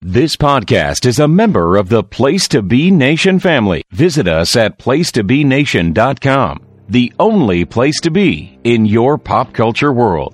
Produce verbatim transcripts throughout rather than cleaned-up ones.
This podcast is a member of the Place to Be Nation family. Visit us at place to be nation dot com, the only place to be in your pop culture world.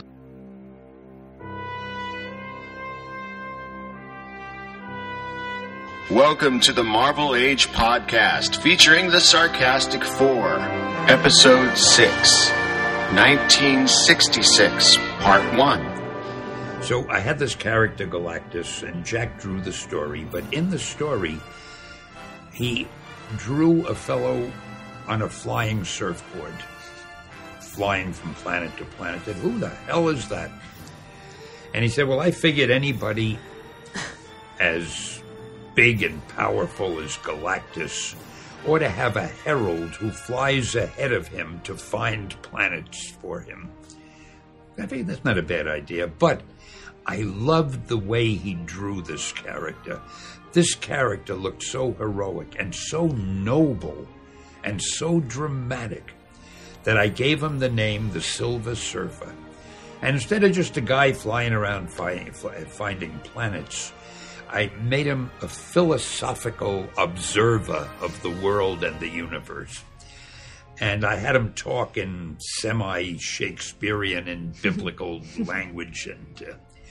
Welcome to the Marvel Age podcast featuring the Sarcastic Four, Episode six, nineteen sixty-six, Part one. So I had this character, Galactus, and Jack drew the story, but in the story, he drew a fellow on a flying surfboard, flying from planet to planet. I said, who the hell is that? And he said, well, I figured anybody as big and powerful as Galactus ought to have a herald who flies ahead of him to find planets for him. I think that's not a bad idea, but I loved the way he drew this character. This character looked so heroic and so noble and so dramatic that I gave him the name the Silver Surfer. And instead of just a guy flying around fi- finding planets, I made him a philosophical observer of the world and the universe. And I had him talk in semi-Shakespearean and biblical language, and uh,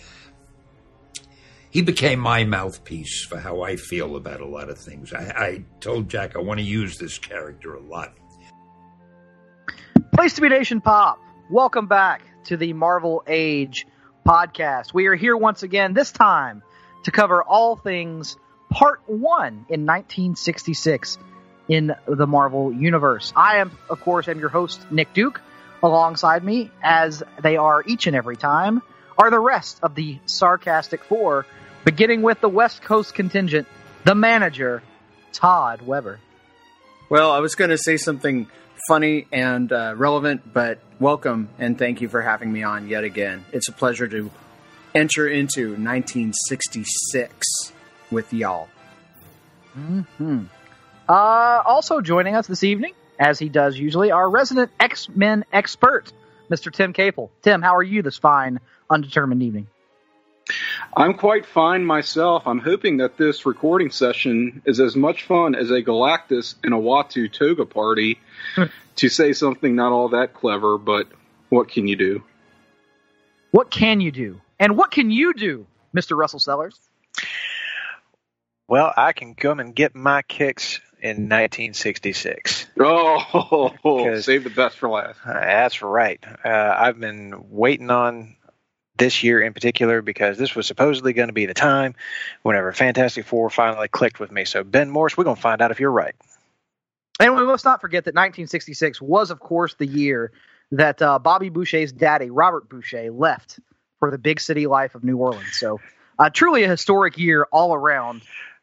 he became my mouthpiece for how I feel about a lot of things. I, I told Jack I want to use this character a lot. Place to Be Nation Pop, welcome back to the Marvel Age podcast. We are here once again, this time, to cover all things Part one in nineteen sixty-six in the Marvel Universe. I am, of course, am your host, Nick Duke. Alongside me, as they are each and every time, are the rest of the Sarcastic Four, beginning with the West Coast contingent, the manager, Todd Weber. Well, I was going to say something funny and uh, relevant, but welcome and thank you for having me on yet again. It's a pleasure to enter into nineteen sixty-six with y'all. Mm-hmm. Uh, also joining us this evening, as he does usually, our resident X-Men expert, Mister Tim Capel. Tim, how are you this fine, undetermined evening? I'm quite fine myself. I'm hoping that this recording session is as much fun as a Galactus and a Watu toga party, to say something not all that clever, but what can you do? What can you do? And what can you do, Mister Russell Sellers? Well, I can come and get my kicks in nineteen sixty-six. Oh, save the best for last. Uh, that's right. Uh, I've been waiting on this year in particular because this was supposedly going to be the time whenever Fantastic Four finally clicked with me. So, Ben Morris, we're going to find out if you're right. And we must not forget that nineteen sixty-six was, of course, the year that uh, Bobby Boucher's daddy, Robert Boucher, left for the big city life of New Orleans. So, uh, truly a historic year all around.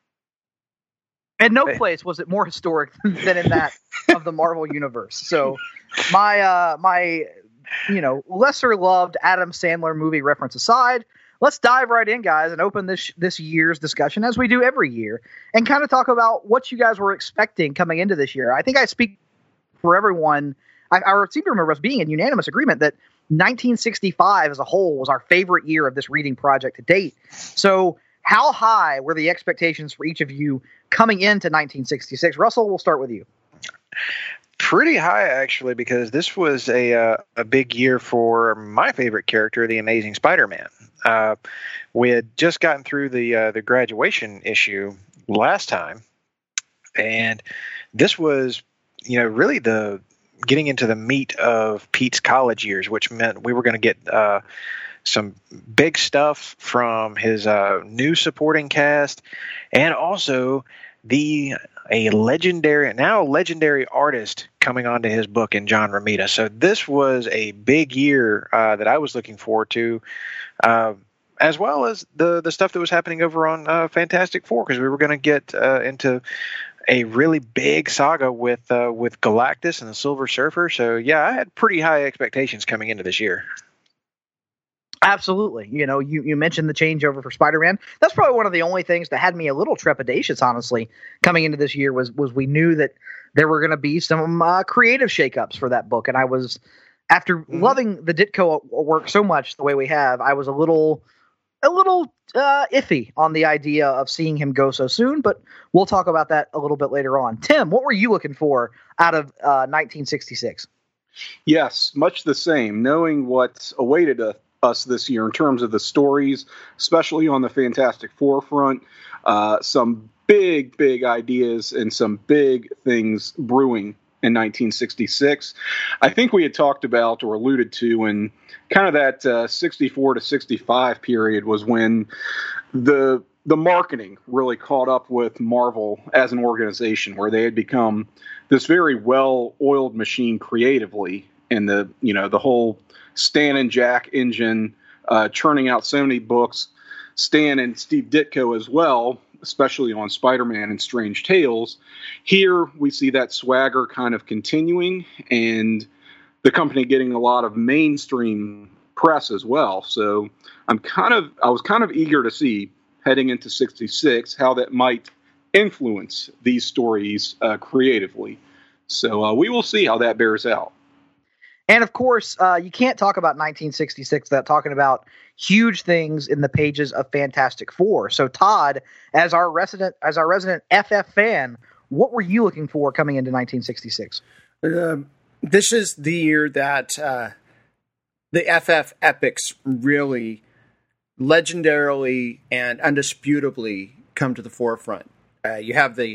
And no place was it more historic than in that of the Marvel Universe. So my, uh, my, you know, lesser loved Adam Sandler movie reference aside, let's dive right in, guys, and open this, this year's discussion as we do every year and kind of talk about what you guys were expecting coming into this year. I think I speak for everyone. I, I seem to remember us being in unanimous agreement that nineteen sixty-five as a whole was our favorite year of this reading project to date. So how high were the expectations for each of you coming into nineteen sixty-six? Russell, we'll start with you. Pretty high, actually, because this was a uh, a big year for my favorite character, the Amazing Spider-Man. Uh, we had just gotten through the uh, the graduation issue last time, and this was, you know, really the getting into the meat of Pete's college years, which meant we were going to get uh, some big stuff from his uh, new supporting cast, and also the a legendary, now legendary artist coming onto his book in John Romita. So this was a big year uh, that I was looking forward to, uh, as well as the the stuff that was happening over on uh, Fantastic Four, because we were going to get uh, into a really big saga with uh, with Galactus and the Silver Surfer. So yeah, I had pretty high expectations coming into this year. Absolutely. You know, you, you mentioned the changeover for Spider-Man. That's probably one of the only things that had me a little trepidatious, honestly, coming into this year was was we knew that there were going to be some uh, creative shakeups for that book. And I was, after mm-hmm. loving the Ditko work so much the way we have, I was a little a little uh, iffy on the idea of seeing him go so soon, but we'll talk about that a little bit later on. Tim, what were you looking for out of uh, nineteen sixty-six? Yes, much the same. Knowing what awaited uh, us this year in terms of the stories, especially on the Fantastic Four front, uh, some big, big ideas and some big things brewing in nineteen sixty-six. I think we had talked about or alluded to in kind of that uh, sixty-four to sixty-five period was when the the marketing really caught up with Marvel as an organization, where they had become this very well-oiled machine creatively, and the you know the whole Stan and Jack engine, uh, churning out so many books. Stan and Steve Ditko as well, especially on Spider-Man and Strange Tales. Here we see that swagger kind of continuing, and the company getting a lot of mainstream press as well. So I'm kind of I was kind of eager to see, heading into sixty-six, how that might influence these stories uh, creatively. So uh, we will see how that bears out. And of course, uh, you can't talk about nineteen sixty-six without talking about huge things in the pages of Fantastic Four. So Todd, as our resident as our resident F F fan, what were you looking for coming into nineteen sixty-six? Uh, this is the year that uh, the F F epics really legendarily and undisputably come to the forefront. Uh, you have the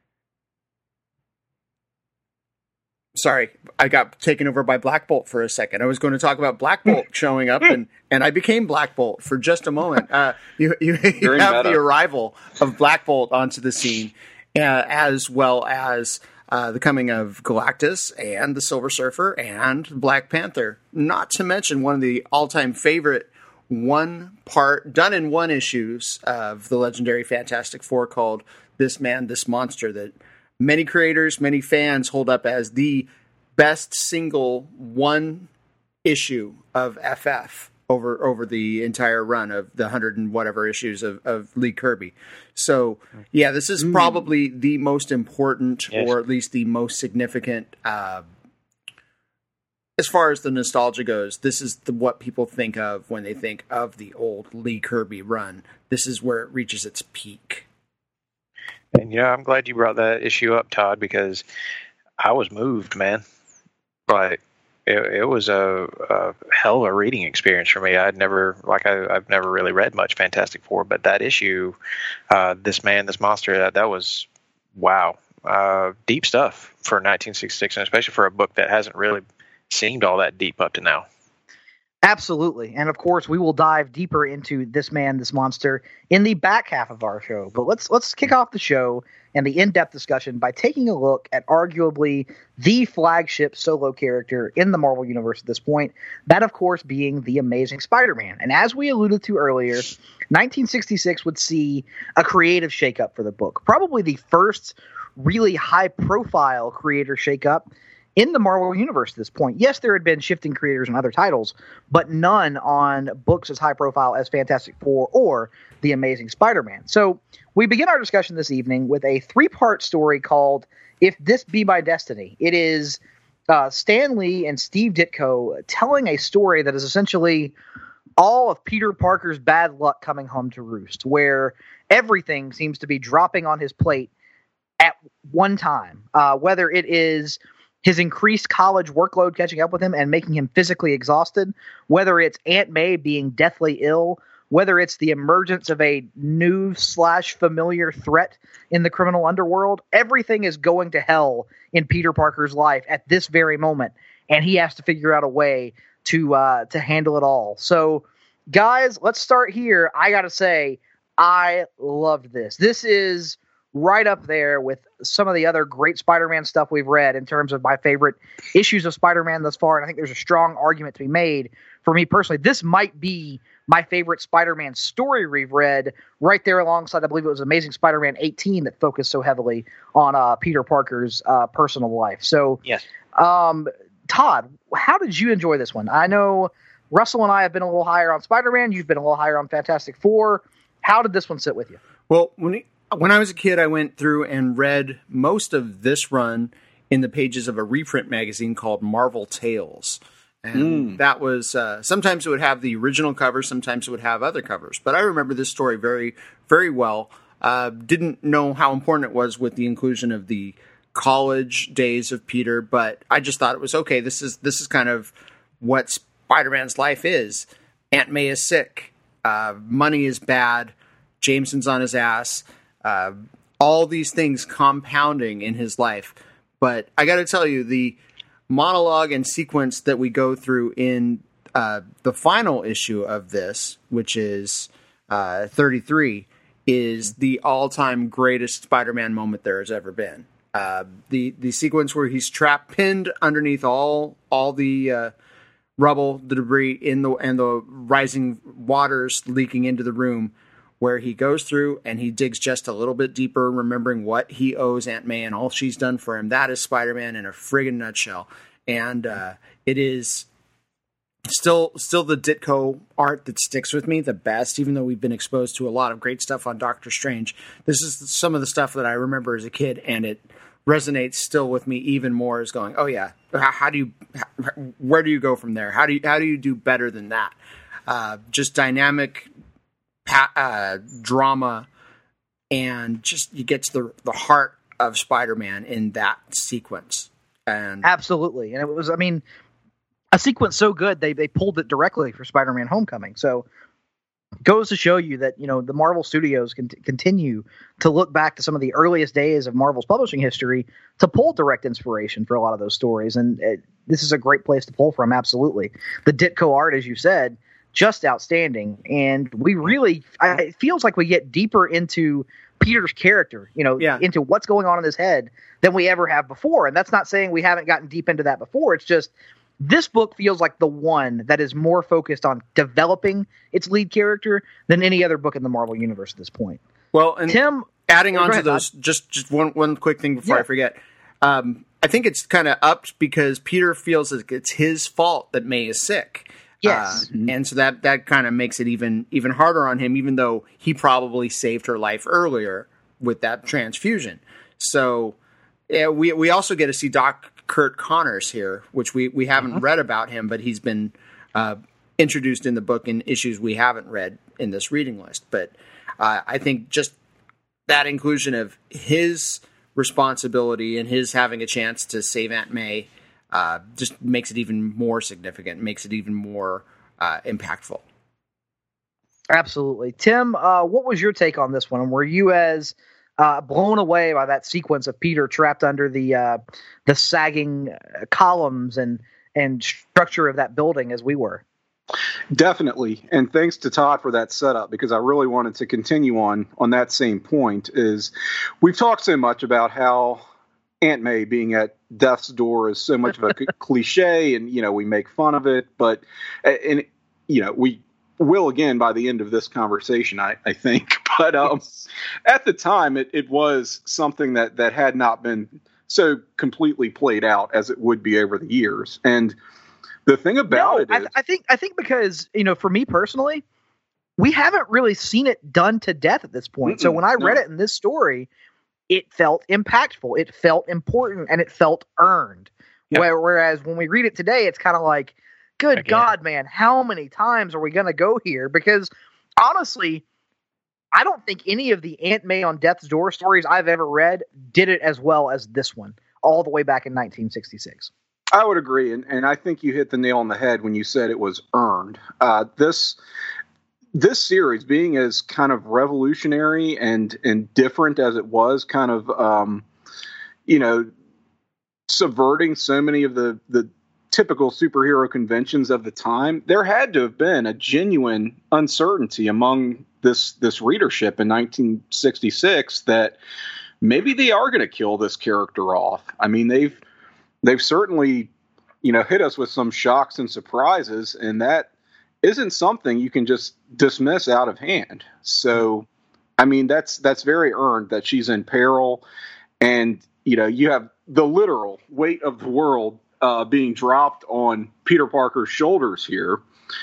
Sorry, I got taken over by Black Bolt for a second. I was going to talk about Black Bolt showing up, and, and I became Black Bolt for just a moment. Uh, you you, you have meta. The arrival of Black Bolt onto the scene, uh, as well as uh, the coming of Galactus and the Silver Surfer and Black Panther. Not to mention one of the all-time favorite one-part, done-in-one issues of the legendary Fantastic Four called This Man, This Monster, that many creators, many fans hold up as the best single one issue of F F over over the entire run of the hundred and whatever issues of, of Lee Kirby. So, yeah, this is probably the most important, yes. or at least the most significant, uh, as far as the nostalgia goes. This is the, what people think of when they think of the old Lee Kirby run. This is where it reaches its peak. And yeah, I'm glad you brought that issue up, Todd, because I was moved, man. Like it, it was a, a hell of a reading experience for me. I'd never, like, I, I've never really read much Fantastic Four, but that issue, uh, This Man, This Monster, that that was wow, uh, deep stuff for nineteen sixty-six, and especially for a book that hasn't really seemed all that deep up to now. Absolutely. And of course, we will dive deeper into This Man, This Monster in the back half of our show. But let's let's kick off the show and the in-depth discussion by taking a look at arguably the flagship solo character in the Marvel Universe at this point, that, of course, being the Amazing Spider-Man. And as we alluded to earlier, nineteen sixty-six would see a creative shakeup for the book. Probably the first really high-profile creator shakeup in the Marvel Universe at this point. Yes, there had been shifting creators and other titles, but none on books as high profile as Fantastic Four or The Amazing Spider-Man. So we begin our discussion this evening with a three-part story called If This Be My Destiny. It is uh, Stan Lee and Steve Ditko telling a story that is essentially all of Peter Parker's bad luck coming home to roost, where everything seems to be dropping on his plate at one time, uh, whether it is his increased college workload catching up with him and making him physically exhausted, whether it's Aunt May being deathly ill, whether it's the emergence of a new slash familiar threat in the criminal underworld. Everything is going to hell in Peter Parker's life at this very moment, and he has to figure out a way to uh, to handle it all. So, guys, let's start here. I gotta say, I loved this. This is right up there with some of the other great Spider-Man stuff we've read in terms of my favorite issues of Spider-Man thus far. And I think there's a strong argument to be made for me personally. This might be my favorite Spider-Man story we've read, right there alongside, I believe it was Amazing Spider-Man eighteen that focused so heavily on uh, Peter Parker's uh, personal life. So, yes. um, Todd, how did you enjoy this one? I know Russell and I have been a little higher on Spider-Man. You've been a little higher on Fantastic Four. How did this one sit with you? Well, when he, When I was a kid, I went through and read most of this run in the pages of a reprint magazine called Marvel Tales. And Mm. that was, uh, sometimes it would have the original cover, sometimes it would have other covers. But I remember this story very, very well. Uh, didn't know how important it was with the inclusion of the college days of Peter, but I just thought it was okay. This is this is kind of what Spider-Man's life is. Aunt May is sick. Uh, money is bad. Jameson's on his ass. Uh, all these things compounding in his life. But I got to tell you, the monologue and sequence that we go through in uh, the final issue of this, which is uh, thirty-three, is the all-time greatest Spider-Man moment there has ever been. Uh, the the sequence where he's trapped, pinned underneath all all the uh, rubble, the debris in the and the rising waters leaking into the room, where he goes through and he digs just a little bit deeper, remembering what he owes Aunt May and all she's done for him. That is Spider-Man in a friggin' nutshell, and uh, it is still still the Ditko art that sticks with me the best, even though we've been exposed to a lot of great stuff on Doctor Strange. This is some of the stuff that I remember as a kid, and it resonates still with me even more as going, oh yeah, how, how do you, how, where do you go from there? How do you, how do you do better than that? Uh, just dynamic pa- uh, drama, and just you get to the the heart of Spider-Man in that sequence. And Absolutely. And it was, I mean, a sequence so good, they, they pulled it directly for Spider-Man Homecoming. So goes to show you that, you know, the Marvel Studios can t- continue to look back to some of the earliest days of Marvel's publishing history to pull direct inspiration for a lot of those stories. And it, this is a great place to pull from. Absolutely. The Ditko art, as you said, just outstanding. And we really, I, it feels like we get deeper into Peter's character, you know, Yeah. into what's going on in his head than we ever have before. And that's not saying we haven't gotten deep into that before. It's just, this book feels like the one that is more focused on developing its lead character than any other book in the Marvel Universe at this point. well, and Tim, adding Go on to ahead, those, just just one one quick thing before Yeah. I forget. Um, I think it's kind of upped because Peter feels that it's his fault that May is sick. Yes. Uh, and so that that kind of makes it even even harder on him, even though he probably saved her life earlier with that transfusion. So yeah, we we also get to see Doc Kurt Connors here, which we, we haven't Uh-huh. read about him, but he's been uh, introduced in the book in issues we haven't read in this reading list. But uh, I think just that inclusion of his responsibility and his having a chance to save Aunt May uh, just makes it even more significant, makes it even more uh, impactful. absolutely. Tim, uh, what was your take on this one? Were you as uh, blown away by that sequence of Peter trapped under the uh, the sagging uh, columns and and structure of that building as we were? Definitely. And thanks to Todd for that setup, because I really wanted to continue on on that same point. Is we've talked so much about how Aunt May being at death's door is so much of a cliche, and, you know, we make fun of it, but, and, you know, we will again by the end of this conversation, I, I think. But um, at the time, it, it was something that, that had not been so completely played out as it would be over the years. And the thing about No, it I, is, th- I think I think because, you know, for me personally, we haven't really seen it done to death at this point. So Mm-mm, when I read no. it in this story, it felt impactful, it felt important, and it felt earned. Yeah. Where, whereas when we read it today, it's kind of like, good Again. God, man, how many times are we going to go here? Because honestly, I don't think any of the Aunt May on Death's Door stories I've ever read did it as well as this one, all the way back in nineteen sixty-six. I would agree, and, and I think you hit the nail on the head when you said it was earned. Uh, this this series, being as kind of revolutionary and and different as it was, kind of um, you know, subverting so many of the the typical superhero conventions of the time, there had to have been a genuine uncertainty among this this readership in nineteen sixty-six that maybe they are going to kill this character off. I mean, they've They've certainly, you know, hit us with some shocks and surprises, and that isn't something you can just dismiss out of hand. So, I mean, that's that's very earned that she's in peril, and, you know, you have the literal weight of the world uh, being dropped on Peter Parker's shoulders here.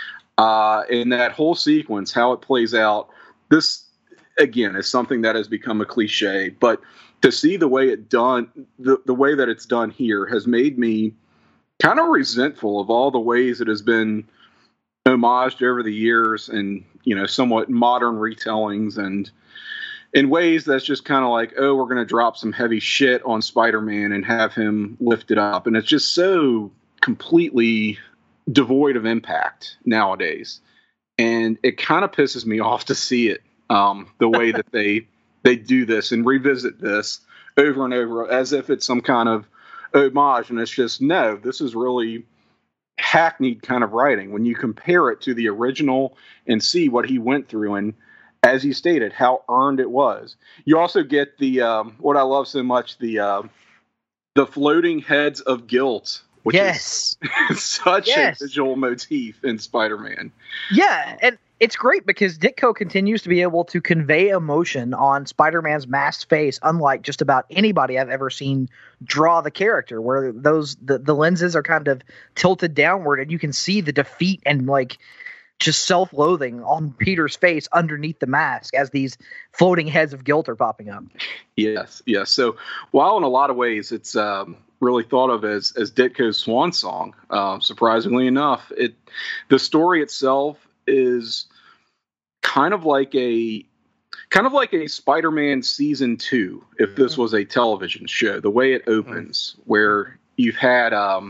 Uh, in that whole sequence, how it plays out, this, again, is something that has become a cliche, but to see the way it done, the, the way that it's done here has made me kind of resentful of all the ways it has been homaged over the years, and you know, somewhat modern retellings, and in ways that's just kind of like, oh, we're going to drop some heavy shit on Spider-Man and have him lifted up, and it's just so completely devoid of impact nowadays, and it kind of pisses me off to see it, um, the way that they they do this and revisit this over and over as if it's some kind of homage, and it's just, no, this is really hackneyed kind of writing when you compare it to the original and see what he went through, and as he stated, how earned it was. You also get the um, what I love so much, the uh, the floating heads of guilt, which yes. is such yes. a visual motif in Spider-Man. Yeah, and it's great because Ditko continues to be able to convey emotion on Spider-Man's masked face, unlike just about anybody I've ever seen draw the character, where those the, the lenses are kind of tilted downward, and you can see the defeat and like just self-loathing on Peter's face underneath the mask as these floating heads of guilt are popping up. Yes, yes. So while in a lot of ways it's um, really thought of as as Ditko's swan song, uh, surprisingly enough, it the story itself is kind of like a kind of like a Spider-Man season two, if this was a television show. The way it opens, where you've had um,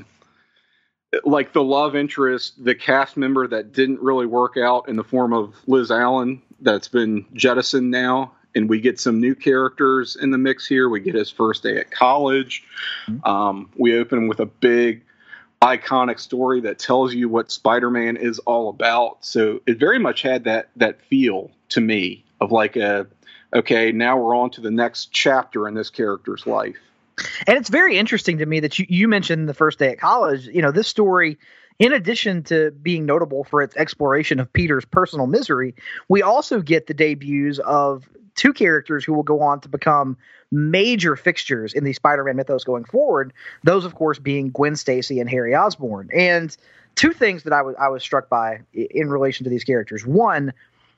like the love interest, the cast member that didn't really work out in the form of Liz Allen, that's been jettisoned now, and we get some new characters in the mix here. We get his first day at college. Um, we open with a big iconic story that tells you what Spider-Man is all about. So it very much had that that feel to me of like a, okay, now we're on to the next chapter in this character's life. And it's very interesting to me that you, you mentioned the first day at college. You know, this story, in addition to being notable for its exploration of Peter's personal misery, we also get the debuts of two characters who will go on to become major fixtures in the Spider-Man mythos going forward. Those, of course, being Gwen Stacy and Harry Osborn. And two things that I was I was struck by in relation to these characters. One,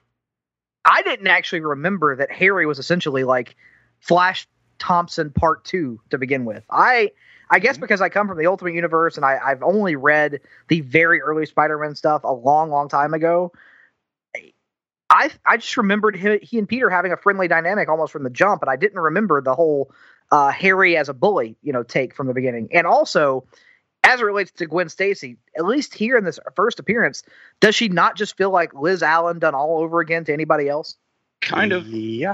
I didn't actually remember that Harry was essentially like Flash Thompson Part Two to begin with. I I guess because I come from the Ultimate Universe and I, I've only read the very early Spider-Man stuff a long, long time ago. I I just remembered he, he and Peter having a friendly dynamic almost from the jump, and I didn't remember the whole uh, Harry as a bully, you know, take from the beginning. And also, as it relates to Gwen Stacy, at least here in this first appearance, does she not just feel like Liz Allen done all over again to anybody else? Kind of. Yeah.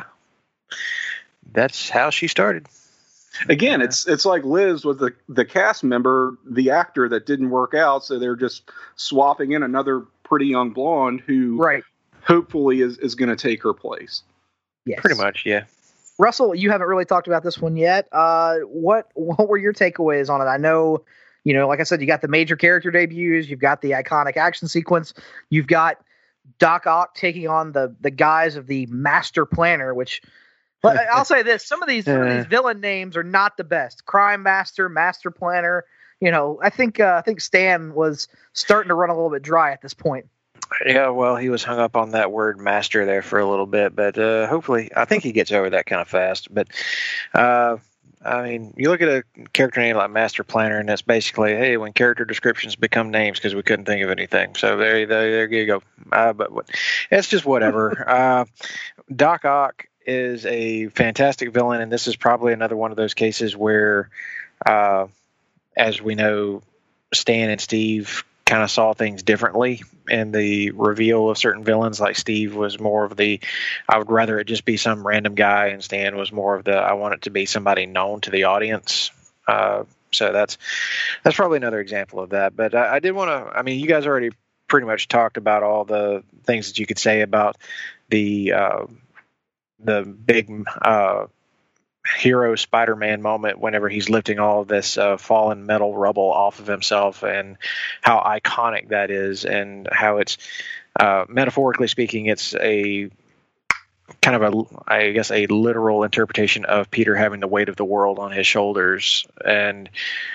That's how she started. Again, yeah. it's it's like Liz was the, the cast member, the actor that didn't work out, so they're just swapping in another pretty young blonde who right. hopefully is, is going to take her place. Yes. Pretty much, yeah. Russell, you haven't really talked about this one yet. Uh, what what were your takeaways on it? I know, you know, like I said, you got the major character debuts, you've got the iconic action sequence, you've got Doc Ock taking on the the guise of the Master Planner, which But I'll say this: some of these, some of these villain names are not the best. Crime Master, Master Planner. You know, I think uh, I think Stan was starting to run a little bit dry at this point. Yeah, well, he was hung up on that word master there for a little bit, but uh, hopefully, I think he gets over that kind of fast. But uh, I mean, you look at a character name like Master Planner, and that's basically, hey, when character descriptions become names because we couldn't think of anything. So there, there, there you go. Uh, but what, it's just whatever. uh, Doc Ock is a fantastic villain, and this is probably another one of those cases where, uh, as we know, Stan and Steve kind of saw things differently in the reveal of certain villains. Like Steve was more of the, I would rather it just be some random guy, and Stan was more of the, I want it to be somebody known to the audience. Uh, so that's that's probably another example of that. But I, I did want to, I mean, you guys already pretty much talked about all the things that you could say about the uh, the big uh, hero Spider-Man moment whenever he's lifting all of this uh, fallen metal rubble off of himself, and how iconic that is, and how it's uh, metaphorically speaking, it's a kind of a, I guess, a literal interpretation of Peter having the weight of the world on his shoulders, and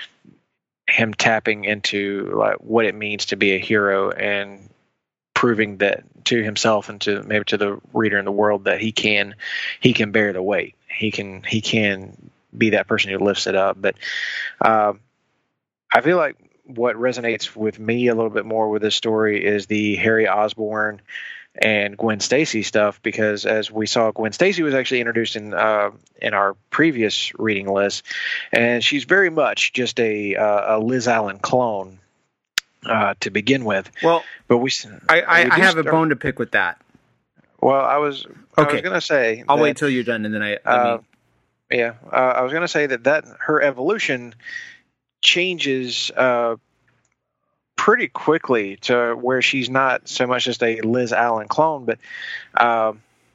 him tapping into like what it means to be a hero, and proving that to himself and to maybe to the reader in the world that he can he can bear the weight. He can he can be that person who lifts it up. But uh, I feel like what resonates with me a little bit more with this story is the Harry Osborn and Gwen Stacy stuff, because as we saw, Gwen Stacy was actually introduced in uh, in our previous reading list, and she's very much just a uh, a Liz Allen clone uh, to begin with. Well, but we I, I, we I have start, a bone to pick with that. Well, I was okay. I was going to say I'll that, wait till you're done, and then I. Uh, me... Yeah, uh, I was going to say that that her evolution changes uh, pretty quickly to where she's not so much just a Liz Allen clone, but uh,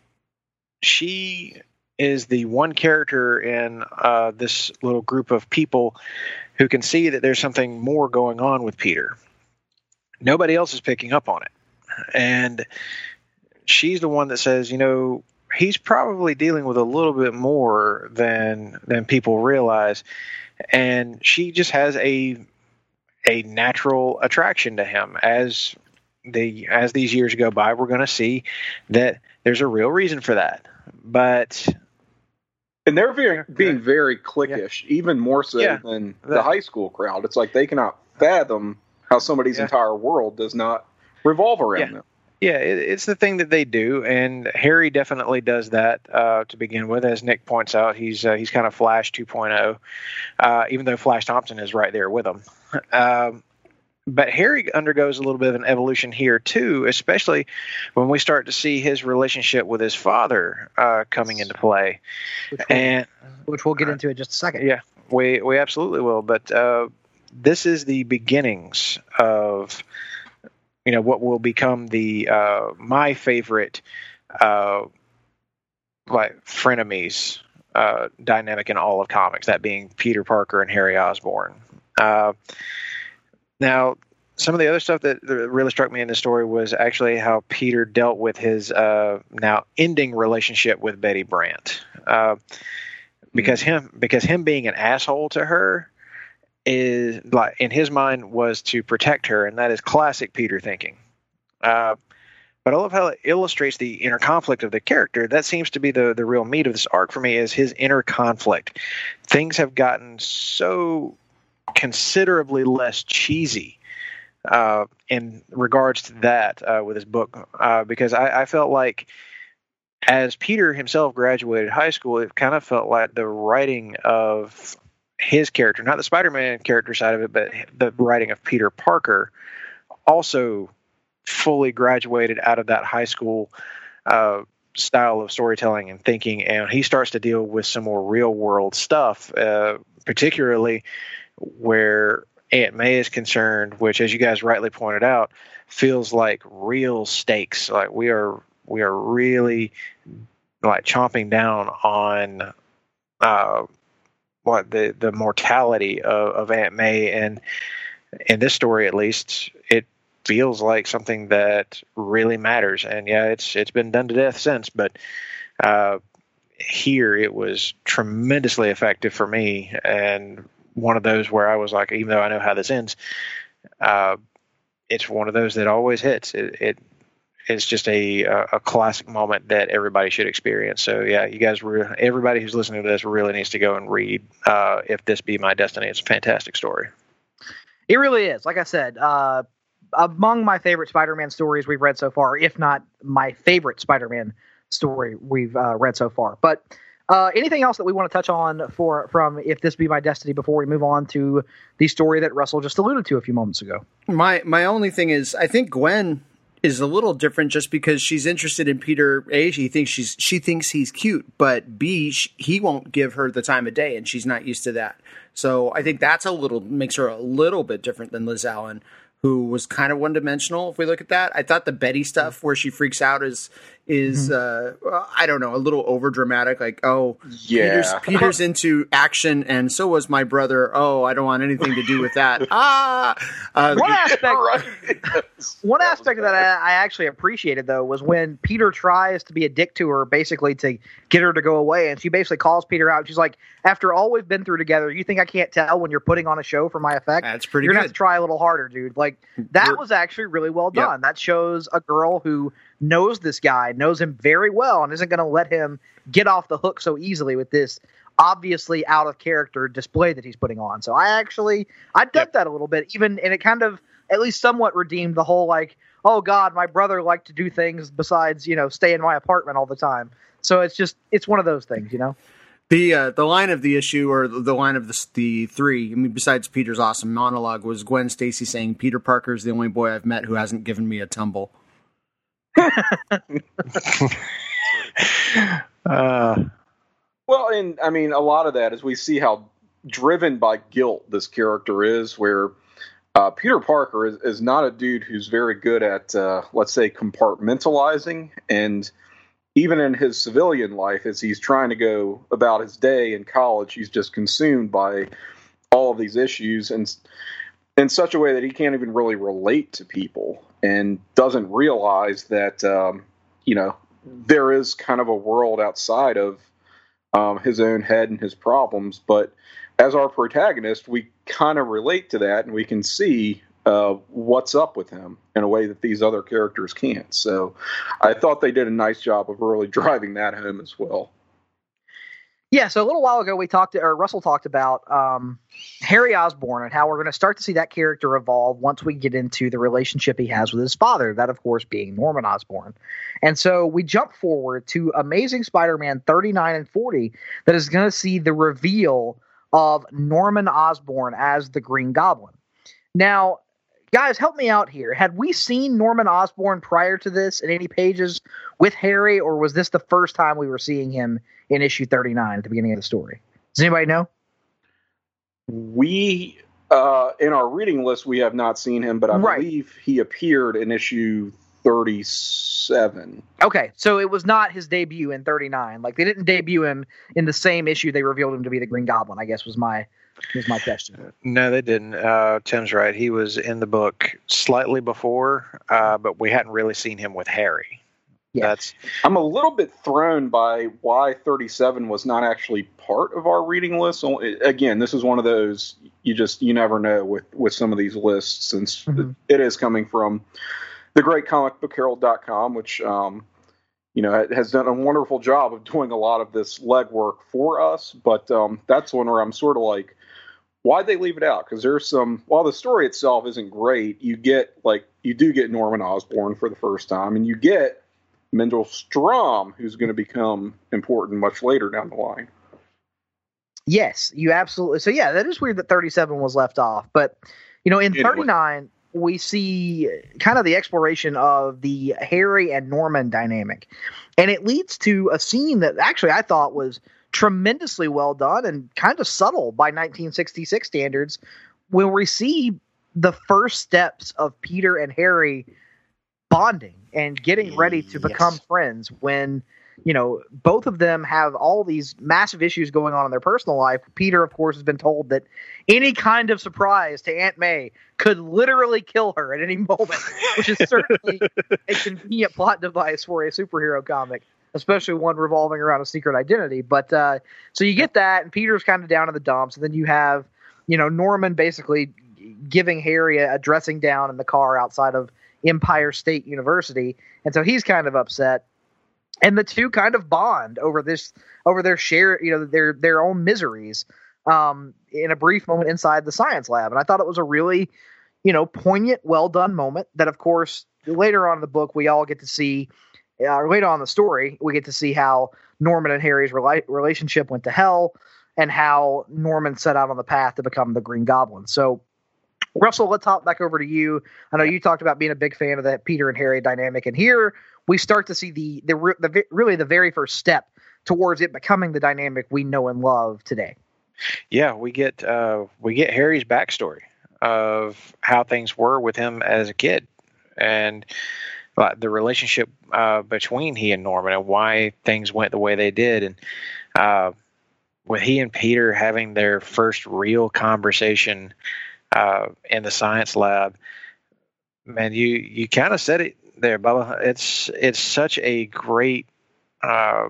she is the one character in uh, this little group of people who can see that there's something more going on with Peter. Nobody else is picking up on it. And she's the one that says, you know, he's probably dealing with a little bit more than than people realize. And she just has a a natural attraction to him. As the as these years go by, we're going to see that there's a real reason for that. But and they're very, being very cliquish, yeah. even more so yeah. than the high school crowd. It's like they cannot fathom how somebody's yeah. entire world does not revolve around yeah. them. Yeah, it, it's the thing that they do, and Harry definitely does that uh, to begin with. As Nick points out, he's uh, he's kind of Flash two point oh, uh, even though Flash Thompson is right there with him. Um, but Harry undergoes a little bit of an evolution here too, especially when we start to see his relationship with his father uh, coming into play, which we'll, and which we'll get into in just a second. Yeah, we we absolutely will. But uh, this is the beginnings of, you know, what will become the uh, my favorite uh, like frenemies uh, dynamic in all of comics, that being Peter Parker and Harry Osborn. Uh, now, some of the other stuff that really struck me in the story was actually how Peter dealt with his uh, now ending relationship with Betty Brant, uh, because him because him being an asshole to her is, like, in his mind, was to protect her, and that is classic Peter thinking. Uh, but I love how it illustrates the inner conflict of the character. That seems to be the the real meat of this arc for me, is his inner conflict. Things have gotten so considerably less cheesy uh, in regards to that uh, with his book, uh, because I, I felt like as Peter himself graduated high school, it kind of felt like the writing of his character, not the Spider-Man character side of it, but the writing of Peter Parker also fully graduated out of that high school uh, style of storytelling and thinking, and he starts to deal with some more real-world stuff, uh, particularly where Aunt May is concerned, which, as you guys rightly pointed out, feels like real stakes. Like we are, we are really like chomping down on uh, what the the mortality of, of Aunt May, and in this story, at least, it feels like something that really matters. And yeah, it's it's been done to death since, but uh, here it was tremendously effective for me, and one of those where I was like, even though I know how this ends, uh, it's one of those that always hits. It, it it's just a a classic moment that everybody should experience. So yeah, you guys, re- everybody who's listening to this really needs to go and read uh, If This Be My Destiny. It's a fantastic story. It really is. Like I said, uh, among my favorite Spider-Man stories we've read so far, if not my favorite Spider-Man story we've uh, read so far. But uh, anything else that we want to touch on for from If This Be My Destiny before we move on to the story that Russell just alluded to a few moments ago? My my only thing is, I think Gwen is a little different just because she's interested in Peter. A, she thinks she's she thinks he's cute, but B, she, he won't give her the time of day, and she's not used to that. So I think that's a little makes her a little bit different than Liz Allen, who was kind of one-dimensional, if we look at that. I thought the Betty stuff where she freaks out is, is mm-hmm. uh, I don't know, a little over-dramatic. Like, oh, yeah. Peter's, Peter's into action, and so was my brother. Oh, I don't want anything to do with that. ah! Uh, one aspect, one aspect of that I, I actually appreciated, though, was when Peter tries to be a dick to her, basically to get her to go away, and she basically calls Peter out. She's like, after all we've been through together, you think I can't tell when you're putting on a show for my effect? That's pretty You're good. You're going to have to try a little harder, dude. Like, that You're, was actually really well done. yeah. That shows a girl who knows this guy, knows him very well, and isn't going to let him get off the hook so easily with this obviously out of character display that he's putting on. So I actually, I dug yep. that a little bit, even, and it kind of at least somewhat redeemed the whole, like, oh God, my brother liked to do things besides, you know, stay in my apartment all the time. So it's just, it's one of those things, you know? The uh, the line of the issue, or the line of the, the three, I mean, besides Peter's awesome monologue, was Gwen Stacy saying, Peter Parker's the only boy I've met who hasn't given me a tumble. uh, well, and I mean, a lot of that is we see how driven by guilt this character is, where uh, Peter Parker is, is not a dude who's very good at, uh, let's say, compartmentalizing. And even in his civilian life, as he's trying to go about his day in college, he's just consumed by all of these issues, and in such a way that he can't even really relate to people, and doesn't realize that, um, you know, there is kind of a world outside of um, his own head and his problems. But as our protagonist, we kind of relate to that, and we can see uh, what's up with him in a way that these other characters can't. So I thought they did a nice job of really driving that home as well. Yeah, so a little while ago we talked, or Russell talked about um, Harry Osborn and how we're going to start to see that character evolve once we get into the relationship he has with his father, that of course being Norman Osborn. And so we jump forward to Amazing Spider-Man thirty-nine and forty, that is going to see the reveal of Norman Osborn as the Green Goblin. Now, guys, help me out here. Had we seen Norman Osborn prior to this in any pages with Harry, or was this the first time we were seeing him in issue thirty-nine at the beginning of the story? Does anybody know? We, uh, in our reading list, we have not seen him, but I right. believe he appeared in issue thirty-seven. Okay, so it was not his debut in thirty-nine. Like, they didn't debut him in the same issue they revealed him to be the Green Goblin, I guess was my... Here's my question. No, they didn't. Uh, Tim's right. He was in the book slightly before, uh, but we hadn't really seen him with Harry. Yeah. That's. I'm a little bit thrown by why thirty-seven was not actually part of our reading list. So, again, this is one of those you just you never know with, with some of these lists, since mm-hmm. it is coming from the great comic book herald dot com, which um, you know, has done a wonderful job of doing a lot of this legwork for us. But um, that's one where I'm sort of like, why'd they leave it out? Because there's some, while the story itself isn't great, you get, like, you do get Norman Osborn for the first time, and you get Mendel Strom, who's going to become important much later down the line. Yes, you absolutely. So, yeah, that is weird that thirty-seven was left off. But, you know, in anyway. thirty-nine, we see kind of the exploration of the Harry and Norman dynamic. And it leads to a scene that actually I thought was tremendously well done and kind of subtle by nineteen sixty-six standards, when we see the first steps of Peter and Harry bonding and getting ready to become yes. friends, when, you know, both of them have all these massive issues going on in their personal life. Peter, of course, has been told that any kind of surprise to Aunt May could literally kill her at any moment, which is certainly a convenient plot device for a superhero comic, especially one revolving around a secret identity. But uh, so you get that, and Peter's kind of down in the dumps, and then you have, you know, Norman basically giving Harry a, a dressing down in the car outside of Empire State University, and so he's kind of upset. And the two kind of bond over this, over their share, you know, their their own miseries, um, in a brief moment inside the science lab. And I thought it was a really, you know, poignant, well done moment. That, of course, later on in the book we all get to see. Uh, later on in the story, we get to see how Norman and Harry's rela- relationship went to hell, and how Norman set out on the path to become the Green Goblin. So, Russell, let's hop back over to you. I know you talked about being a big fan of that Peter and Harry dynamic, and here we start to see the the, the really the very first step towards it becoming the dynamic we know and love today. Yeah, we get uh, we get Harry's backstory of how things were with him as a kid, and uh, the relationship uh, between he and Norman, and why things went the way they did, and uh, with he and Peter having their first real conversation uh, in the science lab. Man, you you kind of said it there, Bubba. It's it's such a great, uh,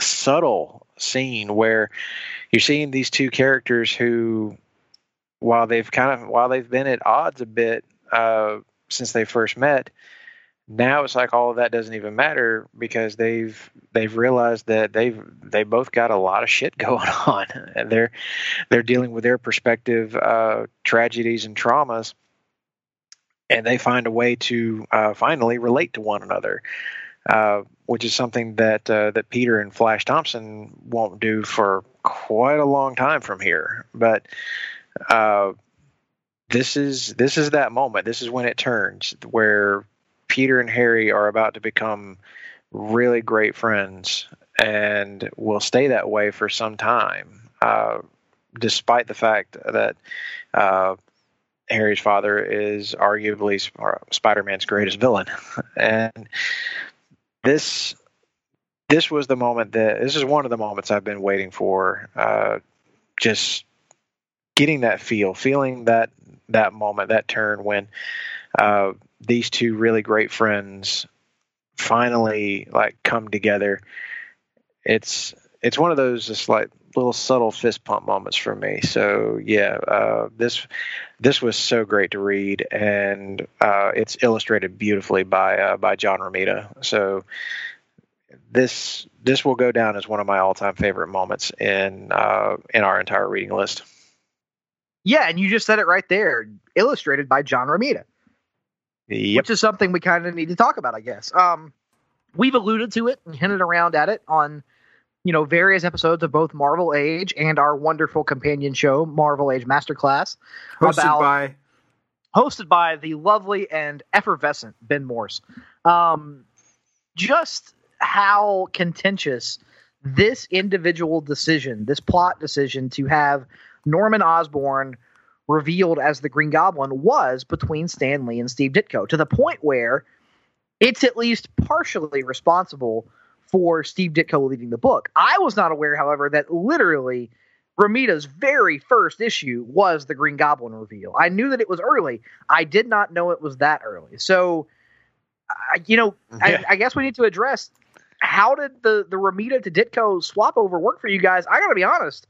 subtle scene where you're seeing these two characters who, while they've kind of while they've been at odds a bit uh, since they first met, now it's like all of that doesn't even matter because they've they've realized that they've they both got a lot of shit going on, and they're they're dealing with their perspective uh, tragedies and traumas, and they find a way to uh, finally relate to one another, uh, which is something that uh, that Peter and Flash Thompson won't do for quite a long time from here. But uh, this is this is that moment. This is when it turns where Peter and Harry are about to become really great friends and will stay that way for some time, uh, despite the fact that uh, Harry's father is arguably Sp- Spider-Man's greatest villain. And this this was the moment that this is one of the moments I've been waiting for. Uh, just getting that feel, feeling that that moment, that turn when uh, these two really great friends finally like come together. It's it's one of those just like little subtle fist pump moments for me. So yeah, uh, this this was so great to read, and uh, it's illustrated beautifully by uh, by John Romita. So this this will go down as one of my all time favorite moments in uh, in our entire reading list. Yeah, and you just said it right there. Illustrated by John Romita. Yep. Which is something we kind of need to talk about, I guess. Um, we've alluded to it and hinted around at it on, you know, various episodes of both Marvel Age and our wonderful companion show, Marvel Age Masterclass. Hosted about, by... Hosted by the lovely and effervescent Ben Morse. Um, just how contentious this individual decision, this plot decision to have Norman Osborn revealed as the Green Goblin was between Stan Lee and Steve Ditko, to the point where it's at least partially responsible for Steve Ditko leading the book. I was not aware, however, that literally Romita's very first issue was the Green Goblin reveal. I knew that it was early. I did not know it was that early. So, uh, you know, yeah. I, I guess we need to address, how did the, the Romita to Ditko swap over work for you guys? I got to be honest.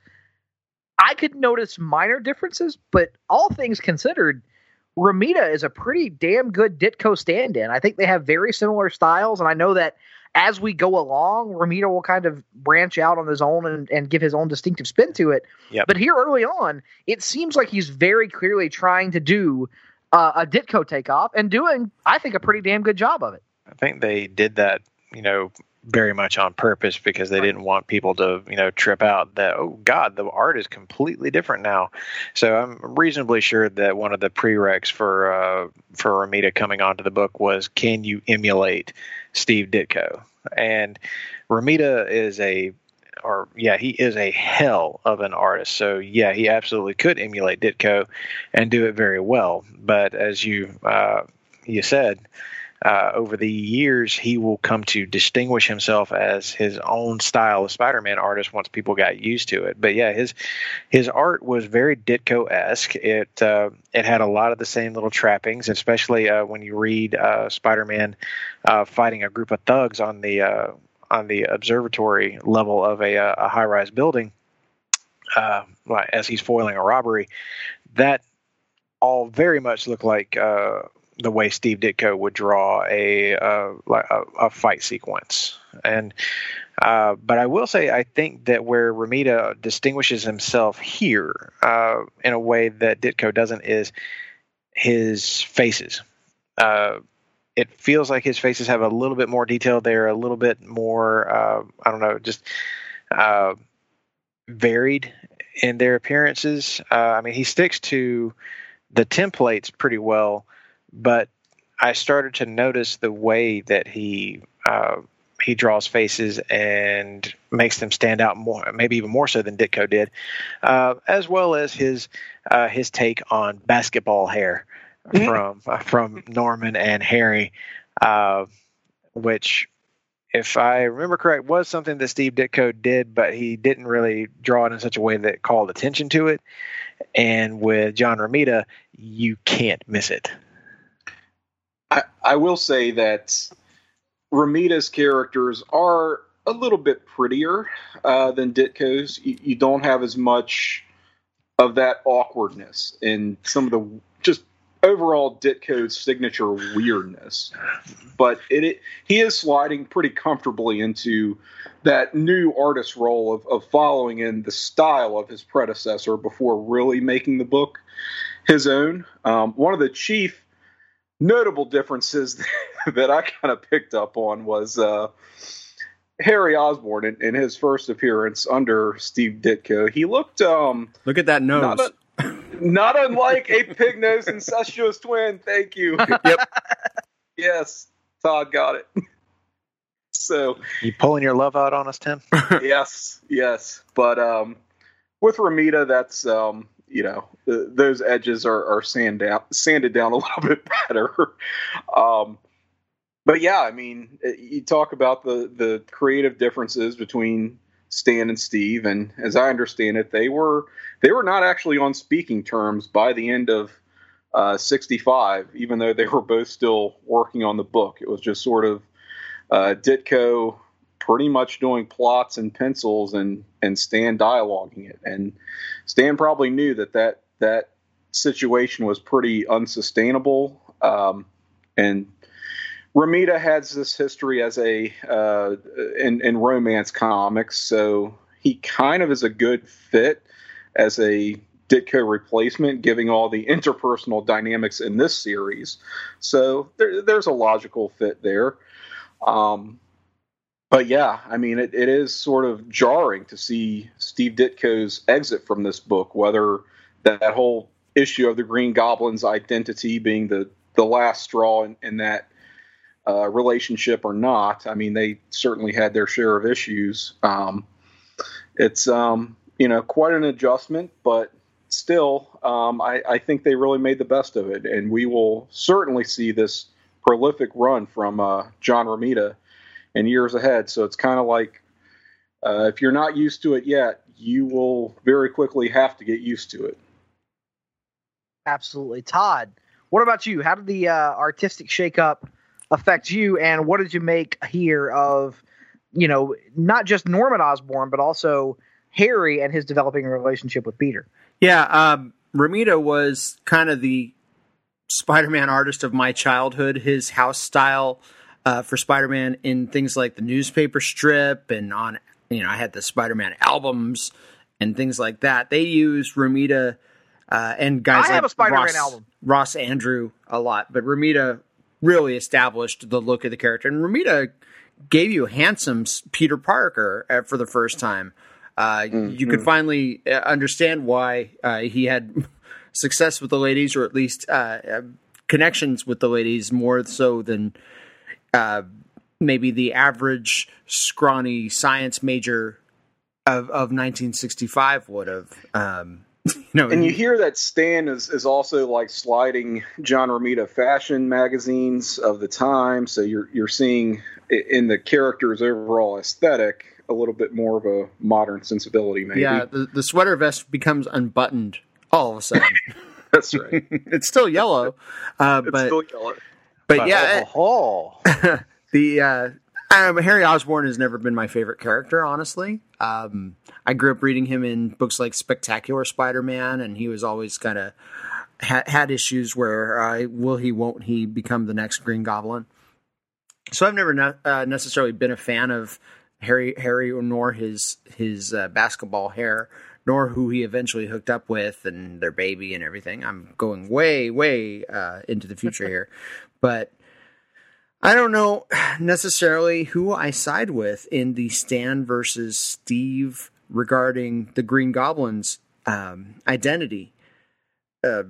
I could notice minor differences, but all things considered, Romita is a pretty damn good Ditko stand-in. I think they have very similar styles, and I know that as we go along, Romita will kind of branch out on his own and, and give his own distinctive spin to it. Yep. But here early on, it seems like he's very clearly trying to do uh, a Ditko takeoff and doing, I think, a pretty damn good job of it. I think they did that, you know, very much on purpose because they didn't want people to, you know, trip out that, oh God, the art is completely different now. So I'm reasonably sure that one of the prereqs for uh, for Romita coming onto the book was, can you emulate Steve Ditko? And Romita is a, or yeah, he is a hell of an artist. So yeah, he absolutely could emulate Ditko and do it very well. But as you uh, you said, Uh, over the years, he will come to distinguish himself as his own style of Spider-Man artist once people got used to it. But yeah, his his art was very Ditko-esque. It uh, it had a lot of the same little trappings, especially uh, when you read uh, Spider-Man uh, fighting a group of thugs on the uh, on the observatory level of a, a high-rise building uh, as he's foiling a robbery. That all very much looked like Uh, the way Steve Ditko would draw a uh, like a, a fight sequence. And uh, but I will say, I think that where Romita distinguishes himself here uh, in a way that Ditko doesn't is his faces. Uh, it feels like his faces have a little bit more detail. They're a little bit more, uh, I don't know, just uh, varied in their appearances. Uh, I mean, he sticks to the templates pretty well, but I started to notice the way that he uh, he draws faces and makes them stand out more, maybe even more so than Ditko did, uh, as well as his uh, his take on basketball hair from uh, from Norman and Harry, uh, which, if I remember correct, was something that Steve Ditko did, but he didn't really draw it in such a way that called attention to it. And with John Romita, you can't miss it. I, I will say that Romita's characters are a little bit prettier uh, than Ditko's. You, you don't have as much of that awkwardness and some of the just overall Ditko's signature weirdness. But it, it he is sliding pretty comfortably into that new artist role of, of following in the style of his predecessor before really making the book his own. Um, one of the chief notable differences that I kind of picked up on was uh, Harry Osborn in, in his first appearance under Steve Ditko. He looked um, look at that nose. Not, a, not unlike a pig-nosed incestuous twin. Thank you. Yep. Yes, Todd got it. So you pulling your love out on us, Tim? yes, yes. But um, with Romita, that's um, you know, th- those edges are, are sand down, sanded down a little bit better. um, but yeah, I mean, you talk about the the creative differences between Stan and Steve, and as I understand it, they were they were not actually on speaking terms by the end of uh, sixty-five, even though they were both still working on the book. It was just sort of uh, Ditko pretty much doing plots and pencils, and and Stan dialoguing it. And Stan probably knew that that, that situation was pretty unsustainable. Um, and Romita has this history as a uh, in, in romance comics, so he kind of is a good fit as a Ditko replacement, giving all the interpersonal dynamics in this series. So there, there's a logical fit there. Um, but yeah, I mean, it, it is sort of jarring to see Steve Ditko's exit from this book, whether that, that whole issue of the Green Goblin's identity being the, the last straw in, in that uh, relationship or not. I mean, they certainly had their share of issues. Um, it's, um, you know, quite an adjustment, but still, um, I, I think they really made the best of it. And we will certainly see this prolific run from uh, John Romita in years ahead. So it's kind of like, uh, if you're not used to it yet, you will very quickly have to get used to it. Absolutely. Todd, what about you? How did the uh, artistic shakeup affect you, and what did you make here of, you know, not just Norman Osborn, but also Harry and his developing relationship with Peter? Yeah, um, Romita was kind of the Spider-Man artist of my childhood. His house style uh, for Spider-Man in things like the newspaper strip and on, you know, I had the Spider-Man albums and things like that. They used Romita uh, and guys I like have a Spider-Man Ross, album. Ross Andrew a lot, but Romita really established the look of the character. And Romita gave you handsome Peter Parker uh, for the first time. Uh, mm-hmm. You could finally uh, understand why uh, he had success with the ladies, or at least uh, uh, connections with the ladies, more so than uh, maybe the average scrawny science major of, of nineteen sixty-five would have. Um, you know, and you hear that Stan is, is also like sliding John Romita fashion magazines of the time, so you're you're seeing in the character's overall aesthetic a little bit more of a modern sensibility, maybe. Yeah, the, the sweater vest becomes unbuttoned all of a sudden. That's right. It's still yellow, uh, it's but still yellow. But, but yeah, oh, oh. the uh, um, Harry Osborn has never been my favorite character, honestly. Um, I grew up reading him in books like Spectacular Spider-Man, and he was always kind of ha- had issues where uh, will he, won't he become the next Green Goblin. So I've never ne- uh, necessarily been a fan of Harry, Harry, nor his his uh, basketball hair, nor who he eventually hooked up with and their baby and everything. I'm going way, way uh, into the future here, but I don't know necessarily who I side with in the Stan versus Steve regarding the Green Goblin's um, identity uh,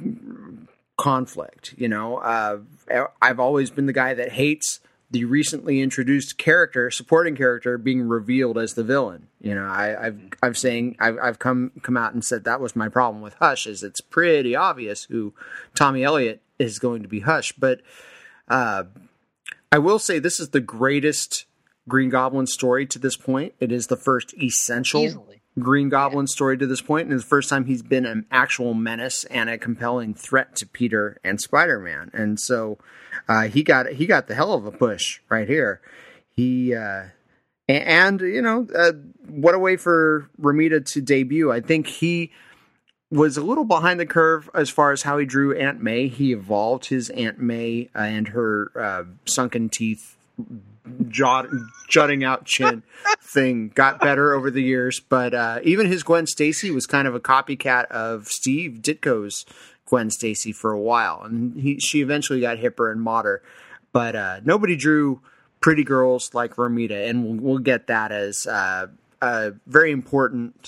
conflict. You know, uh, I've always been the guy that hates the recently introduced character, supporting character, being revealed as the villain. You know, I, I've I've saying I've I've come come out and said that was my problem with Hush, is it's pretty obvious who Tommy Elliott is going to be Hush. But uh, I will say this is the greatest Green Goblin story to this point. It is the first essential Easily. Green Goblin yeah. story to this point, and it's the first time he's been an actual menace and a compelling threat to Peter and Spider-Man. And so uh, he got he got the hell of a push right here. He uh, and you know uh, what a way for Romita to debut. I think he was a little behind the curve as far as how he drew Aunt May. He evolved his Aunt May uh, and her uh, sunken teeth, jot, jutting out chin thing got better over the years. But uh, even his Gwen Stacy was kind of a copycat of Steve Ditko's Gwen Stacy for a while. And he, she eventually got hipper and modder. But uh, nobody drew pretty girls like Romita. And we'll, we'll get that as uh, a very important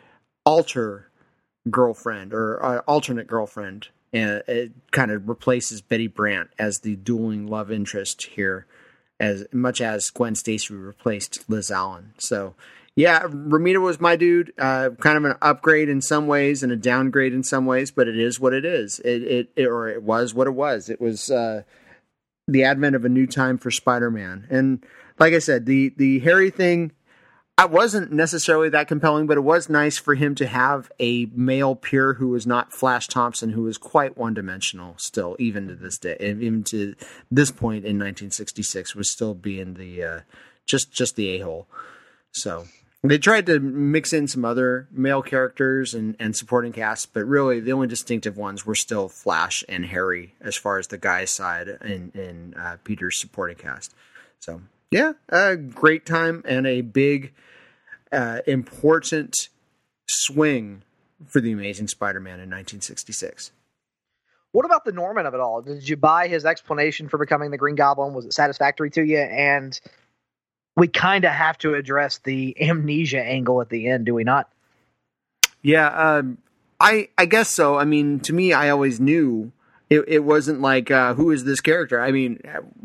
alter girlfriend or uh, alternate girlfriend, and it kind of replaces Betty Brant as the dueling love interest here, as much as Gwen Stacy replaced Liz Allen. So yeah, Romita was my dude. Uh, kind of an upgrade in some ways and a downgrade in some ways, but it is what it is. It, it, it or it was what it was. It was uh, the advent of a new time for Spider-Man. And like I said, the the Harry thing, I wasn't necessarily that compelling, but it was nice for him to have a male peer who was not Flash Thompson, who was quite one-dimensional still, even to this day, even to this point in nineteen sixty-six, was still being the uh, just just the a-hole. So they tried to mix in some other male characters and, and supporting casts, but really the only distinctive ones were still Flash and Harry as far as the guy's side in, in uh, Peter's supporting cast. So yeah, a great time and a big Uh, important swing for the Amazing Spider-Man in nineteen sixty-six. What about the Norman of it all? Did you buy his explanation for becoming the Green Goblin? Was it satisfactory to you? And we kind of have to address the amnesia angle at the end, do we not? Yeah, um, I I guess so. I mean, to me, I always knew it, it wasn't like, uh, who is this character? I mean,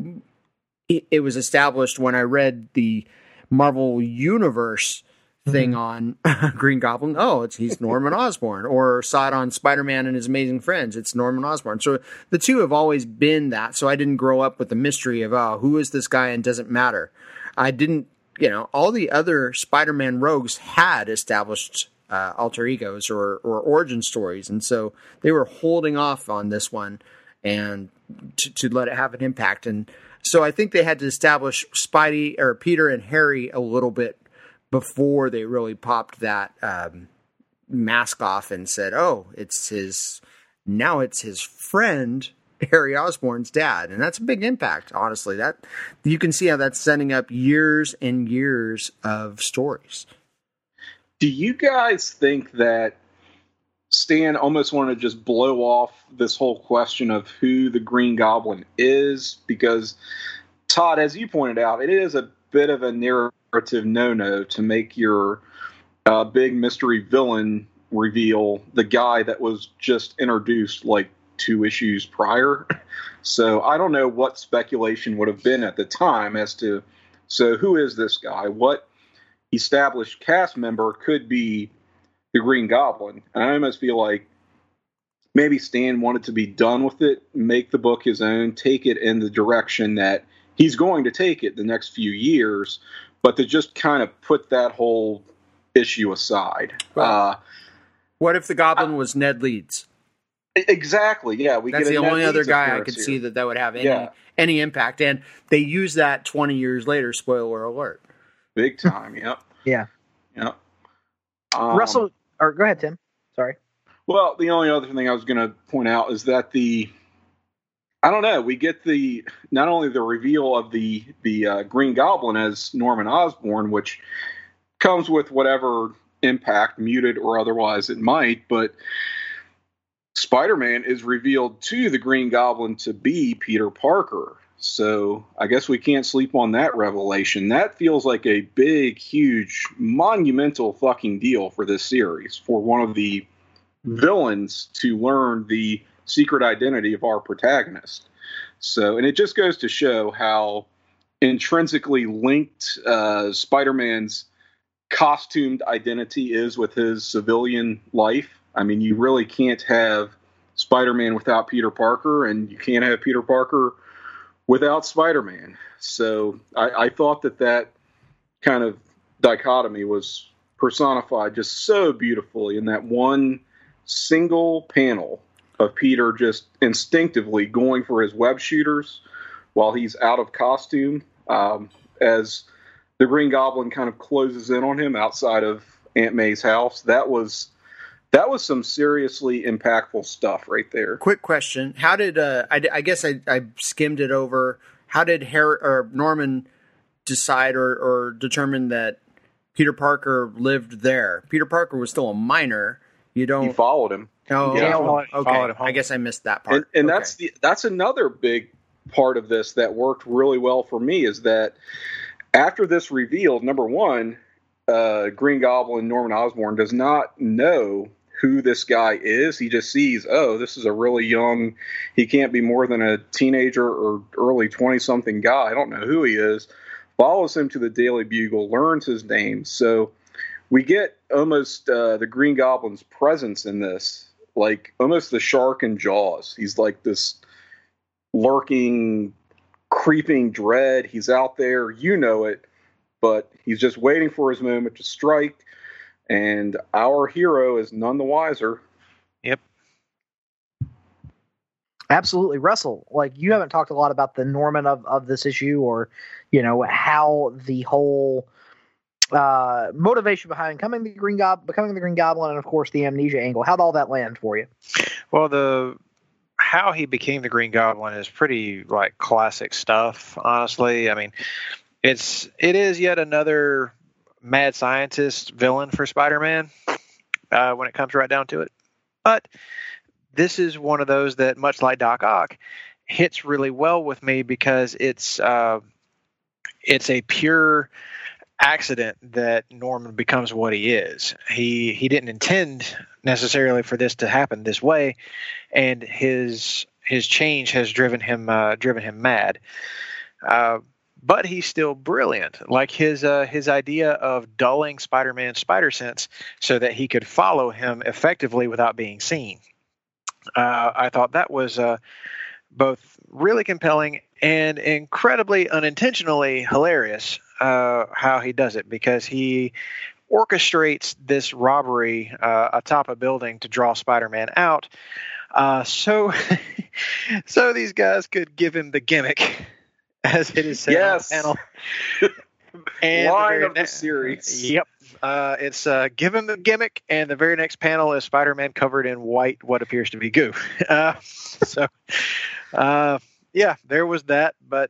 it, it was established when I read the Marvel Universe thing on Green Goblin. Oh, it's he's Norman Osborn. Or saw it on Spider-Man and His Amazing Friends. It's Norman Osborn. So the two have always been that. So I didn't grow up with the mystery of, oh, who is this guy and doesn't matter. I didn't, you know, all the other Spider-Man rogues had established uh, alter egos or, or origin stories. And so they were holding off on this one and to, to let it have an impact. And so I think they had to establish Spidey or Peter and Harry a little bit before they really popped that um, mask off and said, oh, it's his, now it's his friend, Harry Osborn's dad. And that's a big impact, honestly. That you can see how that's setting up years and years of stories. Do you guys think that Stan almost wanted to just blow off this whole question of who the Green Goblin is? Because, Todd, as you pointed out, it is a bit of a narrative no-no to make your uh, big mystery villain reveal the guy that was just introduced like two issues prior. So I don't know what speculation would have been at the time as to, so who is this guy? What established cast member could be the Green Goblin? And I almost feel like maybe Stan wanted to be done with it, make the book his own, take it in the direction that he's going to take it the next few years, but to just kind of put that whole issue aside. Well, uh, what if the Goblin I, was Ned Leeds? Exactly, yeah. We That's get the only Ned other Leeds guy I could here. see that that would have any, yeah. any impact. And they use that twenty years later, spoiler alert. Big time, yep. Yeah. Yep. Um, Russell, or go ahead, Tim. Sorry. Well, the only other thing I was going to point out is that the, I don't know, we get the, not only the reveal of the, the uh, Green Goblin as Norman Osborn, which comes with whatever impact, muted or otherwise it might, but Spider-Man is revealed to the Green Goblin to be Peter Parker. So I guess we can't sleep on that revelation. That feels like a big, huge, monumental fucking deal for this series, for one of the villains to learn the secret identity of our protagonist. So, and it just goes to show how intrinsically linked uh, Spider-Man's costumed identity is with his civilian life. I mean, you really can't have Spider-Man without Peter Parker, and you can't have Peter Parker without Spider-Man. So I, I thought that that kind of dichotomy was personified just so beautifully in that one single panel of Peter just instinctively going for his web shooters while he's out of costume, um, as the Green Goblin kind of closes in on him outside of Aunt May's house. That was that was some seriously impactful stuff right there. Quick question: How did uh, I, I guess I, I skimmed it over? How did Harry or Norman decide or, or determine that Peter Parker lived there? Peter Parker was still a minor. You don't. He followed him. Oh, Yeah. okay. Followed- followed him home. I guess I missed that part. And, and Okay. that's the that's another big part of this that worked really well for me is that after this revealed, number one, uh, Green Goblin Norman Osborn does not know who this guy is. He just sees, oh, this is a really young, he can't be more than a teenager or early twenty-something guy. I don't know who he is. Follows him to the Daily Bugle, learns his name. So we get almost uh, the Green Goblin's presence in this, like almost the shark in Jaws. He's like this lurking, creeping dread. He's out there, you know it, but he's just waiting for his moment to strike. And our hero is none the wiser. Yep. Absolutely. Russell, like, you haven't talked a lot about the Norman of, of this issue, or, you know, how the whole uh, motivation behind becoming the Green Gob- becoming the Green Goblin, and of course the amnesia angle. How'd all that land for you? Well, the how he became the Green Goblin is pretty like classic stuff, honestly. I mean, it's it is yet another mad scientist villain for Spider-Man uh, when it comes right down to it. But this is one of those that, much like Doc Ock, hits really well with me because it's uh, it's a pure accident that Norman becomes what he is. He he didn't intend necessarily for this to happen this way, and his his change has driven him uh, driven him mad. Uh, but he's still brilliant. Like his uh, his idea of dulling Spider-Man's spider sense so that he could follow him effectively without being seen. Uh, I thought that was uh, both really compelling and incredibly unintentionally hilarious. Uh, how he does it, because he orchestrates this robbery uh, atop a building to draw Spider-Man out, uh, so so these guys could give him the gimmick, as it is said Yes. on the panel. And Line very of the series. Yep. Uh, it's uh, give him the gimmick, and the very next panel is Spider-Man covered in white, what appears to be goo. Uh, so, uh, yeah, there was that, but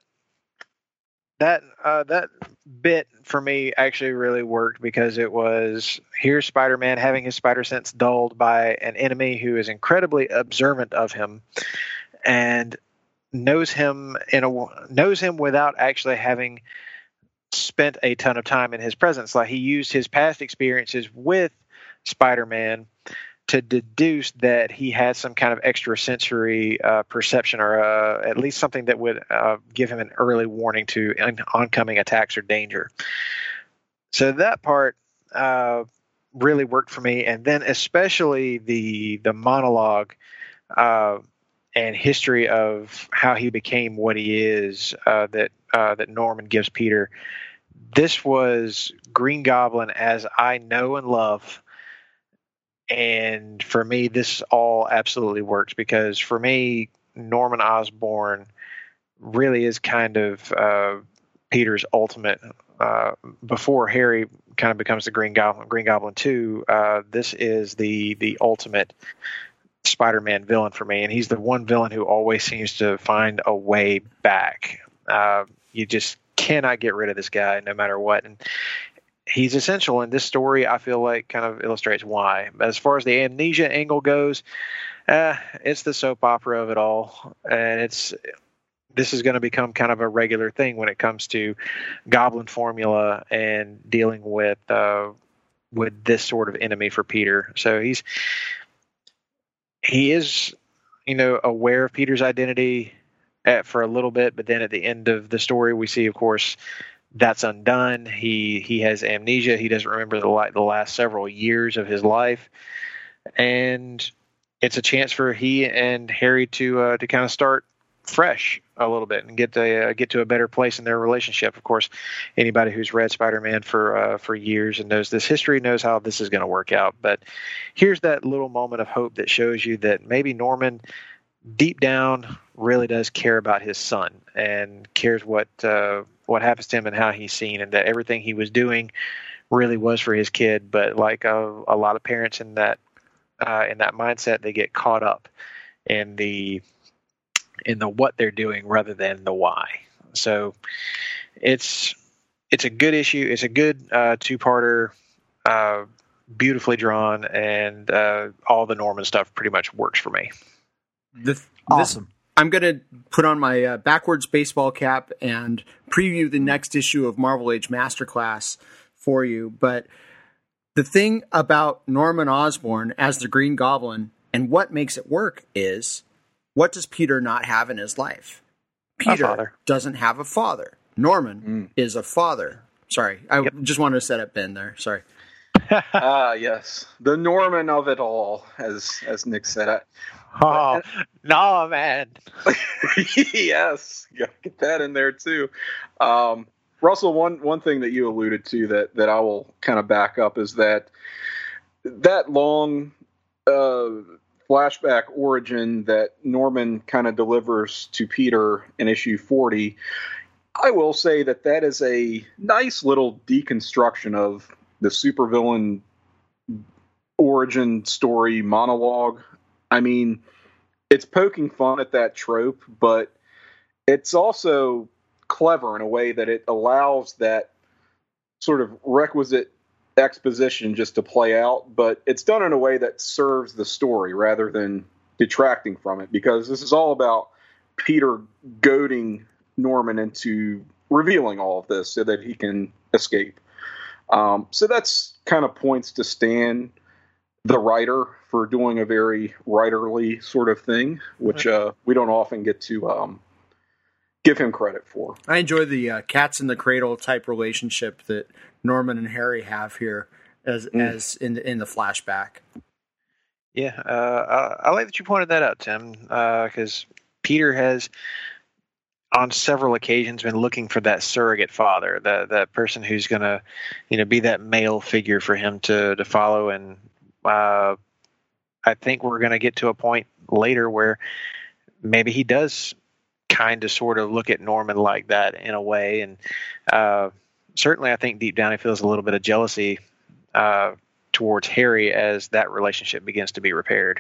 that uh, that bit for me actually really worked, because it was, here's Spider-Man having his spider sense dulled by an enemy who is incredibly observant of him and knows him in a knows him without actually having spent a ton of time in his presence. Like, he used his past experiences with Spider-Man to deduce that he had some kind of extrasensory uh, perception, or uh, at least something that would uh, give him an early warning to on- oncoming attacks or danger. So that part uh, really worked for me, and then especially the the monologue uh, and history of how he became what he is uh, that uh, that Norman gives Peter. This was Green Goblin as I know and love. And for me, this all absolutely works, because for me, Norman Osborn really is kind of uh, Peter's ultimate. Uh, before Harry kind of becomes the Green Goblin, Green Goblin two, uh, this is the the ultimate Spider-Man villain for me, and he's the one villain who always seems to find a way back. Uh, you just cannot get rid of this guy, no matter what. And he's essential in this story. I feel like kind of illustrates why. But as far as the amnesia angle goes, uh, it's the soap opera of it all, and it's this is going to become kind of a regular thing when it comes to Goblin formula and dealing with uh, with this sort of enemy for Peter. So he's he is, you know, aware of Peter's identity at, for a little bit, but then at the end of the story, we see, of course, that's undone. He he has amnesia. He doesn't remember the the last several years of his life, and it's a chance for he and Harry to uh, to kind of start fresh a little bit and get to uh, get to a better place in their relationship. Of course, anybody who's read Spider-Man for uh, for years and knows this history knows how this is going to work out. But here's that little moment of hope that shows you that maybe Norman, deep down, really does care about his son and cares what uh, what happens to him and how he's seen, and that everything he was doing really was for his kid. But like a, a lot of parents in that uh, in that mindset, they get caught up in the in the what they're doing rather than the why. So it's it's a good issue. It's a good uh, two-parter, uh, beautifully drawn, and uh, all the Norman stuff pretty much works for me. The, Awesome. This, I'm going to put on my uh, backwards baseball cap and preview the next issue of Marvel Age Masterclass for you. But the thing about Norman Osborn as the Green Goblin and what makes it work is, what does Peter not have in his life? Peter doesn't have a father. Norman mm. is a father. Sorry, I yep. just wanted to set up Ben there. Sorry. Ah, yes, the Norman of it all, as as Nick said. I, oh, no, man. Yes, gotta get that in there too. Um, Russell, one one thing that you alluded to that that I will kind of back up is that that long uh, flashback origin that Norman kind of delivers to Peter in issue forty. I will say that that is a nice little deconstruction of the supervillain origin story monologue. I mean, it's poking fun at that trope, but it's also clever in a way that it allows that sort of requisite exposition just to play out, but it's done in a way that serves the story rather than detracting from it, because this is all about Peter goading Norman into revealing all of this so that he can escape. Um, so that's kind of points to Stan, the writer, for doing a very writerly sort of thing, which uh, we don't often get to um, give him credit for. I enjoy the uh, cats in the cradle type relationship that Norman and Harry have here as mm. as in the, in the flashback. Yeah, uh, I, I like that you pointed that out, Tim, because uh, Peter has, on several occasions, been looking for that surrogate father, that that person who's going to, you know, be that male figure for him to to follow. And uh, I think we're going to get to a point later where maybe he does kind of sort of look at Norman like that in a way. And uh, certainly, I think deep down he feels a little bit of jealousy uh, towards Harry as that relationship begins to be repaired.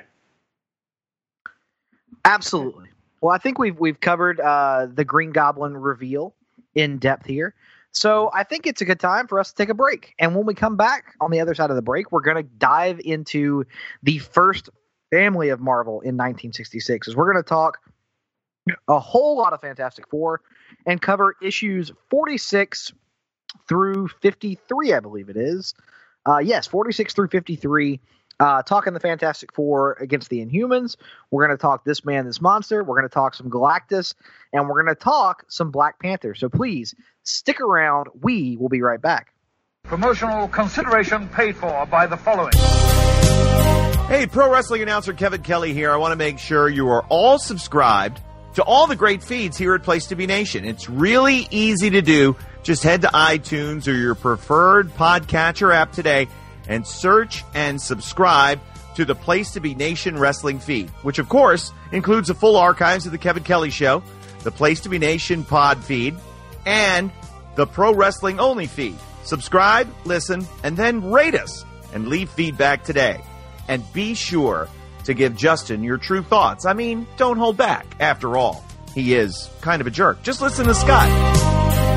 Absolutely. Well, I think we've we've covered uh, the Green Goblin reveal in depth here. So I think it's a good time for us to take a break. And when we come back on the other side of the break, we're going to dive into the first family of Marvel in nineteen sixty-six. As we're going to talk a whole lot of Fantastic Four and cover issues forty-six through fifty-three, I believe it is. Uh, yes, forty-six through fifty-three. Uh, talking the Fantastic Four against the Inhumans. We're going to talk This Man, This Monster. We're going to talk some Galactus. And we're going to talk some Black Panther. So please, stick around. We will be right back. Promotional consideration paid for by the following. Hey, pro wrestling announcer Kevin Kelly here. I want to make sure you are all subscribed to all the great feeds here at Place to Be Nation. It's really easy to do. Just head to iTunes or your preferred podcatcher app today and search and subscribe to the Place to Be Nation wrestling feed, which, of course, includes the full archives of the Kevin Kelly Show, the Place to Be Nation pod feed, and the Pro Wrestling Only feed. Subscribe, listen, and then rate us and leave feedback today. And be sure to give Justin your true thoughts. I mean, don't hold back. After all, he is kind of a jerk. Just listen to Scott.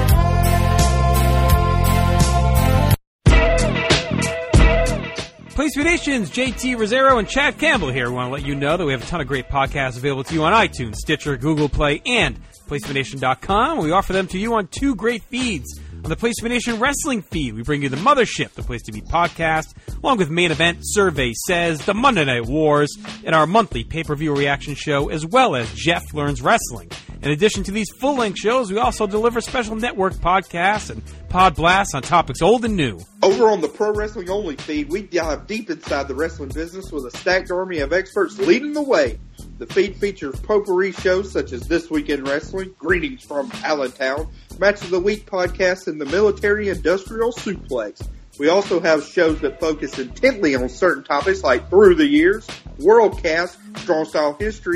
Place to Be Nation's J T Rosero and Chad Campbell here. We want to let you know that we have a ton of great podcasts available to you on iTunes, Stitcher, Google Play, and place to be nation dot com. We offer them to you on two great feeds. On the Place to Be Nation wrestling feed, we bring you the Mothership, the Place to Be podcast, along with Main Event, Survey Says, the Monday Night Wars, and our monthly pay-per-view reaction show, as well as Jeff Learns Wrestling. In addition to these full-length shows, we also deliver special network podcasts and pod blasts on topics old and new. Over on the Pro Wrestling Only feed, we dive deep inside the wrestling business with a stacked army of experts leading the way. The feed features potpourri shows such as This Week in Wrestling, Greetings from Allentown, Match of the Week podcast, and the Military Industrial Suplex. We also have shows that focus intently on certain topics like Through the Years, Worldcast, Strong Style History,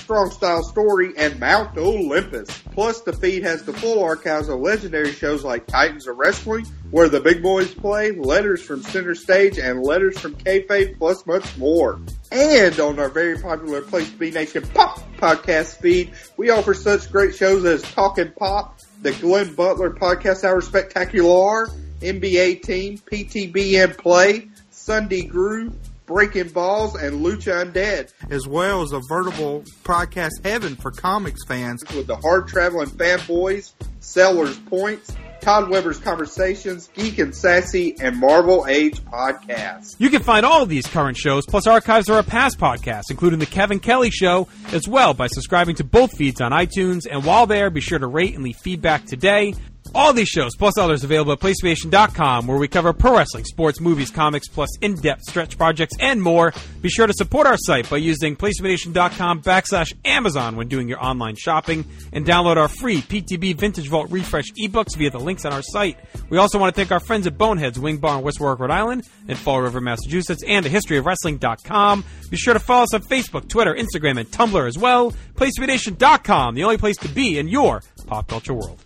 Strong Style Story, and Mount Olympus. Plus, the feed has the full archives of legendary shows like Titans of Wrestling, Where the Big Boys Play, Letters from Center Stage, and Letters from Kayfabe, plus much more. And on our very popular Place to Be Nation Pop podcast feed, we offer such great shows as Talkin' Pop, the Glenn Butler Podcast Hour Spectacular, N B A Team, P T B M Play, Sunday Groove, Breaking Balls, and Lucha Undead. As well as a veritable podcast heaven for comics fans. With the hard-traveling fanboys, Sellers Points, Todd Weber's Conversations, Geek and Sassy, and Marvel Age Podcast. You can find all of these current shows, plus archives of our past podcasts, including The Kevin Kelly Show, as well by subscribing to both feeds on iTunes. And while there, be sure to rate and leave feedback today. All these shows, plus others, available at PlayStation dot com, where we cover pro wrestling, sports, movies, comics, plus in-depth stretch projects, and more. Be sure to support our site by using PlayStation dot com backslash Amazon when doing your online shopping, and download our free P T B Vintage Vault Refresh ebooks via the links on our site. We also want to thank our friends at Boneheads Wing Bar in West Warwick, Rhode Island, and Fall River, Massachusetts, and the history of wrestling dot com. Be sure to follow us on Facebook, Twitter, Instagram, and Tumblr as well. PlayStation dot com, the only place to be in your pop culture world.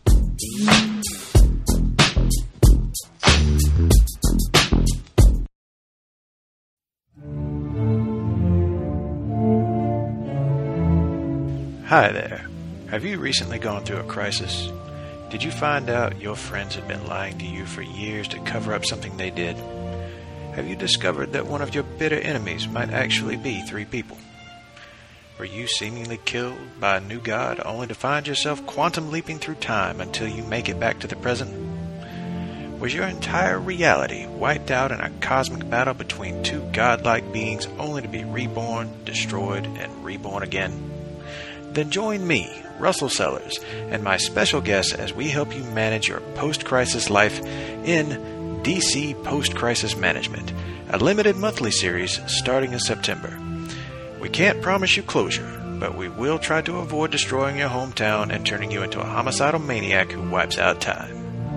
Hi there. Have you recently gone through a crisis? Did you find out your friends have been lying to you for years to cover up something they did? Have you discovered that one of your bitter enemies might actually be three people? Were you seemingly killed by a new god only to find yourself quantum leaping through time until you make it back to the present? Was your entire reality wiped out in a cosmic battle between two godlike beings only to be reborn, destroyed, and reborn again? Then join me, Russell Sellers, and my special guests as we help you manage your post-crisis life in D C Post-Crisis Management, a limited monthly series starting in September. We can't promise you closure, but we will try to avoid destroying your hometown and turning you into a homicidal maniac who wipes out time.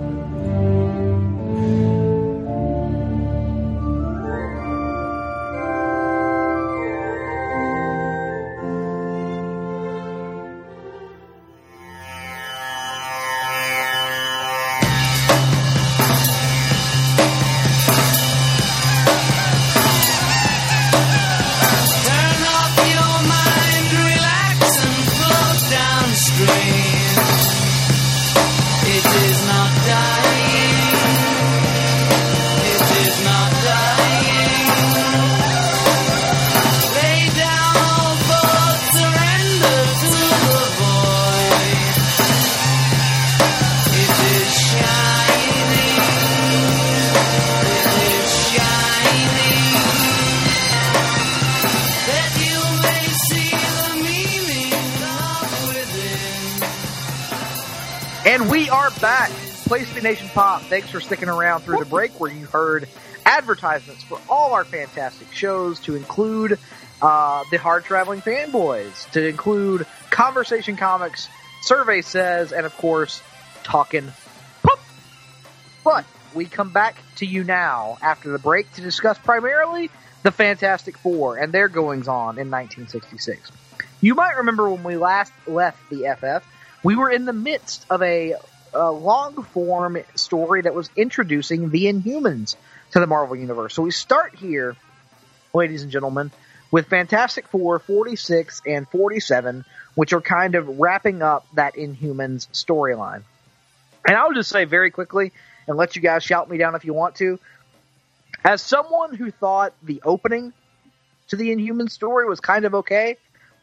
And we are back. Place to Be Nation Pop. Thanks for sticking around through the break where you heard advertisements for all our fantastic shows, to include uh, the Hard Traveling Fanboys, to include Conversation Comics, Survey Says, and of course, Talkin' Pop. But we come back to you now after the break to discuss primarily the Fantastic Four and their goings-on in nineteen sixty-six. You might remember when we last left the F F, we were in the midst of a, a long-form story that was introducing the Inhumans to the Marvel Universe. So we start here, ladies and gentlemen, with Fantastic Four forty-six and forty-seven, which are kind of wrapping up that Inhumans storyline. And I'll just say very quickly, and let you guys shout me down if you want to, as someone who thought the opening to the Inhumans story was kind of okay,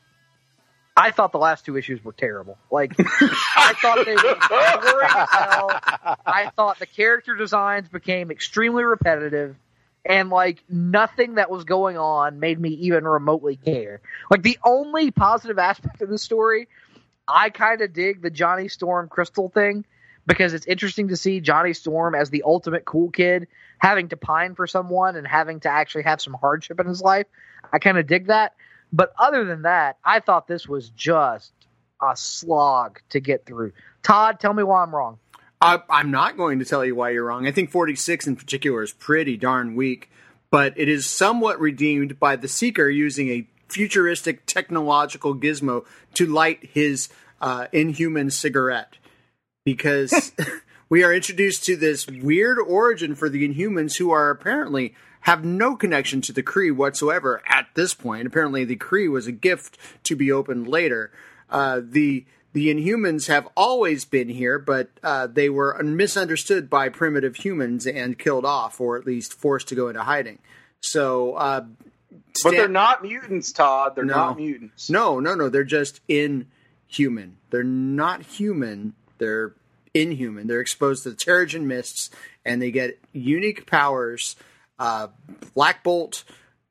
I thought the last two issues were terrible. Like, I thought they were boring as hell. I thought the character designs became extremely repetitive, and, like, nothing that was going on made me even remotely care. Like, the only positive aspect of the story, I kind of dig the Johnny Storm Crystal thing, because it's interesting to see Johnny Storm as the ultimate cool kid having to pine for someone and having to actually have some hardship in his life. I kind of dig that. But other than that, I thought this was just a slog to get through. Todd, tell me why I'm wrong. I, I'm not going to tell you why you're wrong. I think forty-six in particular is pretty darn weak, but it is somewhat redeemed by the Seeker using a futuristic technological gizmo to light his uh, Inhuman cigarette. Because we are introduced to this weird origin for the Inhumans, who are apparently have no connection to the Kree whatsoever at this point. Apparently the Kree was a gift to be opened later. Uh, the the Inhumans have always been here, but uh, they were misunderstood by primitive humans and killed off, or at least forced to go into hiding. So, uh, But they're not mutants, Todd. They're No. not mutants. No, no, no. They're just inhuman. They're not human. They're inhuman. They're exposed to the Terrigen mists, and they get unique powers. Uh, Black Bolt,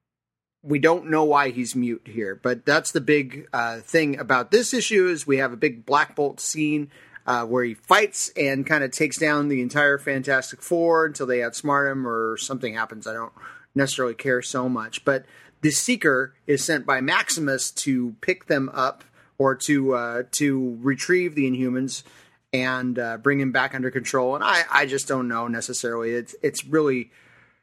we don't know why he's mute here, but that's the big uh, thing about this issue is we have a big Black Bolt scene uh, where he fights and kind of takes down the entire Fantastic Four until they outsmart him or something happens. I don't necessarily care so much, but the Seeker is sent by Maximus to pick them up or to uh, to retrieve the Inhumans and uh, bring him back under control. And I, I just don't know necessarily. It's it's really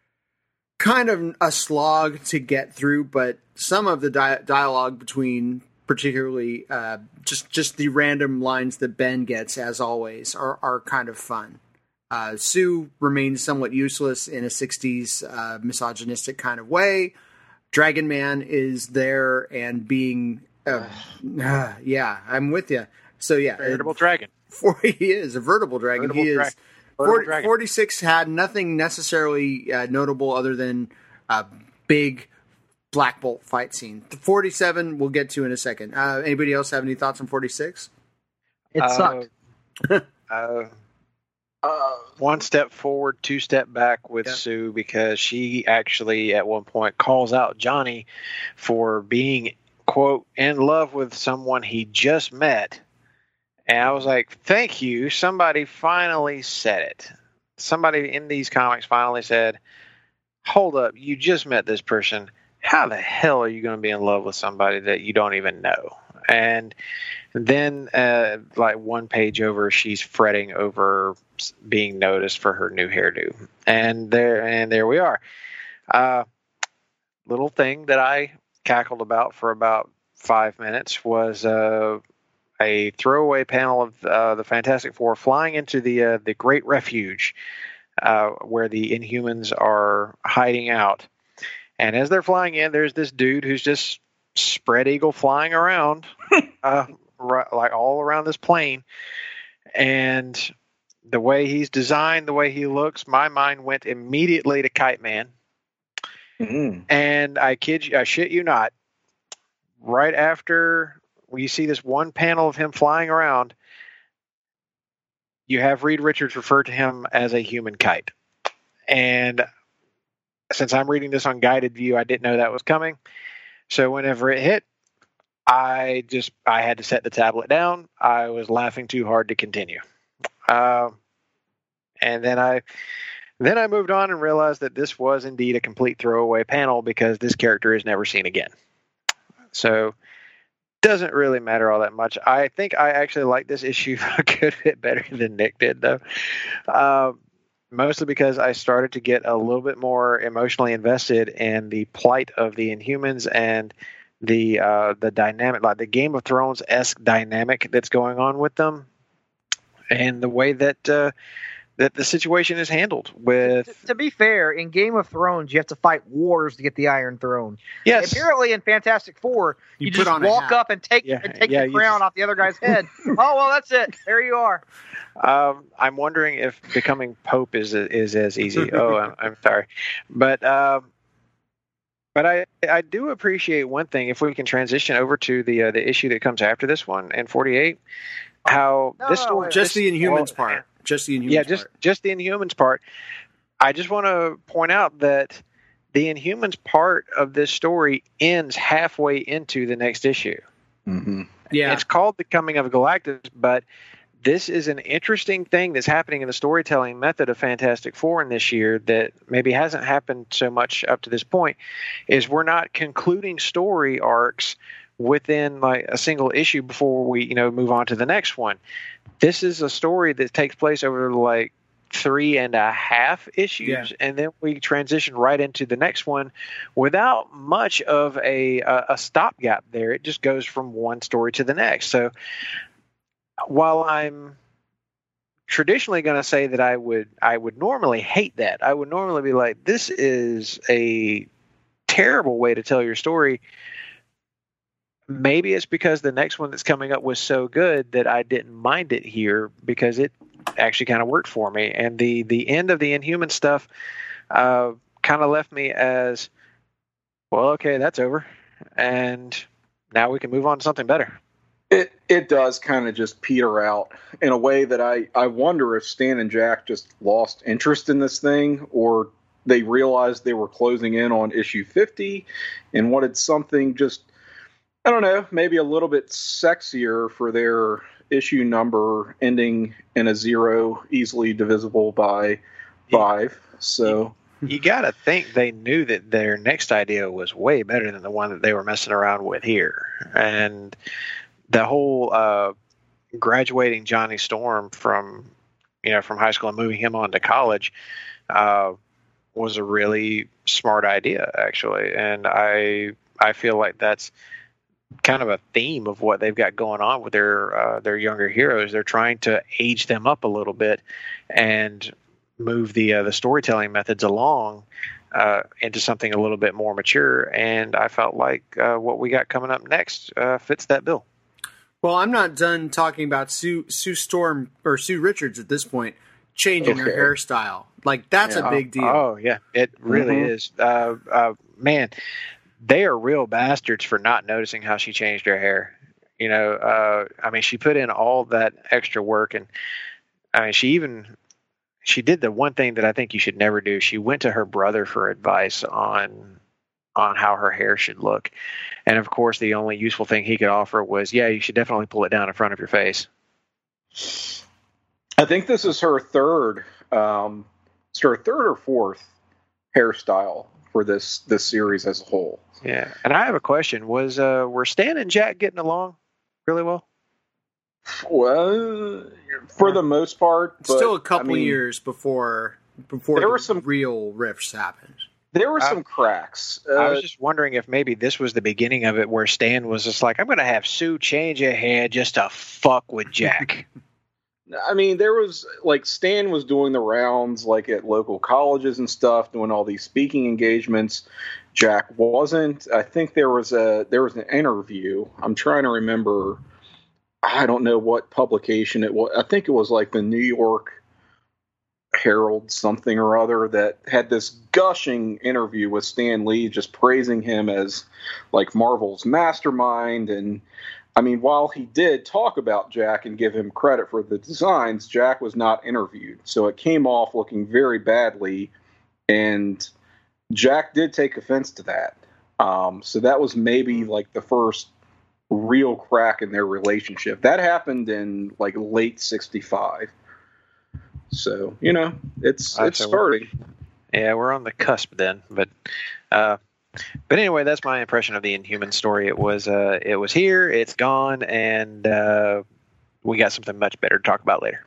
kind of a slog to get through, but some of the di- dialogue between, particularly uh, just just the random lines that Ben gets, as always, are are kind of fun. Uh, Sue remains somewhat useless in a sixties uh, misogynistic kind of way. Dragon Man is there and being, uh, uh, yeah, I'm with you. So yeah, Veritable dragon. For, he is a veritable dragon. Veritable he dra- is. veritable forty, dragon. forty-six had nothing necessarily uh, notable other than a big Black Bolt fight scene. The forty-seven we'll get to in a second. Uh, anybody else have any thoughts on forty-six? It Uh, sucked. uh, uh, one step forward, two step back with Yeah. Sue, because she actually at one point calls out Johnny for being, quote, in love with someone he just met. And I was like, thank you. Somebody finally said it. Somebody in these comics finally said, hold up, you just met this person. How the hell are you going to be in love with somebody that you don't even know? And then, uh, like one page over, she's fretting over being noticed for her new hairdo, and there, and there we are. Uh, little thing that I cackled about for about five minutes was uh, a throwaway panel of uh, the Fantastic Four flying into the uh, the Great Refuge, uh, where the Inhumans are hiding out. And as they're flying in, there's this dude who's just spread eagle flying around, uh, right, like all around this plane. And the way he's designed, the way he looks, my mind went immediately to Kite Man. Mm-hmm. And I kid you, I shit you not, right after we see this one panel of him flying around, you have Reed Richards refer to him as a human kite. And since I'm reading this on Guided View, I didn't know that was coming. So whenever it hit, I just I had to set the tablet down. I was laughing too hard to continue. Uh, and then I then I moved on and realized that this was indeed a complete throwaway panel because this character is never seen again. So doesn't really matter all that much. I think I actually like this issue a good bit better than Nick did, though. Uh, mostly because I started to get a little bit more emotionally invested in the plight of the Inhumans and the uh, the dynamic, like the Game of Thrones-esque dynamic that's going on with them, and the way that uh, that the situation is handled. With To, to be fair, in Game of Thrones, you have to fight wars to get the Iron Throne. Yes. Apparently, in Fantastic Four, you, You just put on a walk hat. up and take Yeah, and take yeah, the you crown just- off the other guy's head. Oh well, that's it. There you are. Um, I'm wondering if becoming Pope is is as easy. Oh, I'm, I'm sorry, but um, but I I do appreciate one thing. If we can transition over to the uh, the issue that comes after this one and forty-eight, how No, this no, story wait, Just the this- Inhumans well, part. Just the Inhumans yeah, just part. just the Inhumans part. I just want to point out that the Inhumans part of this story ends halfway into the next issue. Mm-hmm. Yeah. It's called The Coming of Galactus, but this is an interesting thing that's happening in the storytelling method of Fantastic Four in this year that maybe hasn't happened so much up to this point, is we're not concluding story arcs within like a single issue before we, you know, move on to the next one. This is a story that takes place over like three and a half issues, Yeah. and then we transition right into the next one without much of a a, a stopgap there. It just goes from one story to the next. So while I'm traditionally going to say that I would I would normally hate that, I would normally be like, this is a terrible way to tell your story. Maybe it's because the next one that's coming up was so good that I didn't mind it here, because it actually kind of worked for me. And the the end of the Inhuman stuff uh, kind of left me as, well, okay, that's over, and now we can move on to something better. It it does kind of just peter out in a way that I, I wonder if Stan and Jack just lost interest in this thing, or they realized they were closing in on issue fifty and wanted something just, I don't know, maybe a little bit sexier for their issue number ending in a zero, easily divisible by five. So you got to think they knew that their next idea was way better than the one that they were messing around with here. And the whole uh, graduating Johnny Storm from, you know, from high school and moving him on to college uh, was a really smart idea, actually. And I I feel like that's kind of a theme of what they've got going on with their uh, their younger heroes. They're trying to age them up a little bit and move the uh, the storytelling methods along uh, into something a little bit more mature. And I felt like uh, what we got coming up next uh, fits that bill. Well, I'm not done talking about Sue Sue Storm or Sue Richards at this point changing Okay. her hairstyle. Like, that's Yeah. a big deal. Oh, yeah, it really Mhm. is. Uh, uh, man, they are real bastards for not noticing how she changed her hair. You know, uh, I mean, she put in all that extra work, and I mean, she even she did the one thing that I think you should never do. She went to her brother for advice on on how her hair should look, and of course, the only useful thing he could offer was, "Yeah, you should definitely pull it down in front of your face." I think this is her third, um, it's her third or fourth hairstyle for this this series as a whole. Yeah, and I have a question: Was uh, were Stan and Jack getting along really well? Well, for the most part, but, Still a couple I mean, years before before there the were some real rifts happened. There were I- some cracks. I Uh, was just wondering if maybe this was the beginning of it, where Stan was just like, "I'm going to have Sue change her hair just to fuck with Jack." I mean, there was like Stan was doing the rounds like at local colleges and stuff, doing all these speaking engagements. Jack wasn't. I think there was a there was an interview. I'm trying to remember. I don't know what publication it was. I think it was like the New York Herald something or other that had this gushing interview with Stan Lee, just praising him as like Marvel's mastermind. And I mean, while he did talk about Jack and give him credit for the designs, Jack was not interviewed. So it came off looking very badly, and Jack did take offense to that. Um, so that was maybe like the first real crack in their relationship. That happened in like late sixty-five. So, you know, it's I'd it's say we're- starting. Yeah, we're on the cusp then, but uh, but anyway, that's my impression of the Inhuman story. It was uh, it was here, it's gone, and uh, we got something much better to talk about later.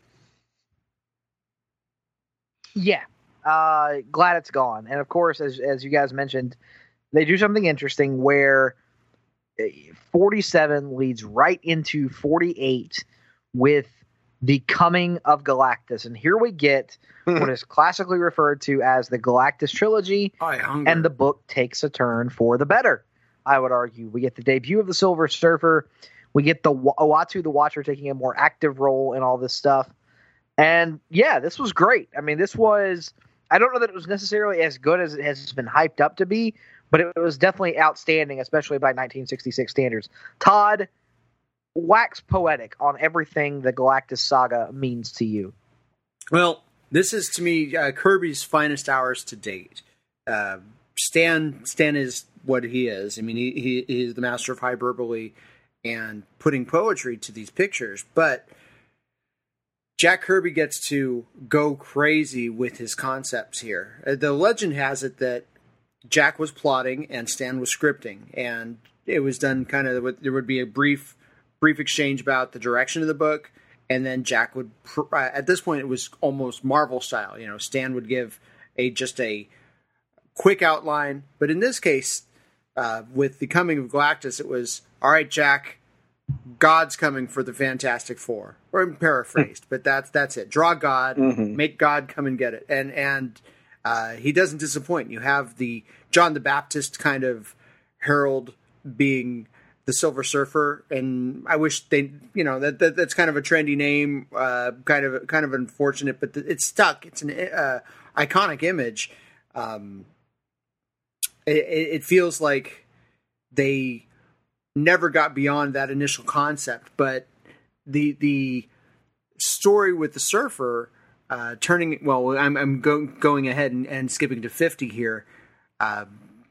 Yeah. Uh, glad it's gone. And of course, as as you guys mentioned, they do something interesting where forty-seven leads right into forty-eight with the coming of Galactus. And here we get what is classically referred to as the Galactus trilogy, and the book takes a turn for the better, I would argue. We get the debut of the Silver Surfer. We get the Uatu the Watcher taking a more active role in all this stuff. And yeah, this was great. I mean, this was, I don't know that it was necessarily as good as it has been hyped up to be, but it was definitely outstanding, especially by nineteen sixty-six standards. Todd, wax poetic on everything the Galactus saga means to you. Well, this is to me uh, Kirby's finest hours to date. Uh, Stan Stan is what he is. I mean, he, he he is the master of hyperbole and putting poetry to these pictures. But Jack Kirby gets to go crazy with his concepts here. Uh, the legend has it that Jack was plotting and Stan was scripting, and it was done kind of. There would be a brief brief exchange about the direction of the book, and then Jack would. Pr- uh, at this point, it was almost Marvel style. You know, Stan would give a just a quick outline, but in this case, uh, with the coming of Galactus, it was all right, Jack. God's coming for the Fantastic Four, or paraphrased, but that's that's it. Draw God, mm-hmm. make God come and get it, and and uh, he doesn't disappoint. You have the John the Baptist kind of herald being the Silver Surfer, and I wish they, you know, that, that that's kind of a trendy name, uh, kind of kind of unfortunate, but it's stuck. It's an uh, iconic image. Um, it, it feels like they never got beyond that initial concept, but the the story with the Surfer uh, turning well, I'm I'm go, going ahead and, and skipping to fifty here. Uh,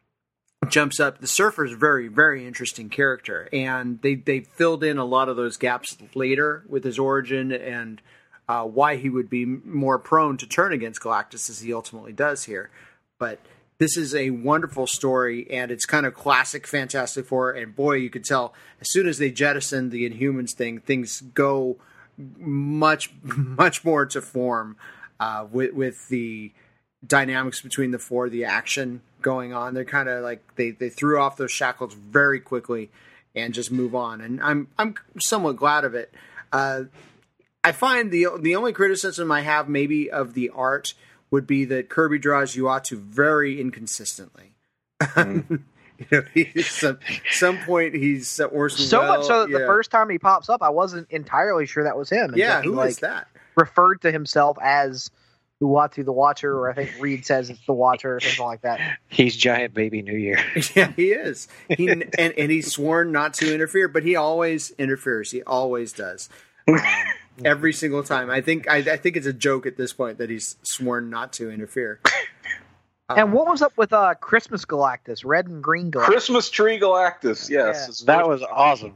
jumps up. The Surfer is a very very interesting character, and they they filled in a lot of those gaps later with his origin and uh, why he would be more prone to turn against Galactus as he ultimately does here, but. This is a wonderful story, and it's kind of classic Fantastic Four. And boy, you could tell as soon as they jettison the Inhumans thing, things go much, much more to form uh, with, with the dynamics between the four, the action going on. They're kind of like they, they threw off those shackles very quickly and just move on. And I'm I'm somewhat glad of it. Uh, I find the the only criticism I have maybe of the art would be that Kirby draws Uatu very inconsistently. Mm. you know, he, some some point he's Orson so Welles, much so that yeah. the first time he pops up, I wasn't entirely sure that was him. Yeah, he, who like, is that? Referred to himself as Uatu the Watcher, or I think Reed says it's the Watcher or something like that. He's Giant Baby New Year. Yeah, he is. He and and he's sworn not to interfere, but he always interferes. He always does. Um, Every single time. I think I, I think it's a joke at this point that he's sworn not to interfere. Um, and what was up with uh, Christmas Galactus, red and green Galactus? Christmas Tree Galactus, yes. Yeah. That was awesome.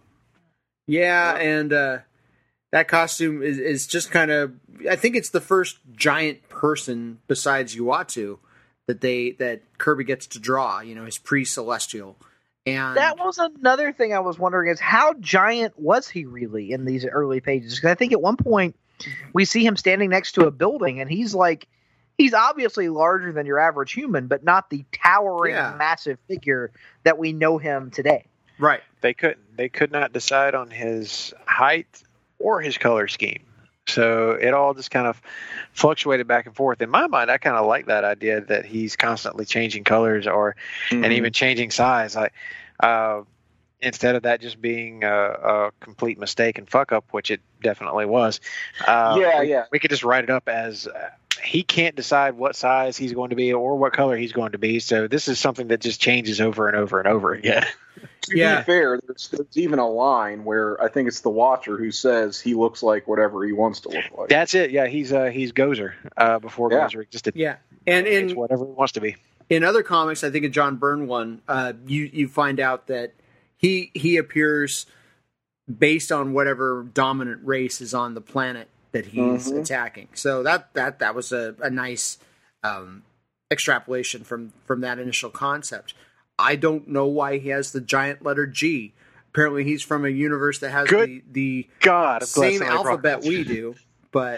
Yeah, and uh, that costume is, is just kind of... I think it's the first giant person besides Uatu that they that Kirby gets to draw, you know, his pre-Celestial. And that was another thing I was wondering is how giant was he really in these early pages? Because I think at one point we see him standing next to a building and he's like, he's obviously larger than your average human, but not the towering, yeah. massive figure that we know him today. Right. They couldn't, they could not decide on his height or his color scheme. So it all just kind of fluctuated back and forth. In my mind, I kind of like that idea that he's constantly changing colors or mm-hmm. and even changing size. I, uh, instead of that just being a, a complete mistake and fuck up, which it definitely was. Uh, yeah, we, yeah. We could just write it up as uh, he can't decide what size he's going to be or what color he's going to be. So this is something that just changes over and over and over again. To yeah. be fair, there's, there's even a line where I think it's the Watcher who says he looks like whatever he wants to look like. That's it. Yeah, he's uh, he's Gozer uh, before yeah. Gozer existed. Yeah, and in it's whatever he wants to be. In other comics, I think a John Byrne one, uh, you you find out that he he appears based on whatever dominant race is on the planet that he's mm-hmm. attacking. So that that that was a, a nice um, extrapolation from from that initial concept. I don't know why he has the giant letter G. Apparently, he's from a universe that has Good the, the God, same alphabet we do. But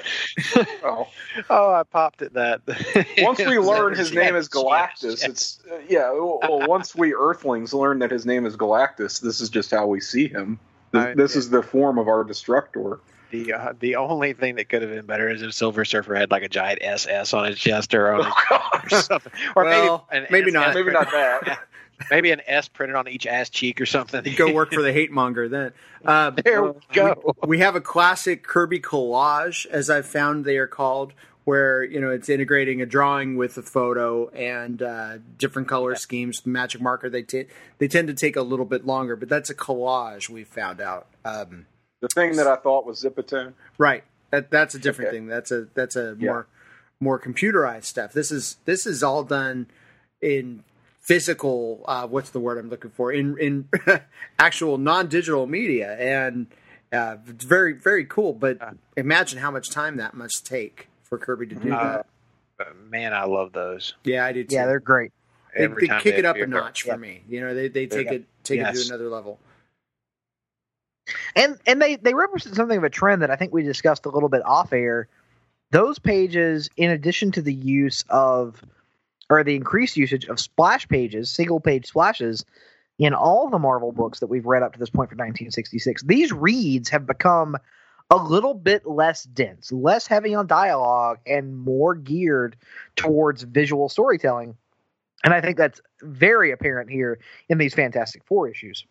oh. oh, I popped at that. Once we learn his name is Galactus, it's uh, yeah. Well, once we Earthlings learn that his name is Galactus, this is just how we see him. This, this is the form of our Destructor. The uh, the only thing that could have been better is if Silver Surfer had like a giant S S on his chest or, on his, oh, or something, or well, maybe maybe S S not, maybe not that. Maybe an S printed on each ass cheek or something. Go work for the hate monger then. Uh, there we go. We, we have a classic Kirby collage, as I've found they are called, where you know it's integrating a drawing with a photo and uh, different color schemes. Magic marker they t- they tend to take a little bit longer, but that's a collage we found out. Um, the thing that I thought was Zipatone, right? That that's a different okay. thing. That's a that's a yeah. more more computerized stuff. This is this is all done in physical. Uh, what's the word I'm looking for? In in actual non-digital media, and uh, it's very very cool. But imagine how much time that must take for Kirby to do uh, that. Man, I love those. Yeah, I do too. Yeah, they're great. They, Every they time kick they it up a appear. notch for yeah. me. You know, they they take Yeah. it take Yes. it to another level. And and they, they represent something of a trend that I think we discussed a little bit off air. Those pages, in addition to the use of, or the increased usage of splash pages, single page splashes, in all the Marvel books that we've read up to this point for nineteen sixty-six, these reads have become a little bit less dense, less heavy on dialogue, and more geared towards visual storytelling. And I think that's very apparent here in these Fantastic Four issues.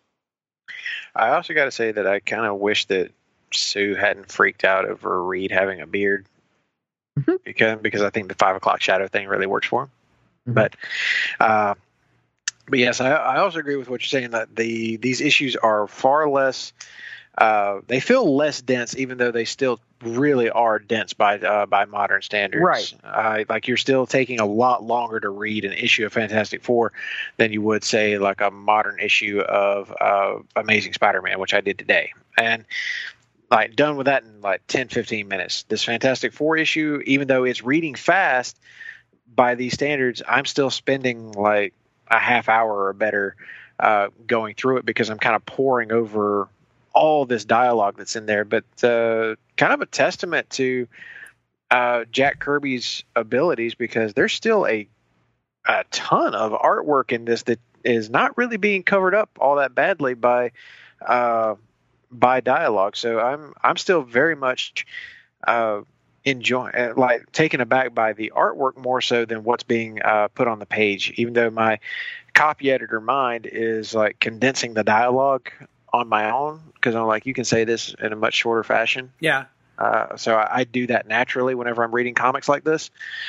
I also got to say that I kind of wish that Sue hadn't freaked out over Reed having a beard, mm-hmm. because because I think the five o'clock shadow thing really works for him. Mm-hmm. But uh, but yes, I, I also agree with what you're saying that the these issues are far less. Uh, they feel less dense, even though they still really are dense by uh, by modern standards. Right. Uh, like you're still taking a lot longer to read an issue of Fantastic Four than you would say like a modern issue of uh, Amazing Spider-Man, which I did today. And like done with that in like ten, fifteen minutes. This Fantastic Four issue, even though it's reading fast by these standards, I'm still spending like a half hour or better uh, going through it because I'm kind of poring over all this dialogue that's in there, but uh, kind of a testament to uh, Jack Kirby's abilities, because there's still a a ton of artwork in this that is not really being covered up all that badly by uh, by dialogue. So I'm I'm still very much uh, enjoying, like taken aback by the artwork more so than what's being uh, put on the page. Even though my copy editor mind is like condensing the dialogue on my own, because I'm like, you can say this in a much shorter fashion. Yeah. Uh, so I, I do that naturally whenever I'm reading comics like this.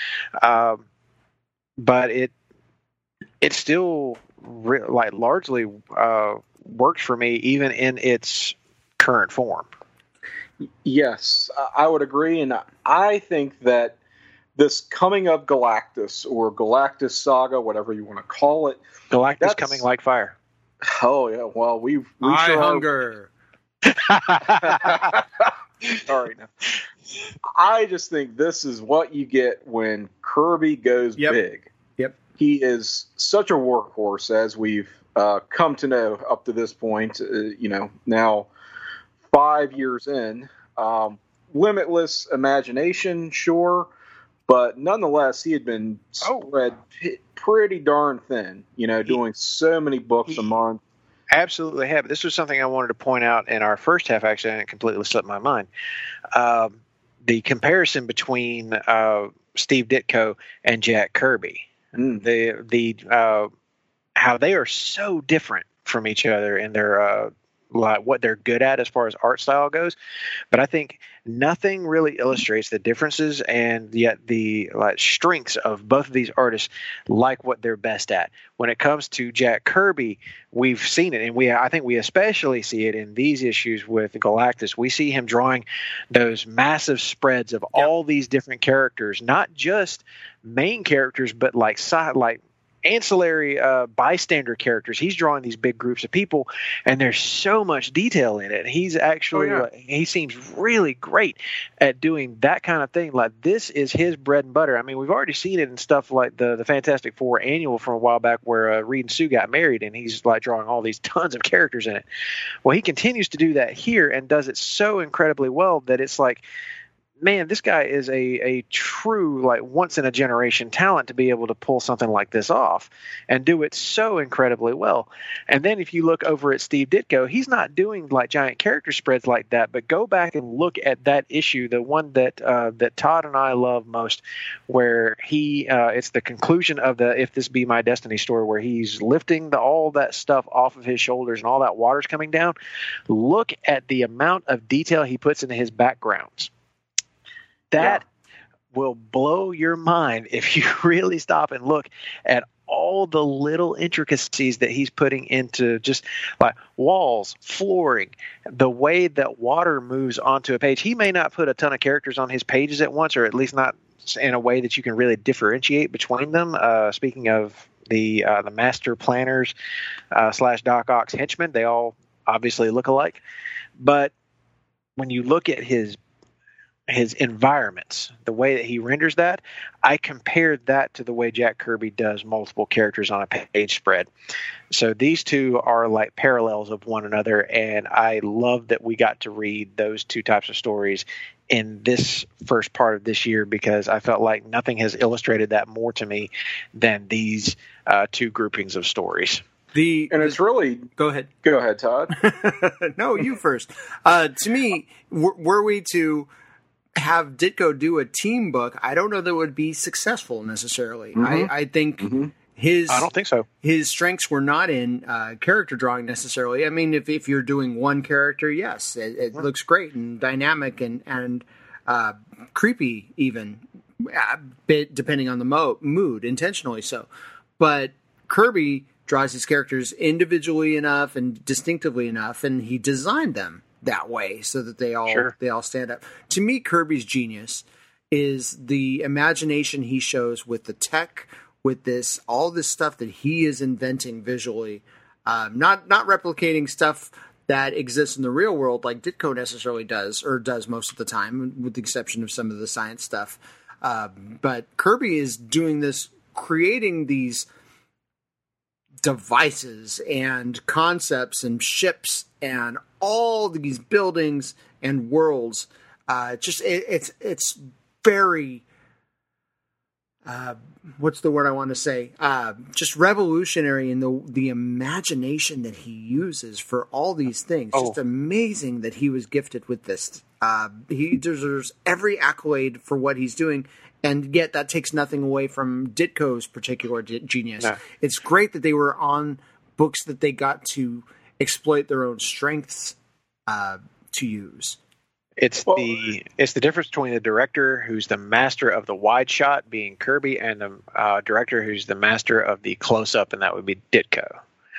Um, but it it still re- like largely uh, works for me, even in its current form. Yes, I would agree, and I think that this coming of Galactus, or Galactus Saga, whatever you want to call it, Galactus coming like fire. Oh yeah, well we we I sure hunger. All right, now I just think this is what you get when Kirby goes Yep. big. Yep. He is such a workhorse, as we've uh, come to know up to this point. Uh, you know, now five years in, um, limitless imagination, sure, but nonetheless, he had been spread p- pretty darn thin. You know, doing so many books a month. Absolutely have. This was something I wanted to point out in our first half, actually, and it completely slipped my mind. Um, the comparison between uh, Steve Ditko and Jack Kirby, mm. the the uh, how they are so different from each other in their uh, like what they're good at as far as art style goes. But I think nothing really illustrates the differences and yet the like strengths of both of these artists, like what they're best at. When it comes to Jack Kirby, we've seen it, and we I think we especially see it in these issues with Galactus. We see him drawing those massive spreads of yep. all these different characters, not just main characters, but like side like ancillary uh, bystander characters. He's drawing these big groups of people, and there's so much detail in it. He's actually, oh, yeah. uh, he seems really great at doing that kind of thing. Like, this is his bread and butter. I mean, we've already seen it in stuff like the, the Fantastic Four annual from a while back where uh, Reed and Sue got married, and he's like drawing all these tons of characters in it. Well, he continues to do that here and does it so incredibly well that it's like, man, this guy is a, a true, like, once-in-a-generation talent to be able to pull something like this off and do it so incredibly well. And then if you look over at Steve Ditko, he's not doing, like, giant character spreads like that, but go back and look at that issue, the one that uh, that Todd and I love most, where he uh, it's the conclusion of the If This Be My Destiny story, where he's lifting the, all that stuff off of his shoulders and all that water's coming down. Look at the amount of detail he puts into his backgrounds. That yeah. will blow your mind if you really stop and look at all the little intricacies that he's putting into just like walls, flooring, the way that water moves onto a page. He may not put a ton of characters on his pages at once, or at least not in a way that you can really differentiate between them. Uh, speaking of the uh, the master planners uh, slash Doc Ock's henchmen, they all obviously look alike. But when you look at his his environments, the way that he renders that, I compared that to the way Jack Kirby does multiple characters on a page spread. So these two are like parallels of one another, and I love that we got to read those two types of stories in this first part of this year, because I felt like nothing has illustrated that more to me than these uh, two groupings of stories. The and it's really go ahead, go ahead, Todd. No, you first. Uh, to me, were, were we to have Ditko do a team book, I don't know that it would be successful necessarily. Mm-hmm. I, I think mm-hmm. his I don't think so. His strengths were not in uh, character drawing necessarily. I mean, if if you're doing one character, yes, it, it looks great and dynamic and and uh, creepy even, a bit depending on the mo- mood, intentionally so. But Kirby draws his characters individually enough and distinctively enough, and he designed them that way so that they all sure. they all stand up. To me, Kirby's genius is the imagination he shows with the tech, with this all this stuff that he is inventing visually, um, not not replicating stuff that exists in the real world like Ditko necessarily does or does most of the time, with the exception of some of the science stuff. Uh, but Kirby is doing this, creating these devices and concepts and ships and all these buildings and worlds. Uh, just it, it's it's very uh, what's the word I want to say? Uh, just revolutionary in the the imagination that he uses for all these things. Oh. Just amazing that he was gifted with this. Uh, he deserves every accolade for what he's doing. And yet that takes nothing away from Ditko's particular d- genius. No. It's great that they were on books that they got to exploit their own strengths uh, to use. It's well, the it's the difference between the director who's the master of the wide shot, being Kirby, and the uh, director who's the master of the close up, and that would be Ditko.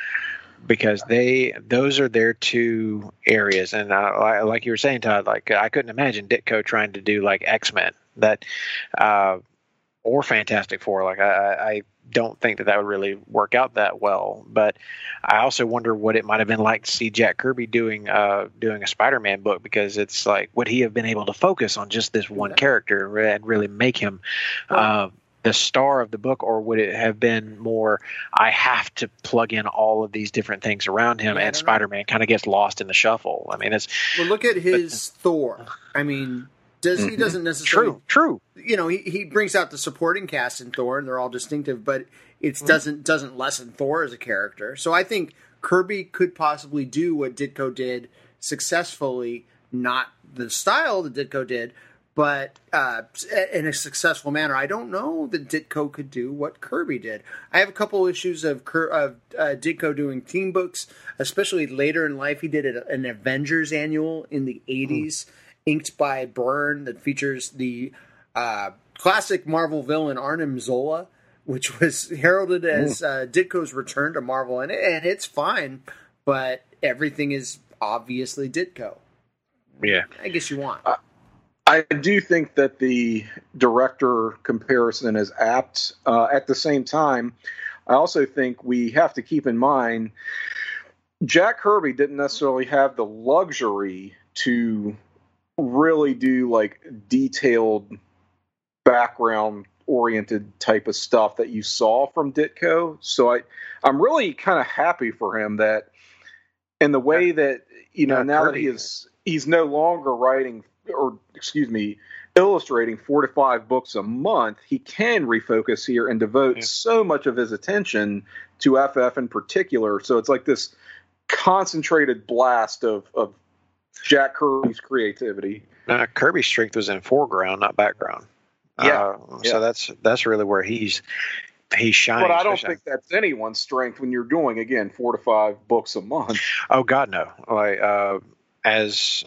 Because they those are their two areas, and uh, like you were saying, Todd, like I couldn't imagine Ditko trying to do like X-Men. That uh, or Fantastic Four. Like I, I don't think that that would really work out that well. But I also wonder what it might have been like to see Jack Kirby doing uh, doing a Spider-Man book, because it's like, would he have been able to focus on just this one character and really make him uh, the star of the book, or would it have been more, I have to plug in all of these different things around him, yeah, and Spider-Man kind of gets lost in the shuffle? I mean, it's well, look at his but, Thor. I mean. Does, he doesn't necessarily true, true. You know, he, he brings out the supporting cast in Thor, and they're all distinctive, but it mm-hmm. doesn't doesn't lessen Thor as a character. So I think Kirby could possibly do what Ditko did successfully, not the style that Ditko did, but uh, in a successful manner. I don't know that Ditko could do what Kirby did. I have a couple issues of, of uh, Ditko doing team books, especially later in life. He did an Avengers annual in the eighties. Mm. Inked by Byrne, that features the uh, classic Marvel villain Arnim Zola, which was heralded as uh, Ditko's return to Marvel, and, it, and it's fine, but everything is obviously Ditko. Yeah, I guess you want. Uh, I do think that the director comparison is apt. Uh, at the same time, I also think we have to keep in mind Jack Kirby didn't necessarily have the luxury to really do like detailed background oriented type of stuff that you saw from Ditko. So I, I'm really kind of happy for him that in the way that, you know, yeah, now Kirby. that he is, he's no longer writing or excuse me, illustrating four to five books a month, he can refocus here and devote yeah. so much of his attention to F F in particular. So it's like this concentrated blast of, of Jack Kirby's creativity. Uh, Kirby's strength was in foreground, not background. Yeah. Uh, yeah. So that's that's really where he's he shines. But I don't think that's anyone's strength when you're doing, again, four to five books a month. Oh God, no. Like uh, as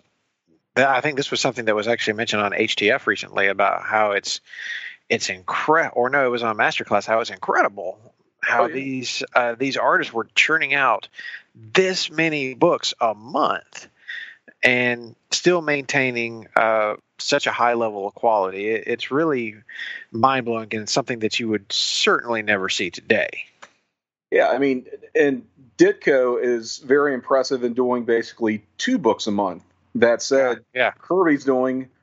I think this was something that was actually mentioned on H T F recently about how it's it's incredible. Or no, it was on Masterclass. How it's incredible how oh, yeah. these uh, these artists were churning out this many books a month and still maintaining uh, such a high level of quality. It, it's really mind-blowing and something that you would certainly never see today. Yeah, I mean, and Ditko is very impressive in doing basically two books a month. That said, yeah. Kirby's doing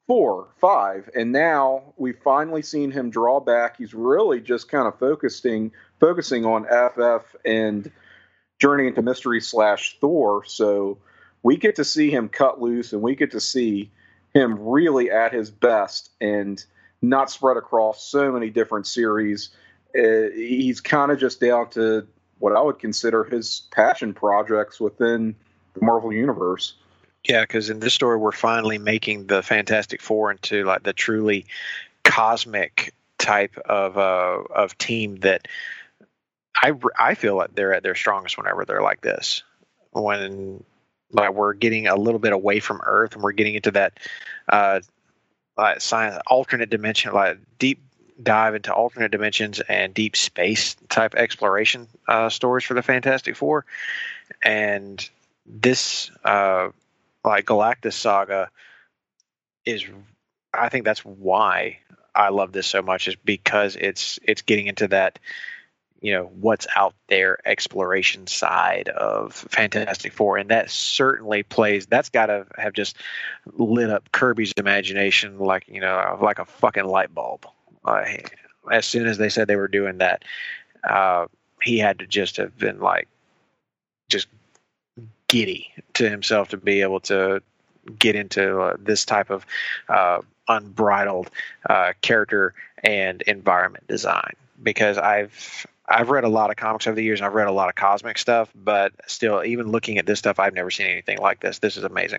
four, five, and now we've finally seen him draw back. He's really just kind of focusing focusing on F F and Journey into Mystery slash Thor. So we get to see him cut loose, and we get to see him really at his best and not spread across so many different series. Uh, he's kind of just down to what I would consider his passion projects within the Marvel Universe. Yeah, because in this story, we're finally making the Fantastic Four into like the truly cosmic type of uh, of team that I, I feel like they're at their strongest whenever they're like this. When like we're getting a little bit away from Earth and we're getting into that uh, like science alternate dimension, like deep dive into alternate dimensions and deep space type exploration uh, stories for the Fantastic Four, and this. Uh, Like Galactus Saga is, I think that's why I love this so much, is because it's it's getting into that, you know, what's out there exploration side of Fantastic Four, and that certainly plays. That's got to have just lit up Kirby's imagination like you know like a fucking light bulb. Uh, as soon as they said they were doing that, uh, he had to just have been like just. giddy to himself to be able to get into uh, this type of uh, unbridled uh, character and environment design, because I've I've read a lot of comics over the years and I've read a lot of cosmic stuff, but still, even looking at this stuff, I've never seen anything like this. This is amazing.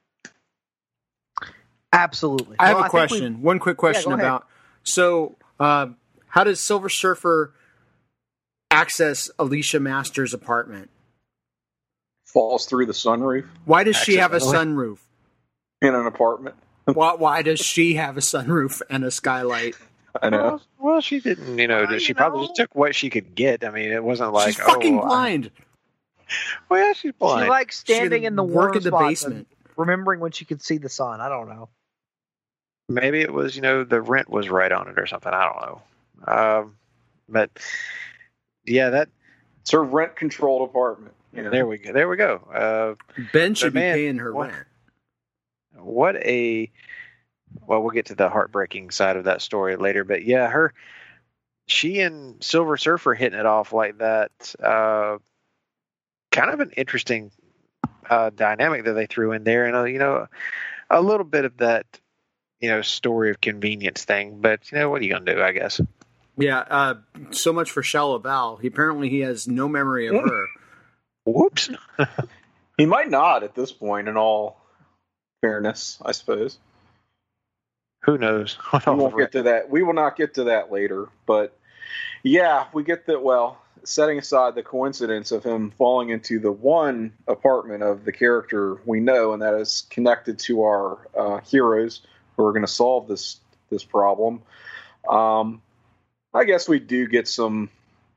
Absolutely. I have well, a I question. One quick question yeah, about so uh, how does Silver Surfer access Alicia Masters' apartment? Falls through the sunroof. Why does she have a sunroof in an apartment? why, why does she have a sunroof and a skylight? I know. Well, well she didn't. You know, well, she you probably know. just took what she could get. I mean, it wasn't like she's fucking oh, blind. I... Well, yeah, she's blind. She likes standing she in the work warm in the spot basement, remembering when she could see the sun. I don't know. Maybe it was, you know, the rent was right on it or something. I don't know. Um, but yeah, that it's her rent-controlled apartment. You know. There we go. There we go. Uh, Ben should be man, paying her what, rent. What a well, we'll get to the heartbreaking side of that story later. But yeah, her, she and Silver Surfer hitting it off like that. Uh, kind of an interesting uh, dynamic that they threw in there, and uh, you know, a little bit of that, you know, story of convenience thing. But you know, what are you gonna do? I guess. Yeah. Uh, so much for Shia LaBeouf. He apparently he has no memory of her. Whoops. He might not at this point, in all fairness, I suppose. Who knows? We won't get to that. We will not get to that later. But yeah, we get that. Well, setting aside the coincidence of him falling into the one apartment of the character we know, and that is connected to our uh, heroes who are going to solve this this problem. Um, I guess we do get some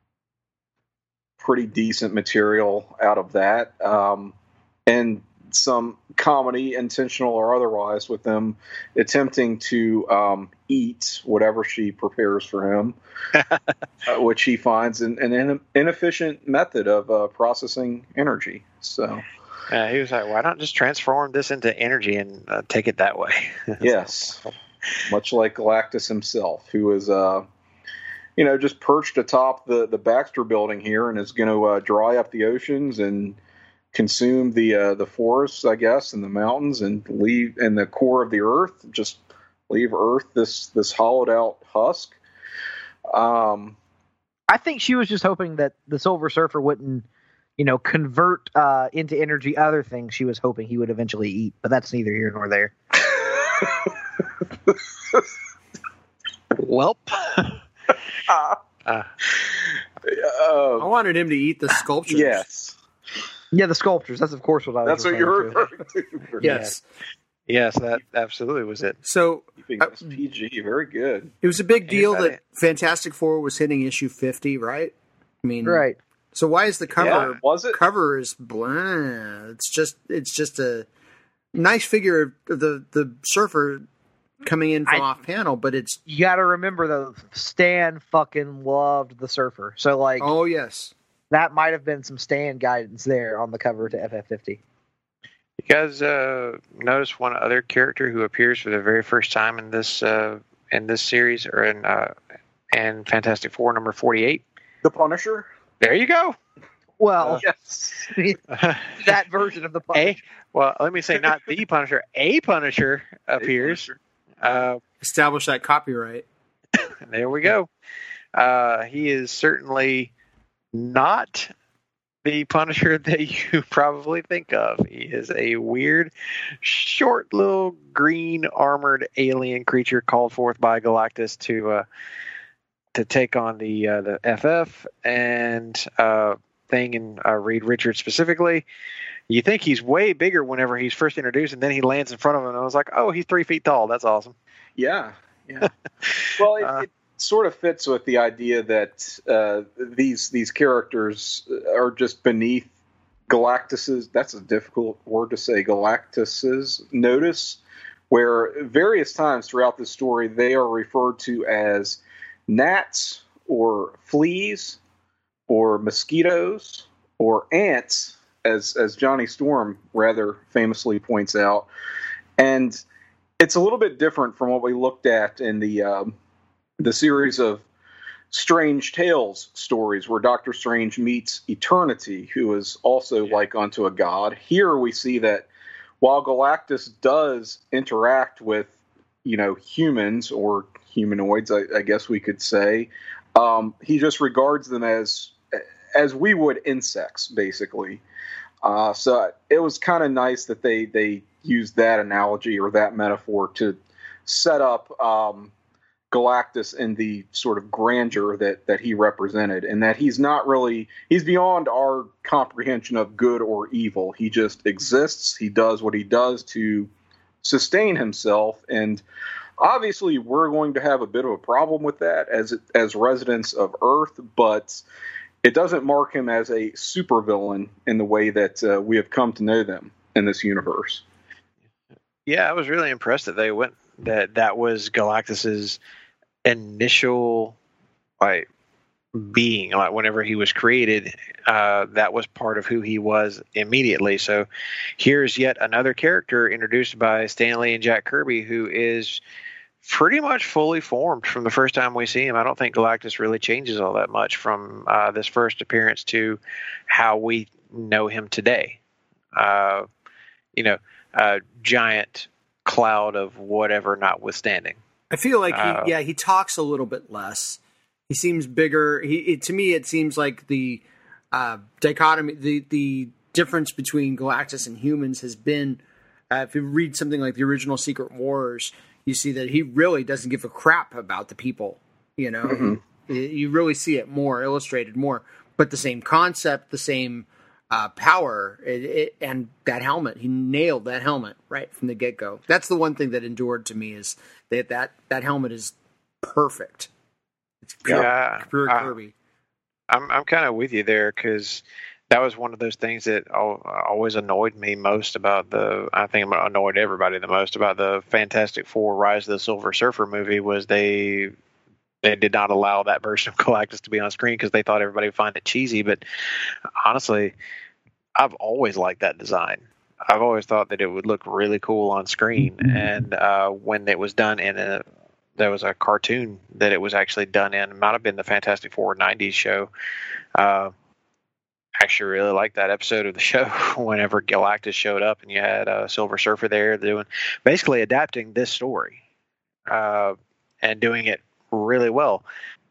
pretty decent material out of that, um, and some comedy, intentional or otherwise, with them attempting to um, eat whatever she prepares for him, uh, which he finds an, an inefficient method of uh, processing energy. So uh, he was like, why not just transform this into energy and uh, take it that way? Yes. Much like Galactus himself, who is uh, you know, just perched atop the, the Baxter building here and is going to uh, dry up the oceans and consume the uh, the forests, I guess, and the mountains, and leave in the core of the earth, just leave Earth this this hollowed out husk. Um, I think she was just hoping that the Silver Surfer wouldn't, you know, convert uh, into energy other things she was hoping he would eventually eat, but that's neither here nor there. Welp. uh, uh, I wanted him to eat the sculptures. Yes. Yeah, the sculptures. That's of course what I was. That's what you're referring to. to. Yes. Yes, that absolutely was it. So you think that's P G? Very good. It was a big deal that it? Fantastic Four was hitting issue fifty, right? I mean, right. So why is the cover? Yeah, was it? Cover is bland. It's just it's just a nice figure of the the surfer coming in from I, off panel, but it's you got to remember though, Stan fucking loved the Surfer, so like, oh yes, that might have been some Stan guidance there on the cover to F F fifty. You guys uh, notice one other character who appears for the very first time in this uh, in this series, or in uh, in Fantastic Four number forty-eight? The Punisher. There you go. Well, Uh, yes, that version of the Punisher. A, well, let me say not the Punisher. A Punisher appears. Uh, Establish that copyright. there we go. Uh, he is certainly not the Punisher that you probably think of. He is a weird, short, little green armored alien creature called forth by Galactus to uh, to take on the uh, the F F and uh, Thing and uh, Reed Richards specifically. You think he's way bigger whenever he's first introduced, and then he lands in front of him, and I was like, oh, he's three feet tall. That's awesome. Yeah, yeah. Well, it, Uh, it sort of fits with the idea that uh, these these characters are just beneath Galactus's. That's a difficult word to say. Galactus's notice, where various times throughout the story they are referred to as gnats or fleas or mosquitoes or ants, as as Johnny Storm rather famously points out, and it's a little bit different from what we looked at in the um, the series of Strange Tales stories, where Doctor Strange meets Eternity, who is also yeah. like unto a god. Here we see that while Galactus does interact with, you know, humans or humanoids, I, I guess we could say, um, he just regards them as as we would insects, basically. Uh, so it was kind of nice that they, they used that analogy or that metaphor to set up um, Galactus in the sort of grandeur that, that he represented, and that he's not really, he's beyond our comprehension of good or evil. He just exists. He does what he does to sustain himself. And obviously we're going to have a bit of a problem with that as, as residents of Earth, but it doesn't mark him as a supervillain in the way that uh, we have come to know them in this universe. Yeah, I was really impressed that they went that that was Galactus's initial like being. Like whenever he was created, uh, that was part of who he was immediately. So here's yet another character introduced by Stan Lee and Jack Kirby, who is pretty much fully formed from the first time we see him. I don't think Galactus really changes all that much from uh, this first appearance to how we know him today. Uh, you know, a giant cloud of whatever notwithstanding. I feel like, he, Uh, yeah, he talks a little bit less. He seems bigger. He it, to me, it seems like the uh, dichotomy, the the difference between Galactus and humans has been. Uh, if you read something like the original Secret Wars, you see that he really doesn't give a crap about the people. You know, mm-hmm. you really see it more illustrated more, but the same concept, the same uh, power, it, it, and that helmet. He nailed that helmet right from the get go. That's the one thing that endured to me is that that, that helmet is perfect. It's pure, yeah, pure I, Kirby. I'm I'm kind of with you there because that was one of those things that always annoyed me most about the, I think annoyed everybody the most about the Fantastic Four Rise of the Silver Surfer movie was they they did not allow that version of Galactus to be on screen because they thought everybody would find it cheesy. But honestly, I've always liked that design. I've always thought that it would look really cool on screen. And uh, when it was done in a, there was a cartoon that it was actually done in, it might have been the Fantastic Four nineties show. Uh, actually really liked that episode of the show whenever Galactus showed up and you had uh, Silver Surfer there doing basically adapting this story uh, and doing it really well.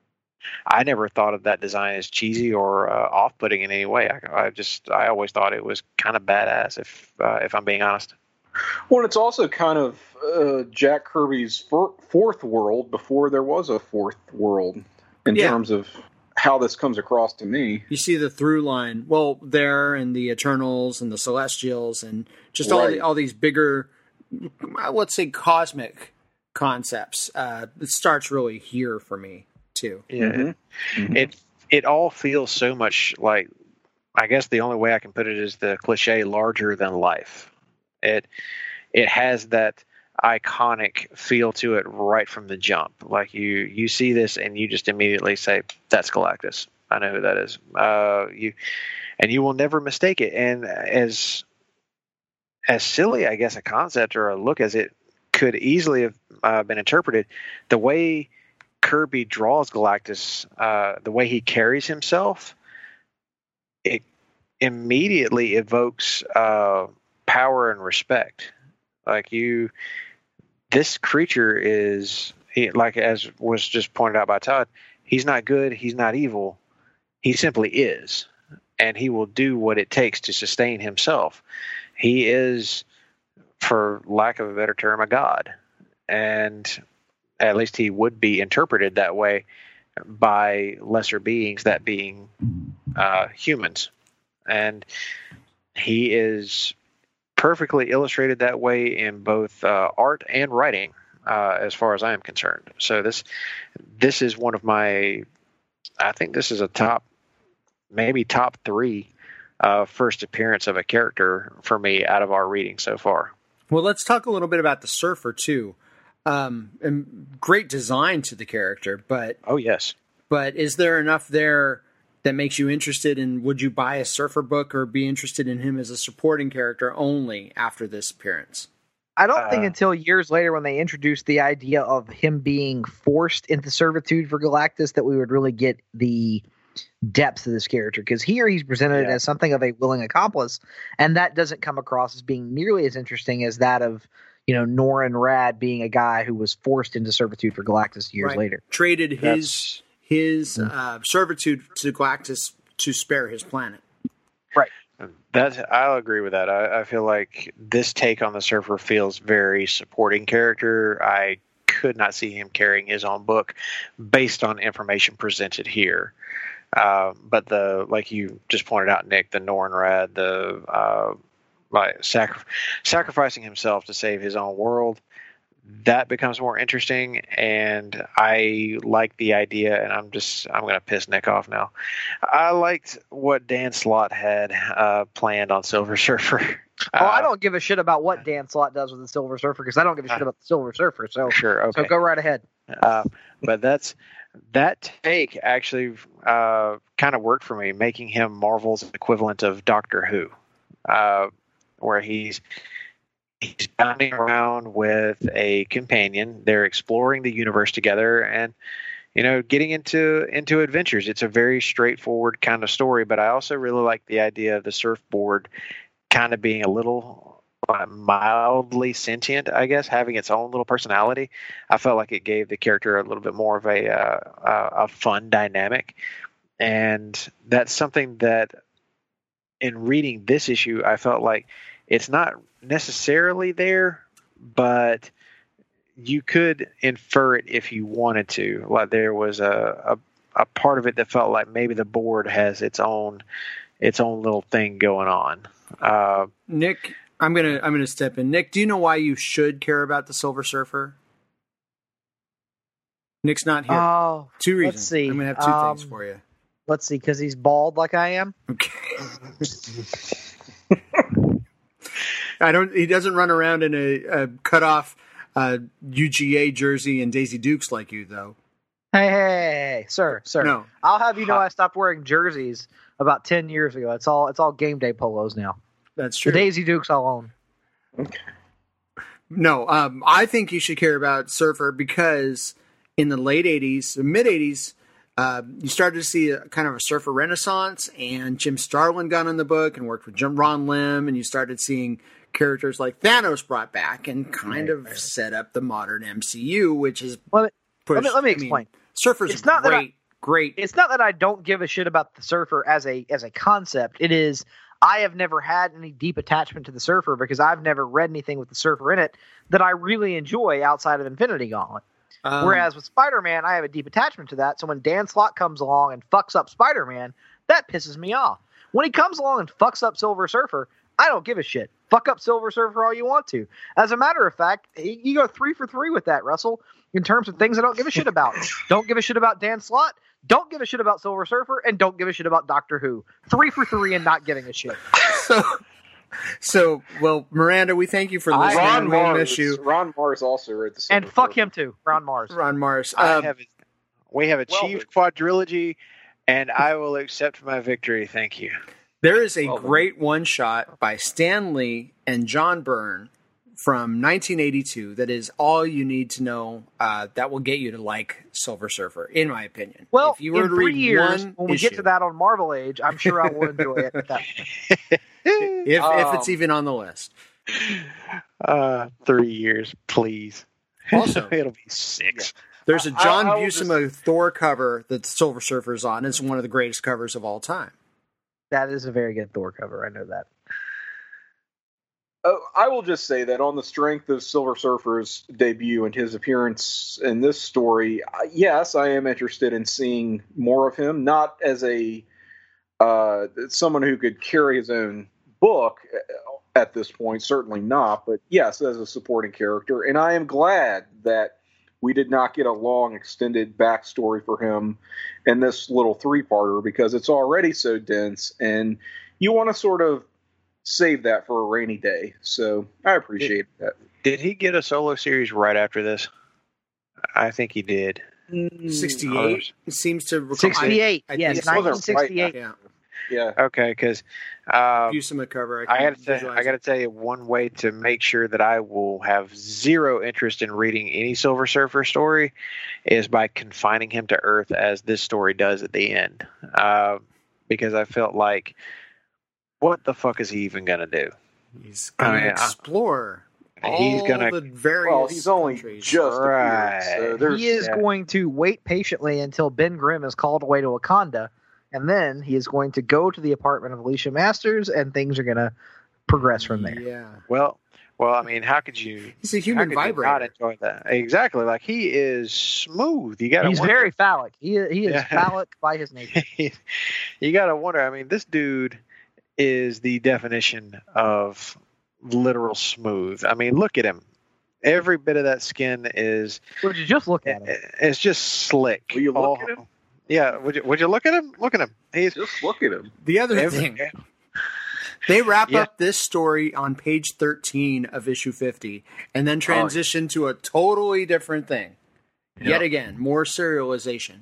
I never thought of that design as cheesy or uh, off-putting in any way. I, I just I always thought it was kind of badass if uh, if I'm being honest. Well, it's also kind of uh, Jack Kirby's for- fourth world before there was a fourth world in Yeah. terms of how this comes across to me. You see the through line, well, there and the Eternals and the Celestials and just all Right. the, all these bigger, let's say, cosmic concepts. Uh, it starts really here for me too. Yeah, Mm-hmm. Mm-hmm. it it all feels so much like, I guess the only way I can put it is the cliche larger than life. It it has that iconic feel to it right from the jump. Like you you see this and you just immediately say, that's Galactus. I know who that is. Uh, you and you will never mistake it. And as as silly, I guess, a concept or a look as it could easily have uh, been interpreted, the way Kirby draws Galactus, uh, the way he carries himself, it immediately evokes uh, power and respect. Like you, this creature is, he, like as was just pointed out by Todd, he's not good, he's not evil, he simply is. And he will do what it takes to sustain himself. He is, for lack of a better term, a god. And at least he would be interpreted that way by lesser beings, that being uh, humans. And he is perfectly illustrated that way in both uh, art and writing, uh, as far as I am concerned. So this this is one of my, I think this is a top, maybe top three uh, first appearance of a character for me out of our reading so far. Well, let's talk a little bit about the Surfer too. Um, and great design to the character, but oh yes, but is there enough there that makes you interested in? Would you buy a Surfer book or be interested in him as a supporting character only after this appearance? I don't Uh, think until years later, when they introduced the idea of him being forced into servitude for Galactus, that we would really get the depth of this character. Because here he's presented Yeah. as something of a willing accomplice, and that doesn't come across as being nearly as interesting as that of, you know, Norrin Rad being a guy who was forced into servitude for Galactus years Right. later. Traded his That's- his uh, servitude to Galactus to spare his planet. Right. That's, I'll agree with that. I, I feel like this take on the Surfer feels very supporting character. I could not see him carrying his own book based on information presented here. Uh, but the, like you just pointed out, Nick, the Norrin Rad, the uh, like sacri- sacrificing himself to save his own world, that becomes more interesting. And I like the idea, and I'm just, I'm going to piss Nick off now. I liked what Dan Slott had uh, planned on Silver Surfer. Oh, I Uh, don't give a shit about what Dan Slott does with the Silver Surfer, because I don't give a shit about the Silver Surfer. So Sure, okay. So go right ahead. Uh, but that's that take actually uh, kind of worked for me, making him Marvel's equivalent of Doctor Who, uh, where he's he's bounding around with a companion. They're exploring the universe together, and you know, getting into into adventures. It's a very straightforward kind of story, but I also really like the idea of the surfboard kind of being a little uh, mildly sentient, I guess, having its own little personality. I felt like it gave the character a little bit more of a uh, uh, a fun dynamic, and that's something that in reading this issue, I felt like it's not necessarily there, but you could infer it if you wanted to. Like there was a, a a part of it that felt like maybe the board has its own its own little thing going on. Uh, Nick, I'm gonna I'm gonna step in. Nick, do you know why you should care about the Silver Surfer? Nick's not here. Oh, two reasons. let's see. I'm gonna have two Um, things for you. Let's see, because he's bald like I am. Okay. I don't. He doesn't run around in a, a cut off uh, U G A jersey and Daisy Dukes like you, though. Hey, hey, hey, hey, sir, sir. No. I'll have you know I stopped wearing jerseys about ten years ago. It's all it's all game day polos now. That's true. The Daisy Dukes I'll own. No, um, I think you should care about Surfer because in the late eighties, mid eighties, uh, you started to see a kind of a Surfer renaissance, and Jim Starlin got in the book and worked with Jim Ron Lim, and you started seeing characters like Thanos brought back and kind Right, of right. set up the modern M C U, which is Let me, pushed, let me, let me I mean, explain. Surfer's It's not that I- great, great. It's not that I don't give a shit about the Surfer as a as a concept. It is I have never had any deep attachment to the Surfer because I've never read anything with the Surfer in it that I really enjoy outside of Infinity Gauntlet. Um, Whereas with Spider-Man, I have a deep attachment to that. So when Dan Slott comes along and fucks up Spider-Man, that pisses me off. When he comes along and fucks up Silver Surfer, I don't give a shit. Fuck up Silver Surfer all you want to. As a matter of fact, you go three for three with that, Russell, in terms of things I don't give a shit about. Don't give a shit about Dan Slott. Don't give a shit about Silver Surfer, and don't give a shit about Doctor Who. Three for three and not giving a shit. So, so well, Miranda, we thank you for I- listening. Ron We'll Mars. miss you. Ron Mars also wrote the And Silver fuck Surfer. him too, Ron Mars. Ron Mars. I Um, have, we have achieved quadrilogy, and I will accept my victory. Thank you. There is a Well, great one-shot by Stan Lee and John Byrne from nineteen eighty-two that is all you need to know uh, that will get you to like Silver Surfer, in my opinion. Well, if you were in to three read years, one when we issue, get to that on Marvel Age, I'm sure I will enjoy it at that point. if, Um, if it's even on the list. Uh, three years, please. Also, It'll be six. There's a I- John I will Buscema Thor cover that Silver Surfer's on. It's one of the greatest covers of all time. That is a very good Thor cover. I know that. Oh, I will just say that on the strength of Silver Surfer's debut and his appearance in this story, uh, yes, I am interested in seeing more of him. Not as a uh, someone who could carry his own book at this point, certainly not. But yes, as a supporting character, and I am glad that we did not get a long, extended backstory for him in this little three-parter because it's already so dense, and you want to sort of save that for a rainy day. So I appreciate did, that. Did he get a solo series right after this? I think he did. sixty-eight It seems to recall. sixty-eight I, I yes, think nineteen so. sixty-eight. Yeah. Yeah. Okay, because uh, Buscema cover. I can got to say, visualize I got to it. tell you one way to make sure that I will have zero interest in reading any Silver Surfer story is by confining him to Earth, as this story does at the end. Uh, because I felt like, what the fuck is he even gonna do? He's gonna I mean, I- explore. He's all gonna- the various Well, he's only countries. just Right. appeared, so there's He is yeah. going to wait patiently until Ben Grimm is called away to Wakanda, and then he is going to go to the apartment of Alicia Masters, and things are going to progress from there. Yeah, Well, well, I mean, how could you? he's a How human could you not vibrator. enjoy that? Exactly. Like he is smooth. You got to. He's very phallic. He he is Yeah. phallic by his nature. You got to wonder. I mean, this dude is the definition of literal smooth. I mean, look at him. Every bit of that skin is. Would you just look at him? It's just slick. Will you look All- at him? Yeah. Would you? Would you look at him? Look at him. He's Just look at him. The other every- thing, they wrap Yeah. up this story on page thirteen of issue fifty, and then transition to a totally different thing. Yet again, more serialization.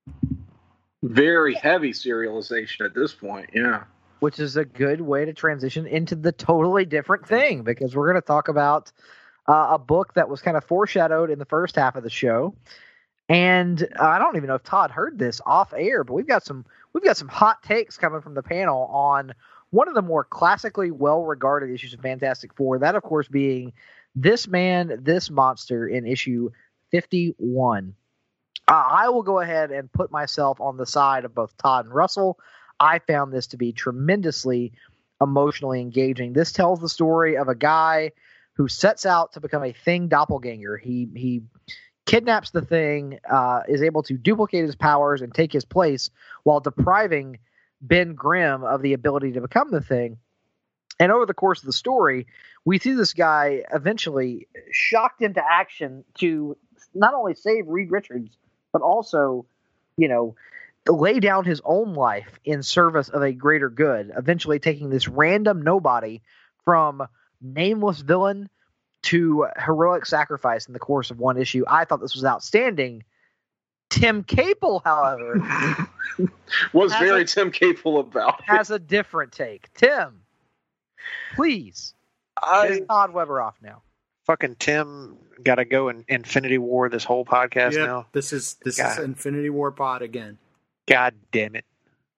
Very heavy serialization at this point. Yeah. Which is a good way to transition into the totally different thing, because we're going to talk about uh, a book that was kind of foreshadowed in the first half of the show. And uh, I don't even know if Todd heard this off air, but we've got some we've got some hot takes coming from the panel on one of the more classically well-regarded issues of Fantastic Four. That, of course, being This Man, This Monster in issue fifty-one. Uh, I will go ahead and put myself on the side of both Todd and Russell. I found this to be tremendously emotionally engaging. This tells the story of a guy who sets out to become a Thing doppelganger. He he kidnaps the Thing, uh, is able to duplicate his powers and take his place while depriving Ben Grimm of the ability to become the Thing. And over the course of the story, we see this guy eventually shocked into action to not only save Reed Richards, but also, you know, lay down his own life in service of a greater good, eventually taking this random nobody from nameless villain to heroic sacrifice in the course of one issue. I thought this was outstanding. Tim Capel, however, Was Has very a- Tim Capel about it. has a different take. Tim, please, I, get Todd Weber off now. fucking Tim got to go in Infinity War this whole podcast Yep, now. this is this God. is Infinity War pod again. God damn it.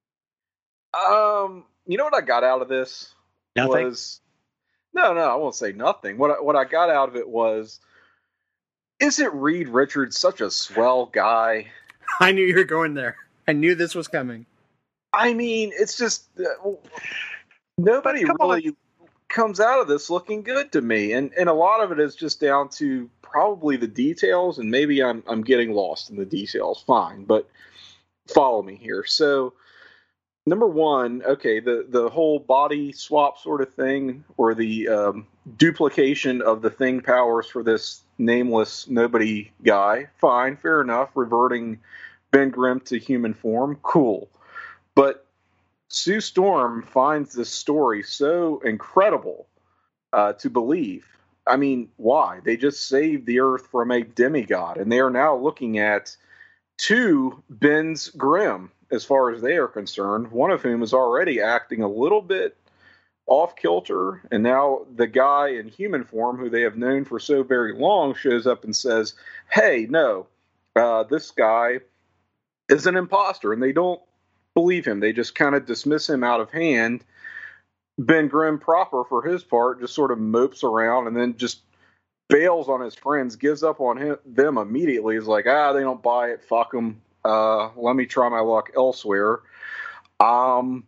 um, you know what I got out of this? Nothing. Was no, no, I won't say nothing. What I, what I got out of it was, isn't Reed Richards such a swell guy? I knew you were going there. I knew this was coming. I mean, it's just uh, nobody Come on. really comes out of this looking good to me, and and a lot of it is just down to probably the details, and maybe I'm I'm getting lost in the details. Fine, but follow me here. So, number one, okay, the the whole body swap sort of thing, or the um, duplication of the Thing powers for this nameless nobody guy. Fine, fair enough. Reverting Ben Grimm to human form, cool. But Sue Storm finds this story so incredible uh, to believe. I mean, why? They just saved the Earth from a demigod, and they are now looking at two Ben's Grimm. as far as they are concerned, one of whom is already acting a little bit off kilter, and now the guy in human form who they have known for so very long shows up and says, hey, no, uh, this guy is an imposter, and they don't believe him. They just kind of dismiss him out of hand. Ben Grimm proper, for his part, just sort of mopes around and then just bails on his friends, gives up on him, them immediately. He's like, ah, they don't buy it, fuck them. Uh, let me try my luck elsewhere. Um,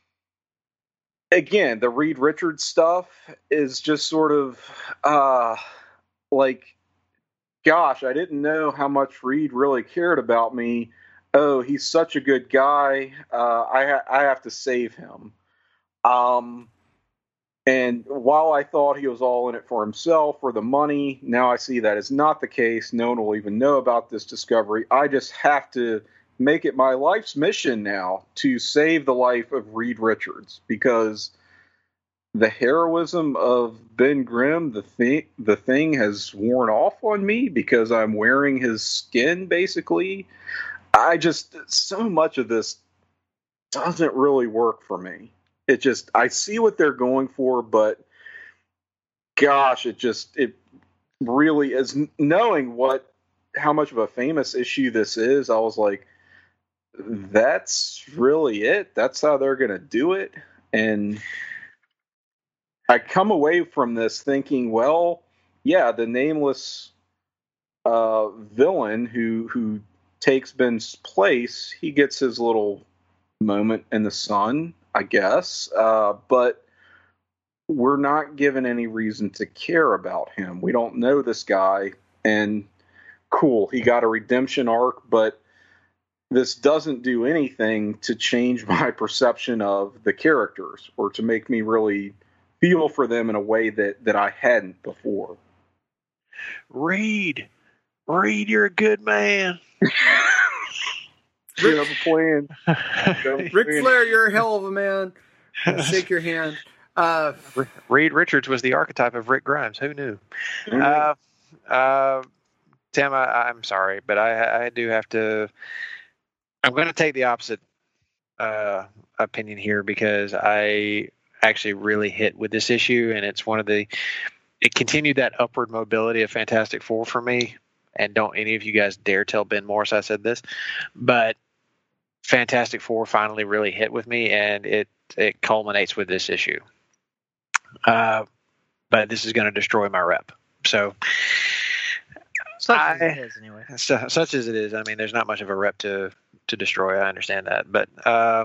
again, the Reed Richards stuff is just sort of uh, like, gosh, I didn't know how much Reed really cared about me. Oh, he's such a good guy. Uh, I ha- I have to save him. Um, and while I thought he was all in it for himself or the money, now I see that is not the case. No one will even know about this discovery. I just have to make it my life's mission now to save the life of Reed Richards, because the heroism of Ben Grimm, the thing, the thing has worn off on me because I'm wearing his skin, basically. I just, so much of this doesn't really work for me. It just, I see what they're going for, but gosh, it just, it really is. Knowing what, how much of a famous issue this is, I was like, that's really it. That's how they're going to do it. And I come away from this thinking, well, yeah, the nameless uh, villain who, who takes Ben's place, he gets his little moment in the sun, I guess, uh, but we're not given any reason to care about him. We don't know this guy, and cool, he got a redemption arc, but this doesn't do anything to change my perception of the characters or to make me really feel for them in a way that, that I hadn't before. Reed, Reed, you're a good man. Get up a plan. Ric Flair, you're a hell of a man. I'll shake your hand. Uh, Reed Richards was the archetype of Rick Grimes. Who knew? Mm-hmm. Uh, uh, Tim, I, I'm sorry, but I, I do have to. I'm going to take the opposite uh, opinion here because I actually really hit with this issue, and it's one of the. It continued that upward mobility of Fantastic Four for me. And don't any of you guys dare tell Ben Morris I said this, but Fantastic Four finally really hit with me, and it it culminates with this issue. Uh, but this is going to destroy my rep. So, such I, as it is, anyway. So, such as it is. I mean, there's not much of a rep to to destroy. I understand that, but uh,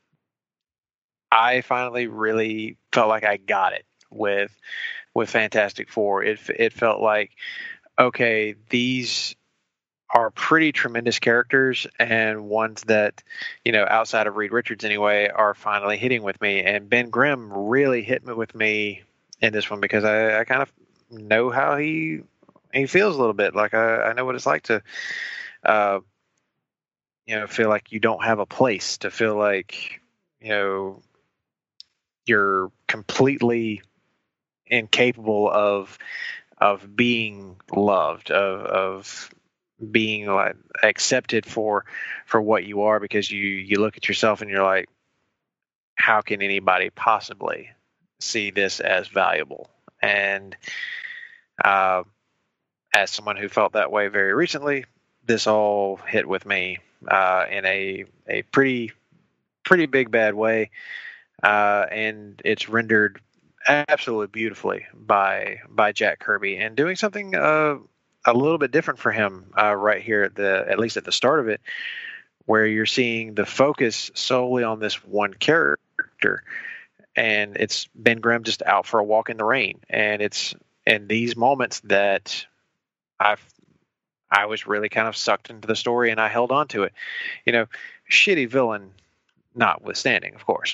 I finally really felt like I got it with with Fantastic Four. It it felt like, okay, these are pretty tremendous characters and ones that, you know, outside of Reed Richards anyway, are finally hitting with me. And Ben Grimm really hit me with me in this one because I, I kind of know how he he feels a little bit. Like I, I know what it's like to, uh, you know, feel like you don't have a place, to feel like, you know, you're completely incapable of of being loved, of of being like accepted for for what you are, because you you look at yourself and you're like, how can anybody possibly see this as valuable? And uh, as someone who felt that way very recently, this all hit with me uh, in a a pretty pretty big bad way, uh, and it's rendered absolutely beautifully by by Jack Kirby, and doing something uh, a little bit different for him uh, right here at the at least at the start of it, where you're seeing the focus solely on this one character, and it's Ben Grimm just out for a walk in the rain, and it's in these moments that I've I was really kind of sucked into the story, and I held on to it, you know, shitty villain notwithstanding, of course.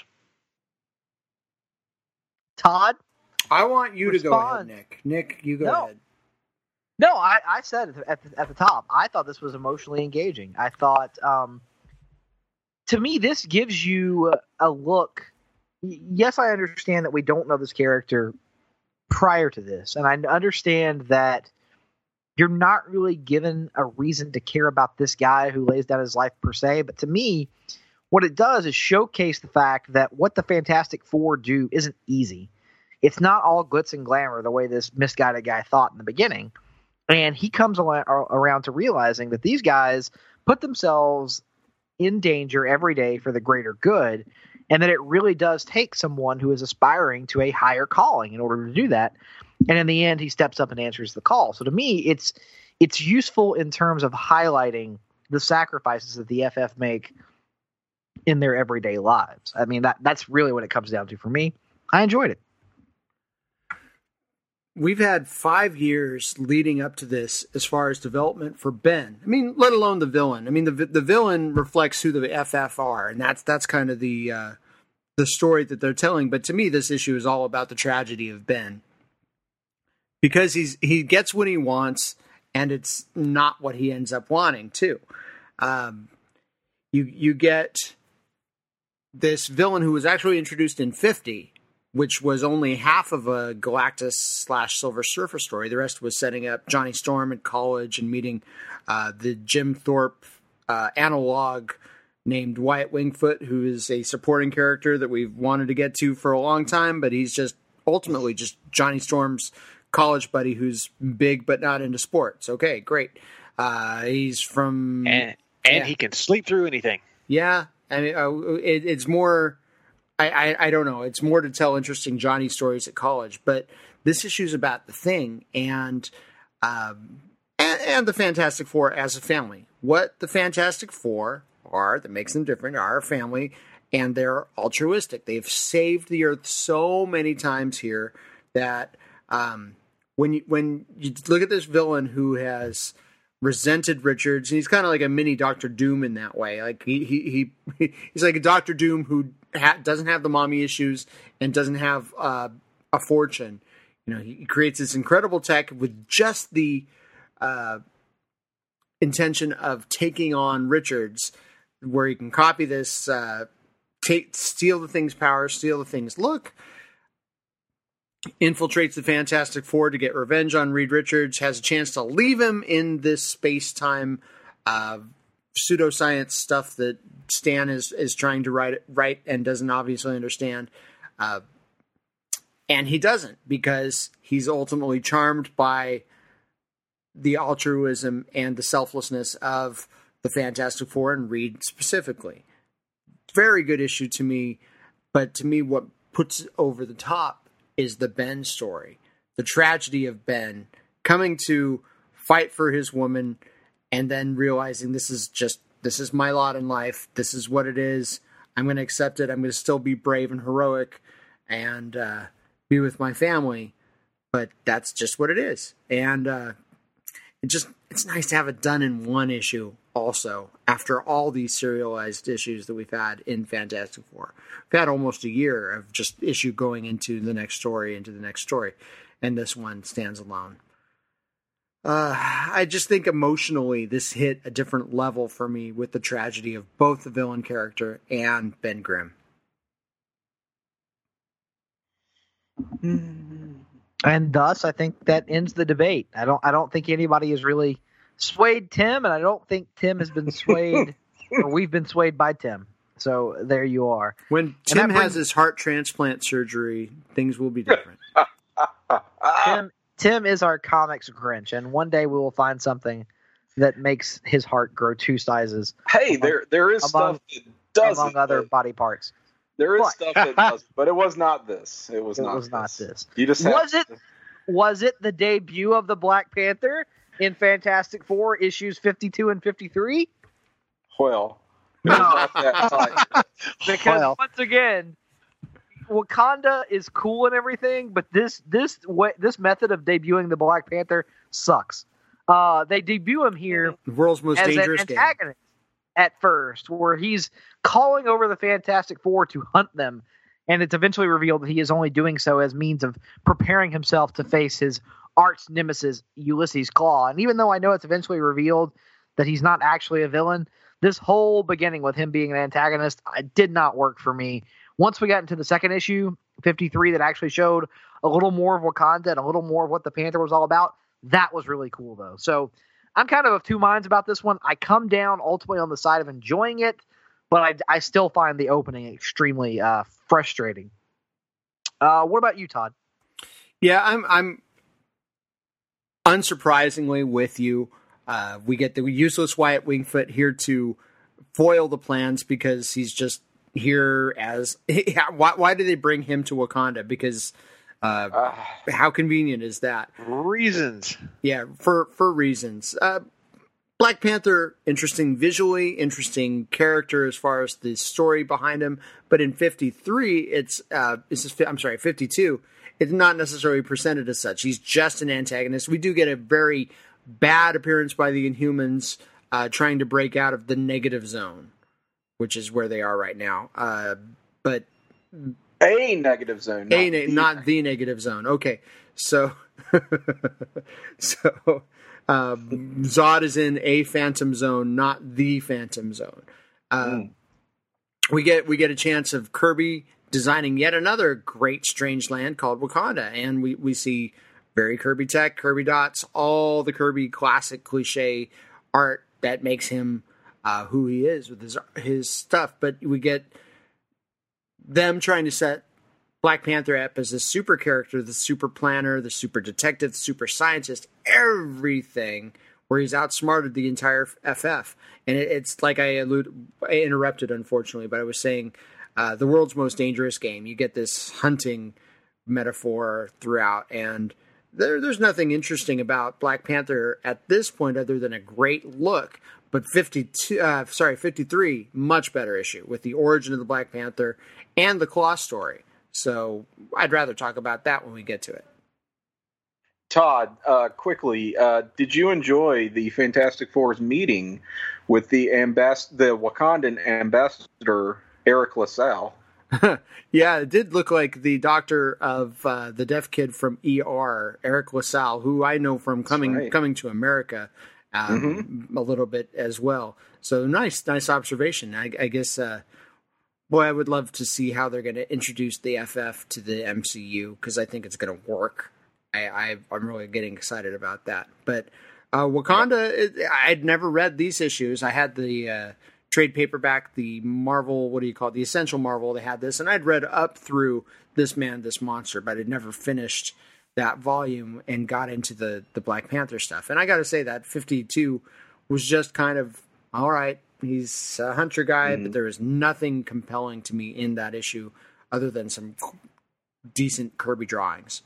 Todd? I want you respond. to go ahead, Nick. Nick, you go no. ahead. No, I, I said at the, at, the, at the top, I thought this was emotionally engaging. I thought, um, to me, this gives you a look. Yes, I understand that we don't know this character prior to this, and I understand that you're not really given a reason to care about this guy who lays down his life per se, but to me, what it does is showcase the fact that what the Fantastic Four do isn't easy. It's not all glitz and glamour the way this misguided guy thought in the beginning. And he comes around to realizing that these guys put themselves in danger every day for the greater good, and that it really does take someone who is aspiring to a higher calling in order to do that. And in the end, he steps up and answers the call. So to me, it's it's useful in terms of highlighting the sacrifices that the F F make in their everyday lives. I mean, that that's really what it comes down to for me. I enjoyed it. We've had five years leading up to this as far as development for Ben. I mean, let alone the villain. I mean, the the villain reflects who the F F are, and that's that's kind of the uh, the story that they're telling. But to me, this issue is all about the tragedy of Ben, because he's he gets what he wants, and it's not what he ends up wanting too. Um, you you get this villain who was actually introduced in fifty, which was only half of a Galactus slash Silver Surfer story. The rest was setting up Johnny Storm at college and meeting uh, the Jim Thorpe uh, analog named Wyatt Wingfoot, who is a supporting character that we've wanted to get to for a long time, but he's just ultimately just Johnny Storm's college buddy who's big but not into sports. Okay, great. Uh, he's from... And, and yeah. he can sleep through anything. Yeah, I mean, uh, it, it's more... I, I, I don't know. It's more to tell interesting Johnny stories at college, but this issue is about the Thing and, um, and and the Fantastic Four as a family. What the Fantastic Four are that makes them different are a family, and they're altruistic. They've saved the Earth so many times here that um, when you when you look at this villain who has resented Richards, and he's kind of like a mini Doctor Doom in that way. Like he he, he he's like a Doctor Doom who ha- doesn't have the mommy issues and doesn't have uh, a fortune. You know, he creates this incredible tech with just the uh, intention of taking on Richards, where he can copy this, uh, take steal the Thing's power, steal the Thing's look. Infiltrates the Fantastic Four to get revenge on Reed Richards, has a chance to leave him in this space-time uh, pseudoscience stuff that Stan is, is trying to write, write and doesn't obviously understand. Uh, and he doesn't, because he's ultimately charmed by the altruism and the selflessness of the Fantastic Four and Reed specifically. Very good issue to me, but to me what puts it over the top is the Ben story. The tragedy of Ben coming to fight for his woman and then realizing this is just, this is my lot in life. This is what it is. I'm going to accept it. I'm going to still be brave and heroic and uh, be with my family. But that's just what it is. And uh, it just, it's nice to have it done in one issue also, after all these serialized issues that we've had in Fantastic Four. We've had almost a year of just issue going into the next story, into the next story, and this one stands alone. Uh, I just think emotionally this hit a different level for me with the tragedy of both the villain character and Ben Grimm. And thus, I think that ends the debate. I don't. I don't think anybody has really swayed Tim, and I don't think Tim has been swayed, or we've been swayed by Tim. So there you are. When Tim brings, has his heart transplant surgery, things will be different. Tim, Tim is our comics Grinch, and one day we will find something that makes his heart grow two sizes. Hey, among, there there is among, stuff that does among other body parts. There is what? stuff that does, but it was not this. It was it not. Was this. not this. You just was have it? Was it the debut of the Black Panther in Fantastic Four issues fifty-two and fifty-three? Well, no. because well. once again, Wakanda is cool and everything, but this this way, this method of debuting the Black Panther sucks. Uh, they debut him here, the world's most as dangerous an antagonist game. At first, where he's calling over the Fantastic Four to hunt them, and it's eventually revealed that he is only doing so as means of preparing himself to face his arch nemesis Ulysses Klaue. And even though I know it's eventually revealed that he's not actually a villain, this whole beginning with him being an antagonist it did not work for me. Once we got into the second issue, fifty-three, that actually showed a little more of Wakanda and a little more of what the Panther was all about, that was really cool, though. So I'm kind of of two minds about this one. I come down ultimately on the side of enjoying it, but I, I still find the opening extremely uh, frustrating. Uh, what about you, Todd? Yeah, I'm I'm unsurprisingly with you. Uh, we get the useless Wyatt Wingfoot here to foil the plans because he's just here as why, why do they bring him to Wakanda? Because uh, uh, how convenient is that? Reasons. Yeah, for for reasons. Uh, Black Panther, interesting visually, interesting character as far as the story behind him. But in fifty-three, it's uh, this is, I'm sorry, fifty-two. It's not necessarily presented as such. He's just an antagonist. We do get a very bad appearance by the Inhumans uh, trying to break out of the negative zone, which is where they are right now. Uh, but a negative zone, not, a ne- the, not the negative zone. Okay, so so um, Zod is in a Phantom Zone, not the Phantom Zone. Uh, mm. We get we get a chance of Kirby designing yet another great strange land called Wakanda, and we we see very Kirby tech, Kirby dots, all the Kirby classic cliche art that makes him uh, who he is with his his stuff. But we get them trying to set Black Panther up as the super character, the super planner, the super detective, the super scientist, everything, where he's outsmarted the entire F F. And it, it's like I alluded, I interrupted, unfortunately, but I was saying uh, the world's most dangerous game. You get this hunting metaphor throughout, and There, there's nothing interesting about Black Panther at this point other than a great look. But fifty-two, uh, sorry, fifty-three, much better issue with the origin of the Black Panther and the Claw story. So I'd rather talk about that when we get to it. Todd, uh, quickly, uh, did you enjoy the Fantastic Four's meeting with the ambas- the Wakandan ambassador Eric LaSalle? Yeah, it did look like the doctor of uh, the deaf kid from E R, Eric LaSalle, who I know from coming right. coming to America um, mm-hmm. a little bit as well. So nice, nice observation. I, I guess, uh, boy, I would love to see how they're going to introduce the F F to the M C U, because I think it's going to work. I, I, I'm really getting excited about that. But uh, Wakanda, it, I'd never read these issues. I had the Uh, trade paperback, the Marvel, what do you call it? The Essential Marvel, they had this, and I'd read up through This Man, This Monster, but I'd never finished that volume and got into the, the Black Panther stuff. And I got to say that fifty-two was just kind of, all right, he's a hunter guy, mm-hmm. but there was nothing compelling to me in that issue other than some decent Kirby drawings.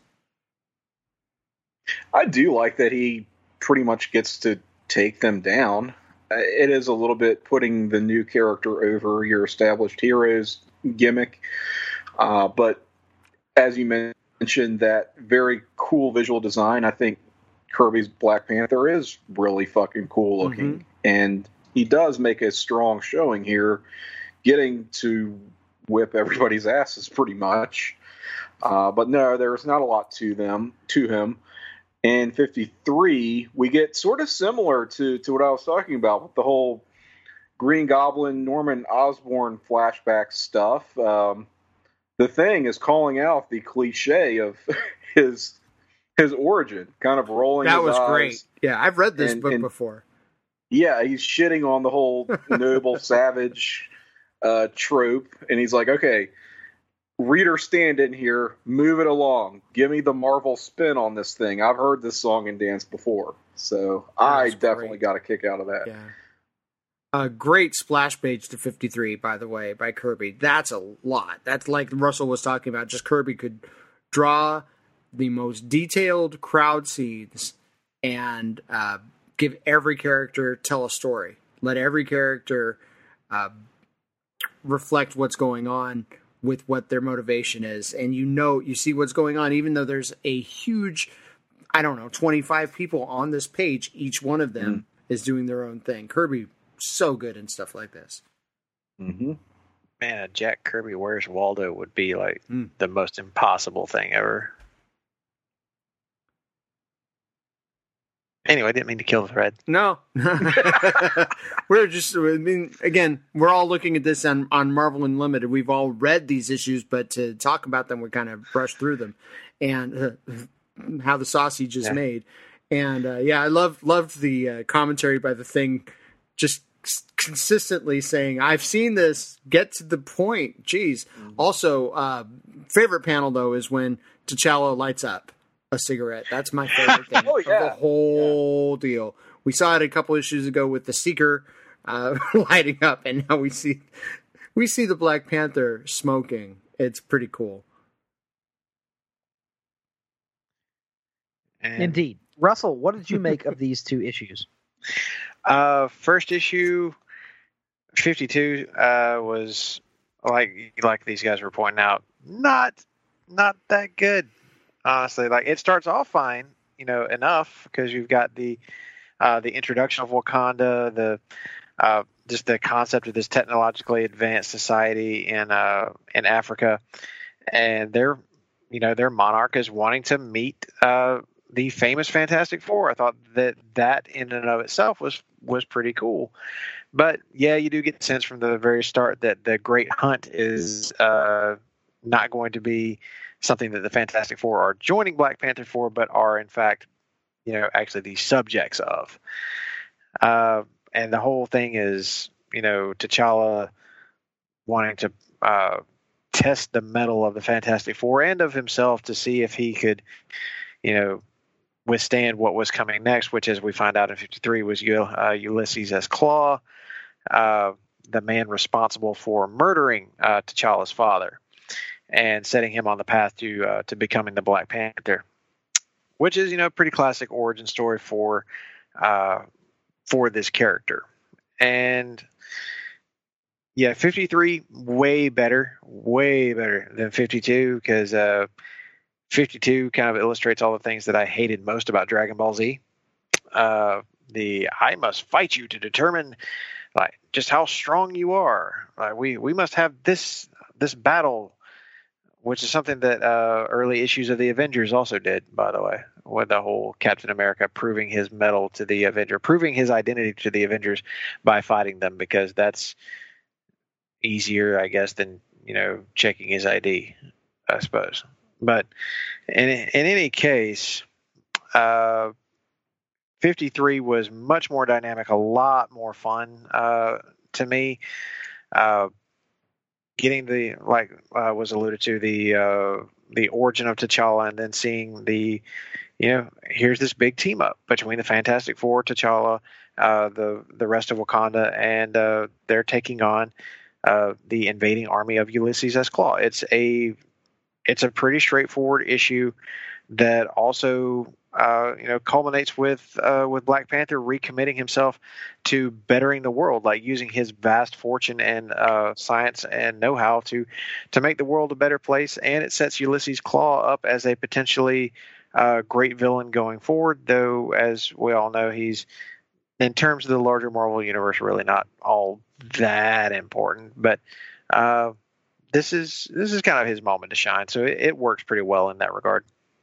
I do like that he pretty much gets to take them down. It is a little bit putting the new character over your established heroes gimmick. Uh, but as you mentioned, that very cool visual design, I think Kirby's Black Panther is really fucking cool looking. Mm-hmm. And he does make a strong showing here, getting to whip everybody's asses pretty much. Uh, but no, there's not a lot to them, to him. In fifty-three, we get sort of similar to, to what I was talking about with the whole Green Goblin, Norman Osborn flashback stuff. Um, the Thing is calling out the cliche of his his origin, kind of rolling that his was eyes. Great. Yeah, I've read this and, book and, before. Yeah, he's shitting on the whole noble savage uh, trope, and he's like, okay, reader stand in here, move it along. Give me the Marvel spin on this thing. I've heard this song and dance before, so I definitely great. got a kick out of that. Yeah. A great splash page to fifty-three, by the way, by Kirby. That's a lot. That's like Russell was talking about. Just Kirby could draw the most detailed crowd scenes and uh, give every character tell a story. Let every character uh, reflect what's going on with what their motivation is. And you know, you see what's going on, even though there's a huge, I don't know, twenty-five people on this page, each one of them mm. is doing their own thing. Kirby, so good in stuff like this. Mm-hmm. Man, a Jack Kirby Where's Waldo would be like mm. the most impossible thing ever. Anyway, I didn't mean to kill the thread. No. We're just, I mean, again, we're all looking at this on, on Marvel Unlimited. We've all read these issues, but to talk about them, we kind of brush through them and uh, how the sausage is yeah. made. And uh, yeah, I love loved the uh, commentary by the Thing, just consistently saying, I've seen this, get to the point. Jeez. Mm-hmm. Also, uh, favorite panel, though, is when T'Challa lights up a cigarette. That's my favorite thing oh, yeah. of the whole yeah. deal. We saw it a couple issues ago with the Seeker uh, lighting up, and now we see we see the Black Panther smoking. It's pretty cool. And, Indeed. Russell, what did you make of these two issues? Uh, first issue, fifty-two, uh, was like like these guys were pointing out, not not that good. Honestly, like it starts off fine, you know, enough because you've got the uh, the introduction of Wakanda, the uh, just the concept of this technologically advanced society in uh, in Africa, and their you know their monarch is wanting to meet uh, the famous Fantastic Four. I thought that that in and of itself was was pretty cool. But yeah, you do get the sense from the very start that the Great Hunt is uh, not going to be something that the Fantastic Four are joining Black Panther for, but are in fact, you know, actually the subjects of. Uh, and the whole thing is, you know, T'Challa wanting to uh, test the mettle of the Fantastic Four and of himself to see if he could, you know, withstand what was coming next, which, as we find out in fifty-three, was uh, Ulysses S. Claw, uh, the man responsible for murdering uh, T'Challa's father and setting him on the path to uh, to becoming the Black Panther, which is, you know, pretty classic origin story for uh, for this character. And yeah, fifty-three way better, way better than fifty-two because uh, fifty-two kind of illustrates all the things that I hated most about Dragon Ball Z. Uh, the I must fight you to determine like just how strong you are. Like, we we must have this this battle. Which is something that uh, early issues of the Avengers also did, by the way, with the whole Captain America proving his mettle to the Avenger, proving his identity to the Avengers by fighting them, because that's easier, I guess, than, you know, checking his I D, I suppose. But in in any case, uh, fifty-three was much more dynamic, a lot more fun uh, to me. Uh, Getting the, like uh, was alluded to, the uh, the origin of T'Challa, and then seeing the, you know, here's this big team up between the Fantastic Four, T'Challa, uh, the the rest of Wakanda, and uh, they're taking on uh, the invading army of Ulysses S. Claw. It's a it's a pretty straightforward issue that also uh, you know culminates with uh, with Black Panther recommitting himself to bettering the world, like using his vast fortune and uh, science and know-how to to make the world a better place. And it sets Ulysses Claw up as a potentially uh, great villain going forward, though, as we all know, he's, in terms of the larger Marvel universe, really not all that important. But uh, this is this is kind of his moment to shine, so it, it works pretty well in that regard.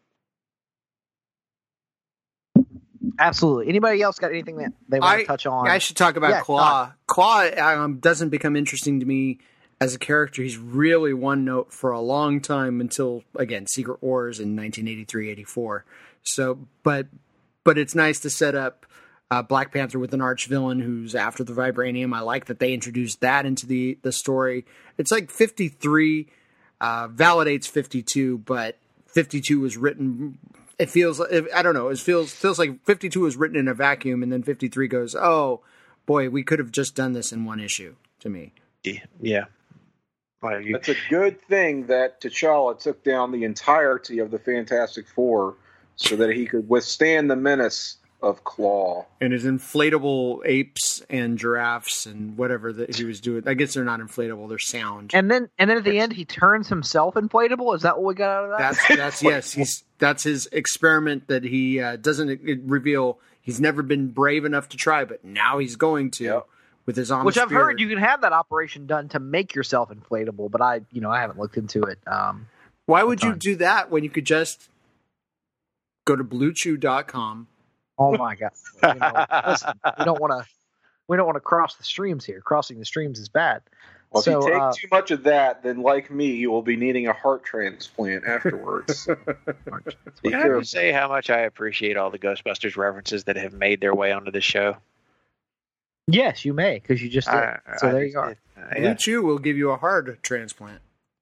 Absolutely. Anybody else got anything that they want I, to touch on? I should talk about yeah, Claw. Claw um, doesn't become interesting to me as a character. He's really one note for a long time until, again, Secret Wars in nineteen eighty-three eighty-four. So, but but it's nice to set up uh, Black Panther with an arch villain who's after the vibranium. I like that they introduced that into the, the story. It's like fifty-three uh, validates fifty-two, but fifty-two was written... It feels, I don't know, it feels feels like fifty-two was written in a vacuum, and then fifty-three goes, oh, boy, we could have just done this in one issue, to me. Yeah. Well, you... It's a good thing that T'Challa took down the entirety of the Fantastic Four so that he could withstand the menace of Claw. And his inflatable apes and giraffes and whatever that he was doing. I guess they're not inflatable, they're sound. And then and then at the end he turns himself inflatable? Is that what we got out of that? That's that's yes, he's that's his experiment that he uh, doesn't reveal. He's never been brave enough to try, but now he's going to yep. with his honest Which I've spirit. heard you can have that operation done to make yourself inflatable, but I you know, I haven't looked into it. Um, Why would you do that when you could just go to blue chew dot com? Oh my God! You know, listen, we don't want to. We don't want to cross the streams here. Crossing the streams is bad. Well, so, if you take uh, too much of that, then like me, you will be needing a heart transplant afterwards. I have to say how much I appreciate all the Ghostbusters references that have made their way onto the show. Yes, you may, because you just did. I- so I there just you are. did. Uh, Blue yeah. Chew will give you a heart transplant.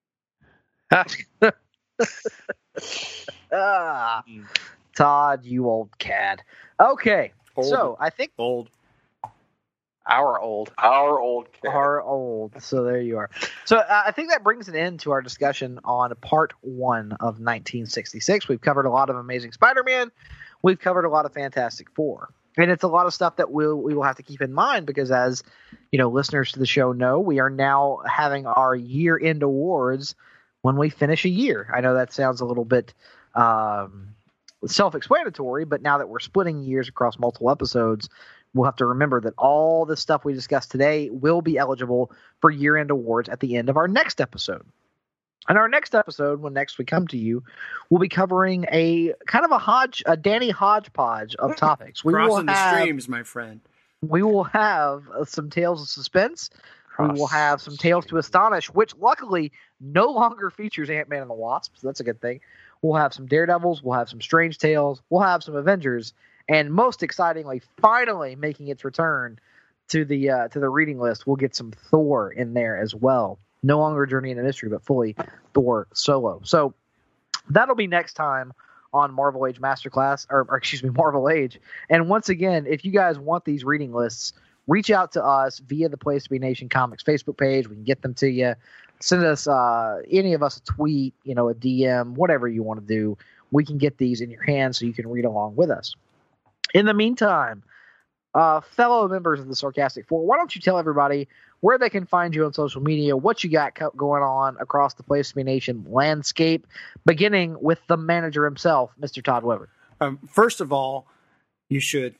Ah, Todd, you old cad. Okay, Old. so I think Old. Our old. Our old cat. are old. So there you are. So uh, I think that brings an end to our discussion on part one of nineteen sixty-six. We've covered a lot of Amazing Spider-Man. We've covered a lot of Fantastic Four. And it's a lot of stuff that we'll, we will have to keep in mind because, as you know, listeners to the show know, we are now having our year-end awards when we finish a year. I know that sounds a little bit um, self-explanatory, but now that we're splitting years across multiple episodes, we'll have to remember that all the stuff we discussed today will be eligible for year-end awards at the end of our next episode. In our next episode, when next we come to you, we'll be covering a kind of a hodge, a Danny hodgepodge of topics. We will Crossing the have, streams, my friend. we will have uh, some Tales of Suspense. We will have some Tales to Astonish, which luckily no longer features Ant-Man and the Wasp, so that's a good thing. We'll have some Daredevils. We'll have some Strange Tales. We'll have some Avengers. And most excitingly, finally making its return to the uh, to the reading list, we'll get some Thor in there as well. No longer Journey into Mystery, but fully Thor solo. So that'll be next time on Marvel Age Masterclass, or, or excuse me, Marvel Age. And once again, if you guys want these reading lists, reach out to us via the Place to Be Nation Comics Facebook page. We can get them to you. Send us, uh, any of us, a tweet, you know, a D M, whatever you want to do. We can get these in your hands so you can read along with us. In the meantime, uh, fellow members of the Sarcastic Four, why don't you tell everybody where they can find you on social media, what you got co- going on across the Place to Be Nation landscape, beginning with the manager himself, Mister Todd Weber. Um, first of all, you should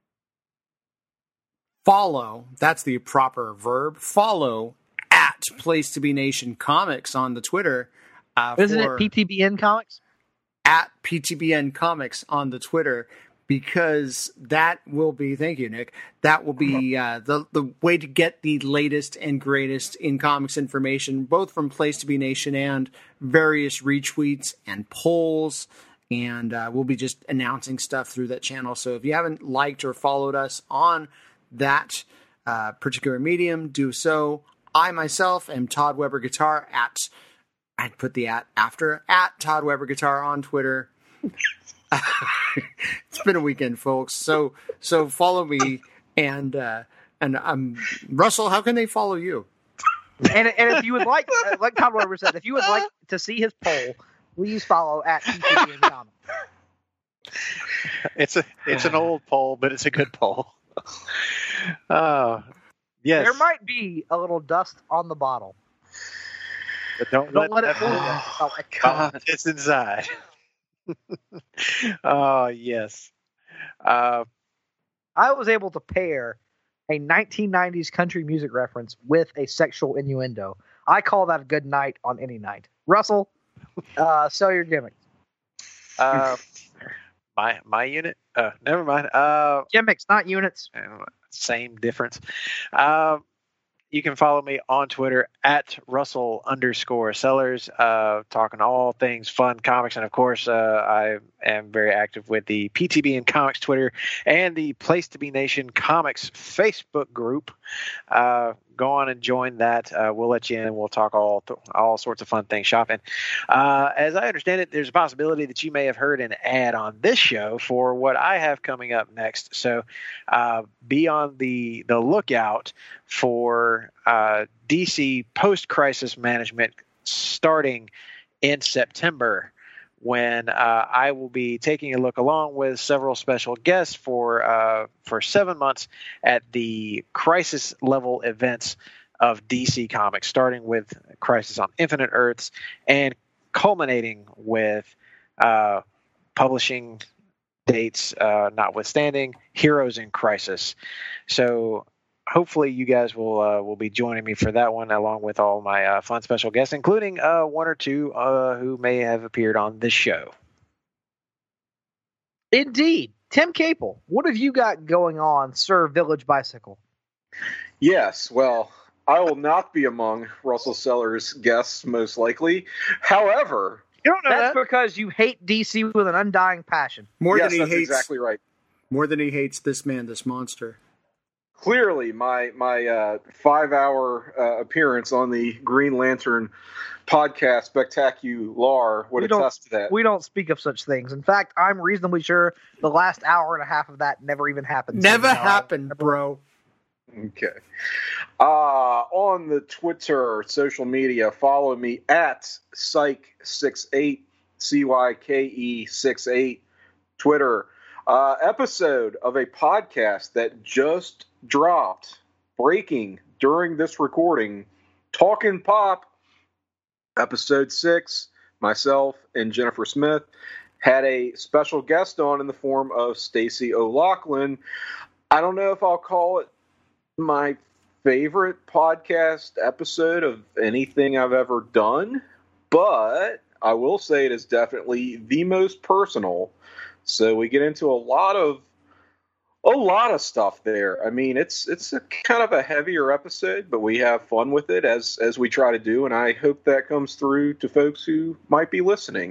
follow, that's the proper verb, follow at Place to Be Nation Comics on the Twitter. Uh, Isn't for, it P T B N Comics? At P T B N Comics on the Twitter, because that will be, thank you, Nick, that will be uh, the, the way to get the latest and greatest in comics information, both from Place to Be Nation and various retweets and polls. And uh, we'll be just announcing stuff through that channel. So if you haven't liked or followed us on that uh, particular medium, do so. I myself am Todd Weber Guitar at, I'd put the at after, at Todd Weber Guitar on Twitter. It's been a weekend, folks. So so follow me, and uh, and um, Russell, how can they follow you? And and if you would like, uh, like Todd Weber said, if you would like to see his poll, please follow at P T B N Comics. It's a it's an old poll, but it's a good poll. Uh, yes. There might be a little dust on the bottle. But don't, Don't let, let it fool you. Oh my God. It's inside. Oh, yes. Uh, I was able to pair a nineteen nineties country music reference with a sexual innuendo. I call that a good night on any night. Russell, uh, sell your gimmick. uh, my my unit? Uh, never mind. Uh, Gimmicks, not units. Same difference. Uh, you can follow me on Twitter at Russell underscore Sellers, uh, talking all things fun comics. And of course, uh, I am very active with the P T B N Comics Twitter and the Place to Be Nation Comics Facebook group. Uh, go on and join that. Uh, we'll let you in. We'll talk all all sorts of fun things shopping. Uh, as I understand it, there's a possibility that you may have heard an ad on this show for what I have coming up next. So uh, be on the, the lookout for uh, D C post-crisis management starting in September, when uh, I will be taking a look along with several special guests for uh, for seven months at the crisis level events of D C Comics, starting with Crisis on Infinite Earths and culminating with uh, publishing dates uh, notwithstanding Heroes in Crisis. So hopefully you guys will uh, will be joining me for that one, along with all my uh, fun special guests, including uh, one or two uh, who may have appeared on this show. Indeed. Tim Capel, what have you got going on, Sir Village Bicycle? Yes, well, I will not be among Russell Sellers' guests, most likely. However, you don't know that's that? Because you hate D C with an undying passion. More yes, than he that's hates exactly right. More than he hates this man, this monster. clearly my my uh, five hour uh, appearance on the Green Lantern podcast Spectacular would We don't- attest to that. We don't speak of such things. In fact, I'm reasonably sure the last hour and a half of that never even happened. Never So, uh, happened, bro. Okay. Uh, on the Twitter, social media, follow me at Psych sixty-eight, C Y K E sixty-eight, Twitter. Uh, episode of a podcast that just dropped, breaking during this recording, Talkin' Pop, episode six, myself and Jennifer Smith had a special guest on in the form of Stacey O'Loughlin. I don't know if I'll call it my favorite podcast episode of anything I've ever done, but I will say it is definitely the most personal. So we get into a lot of a lot of stuff there. I mean, it's it's a kind of a heavier episode, but we have fun with it as as we try to do, and I hope that comes through to folks who might be listening.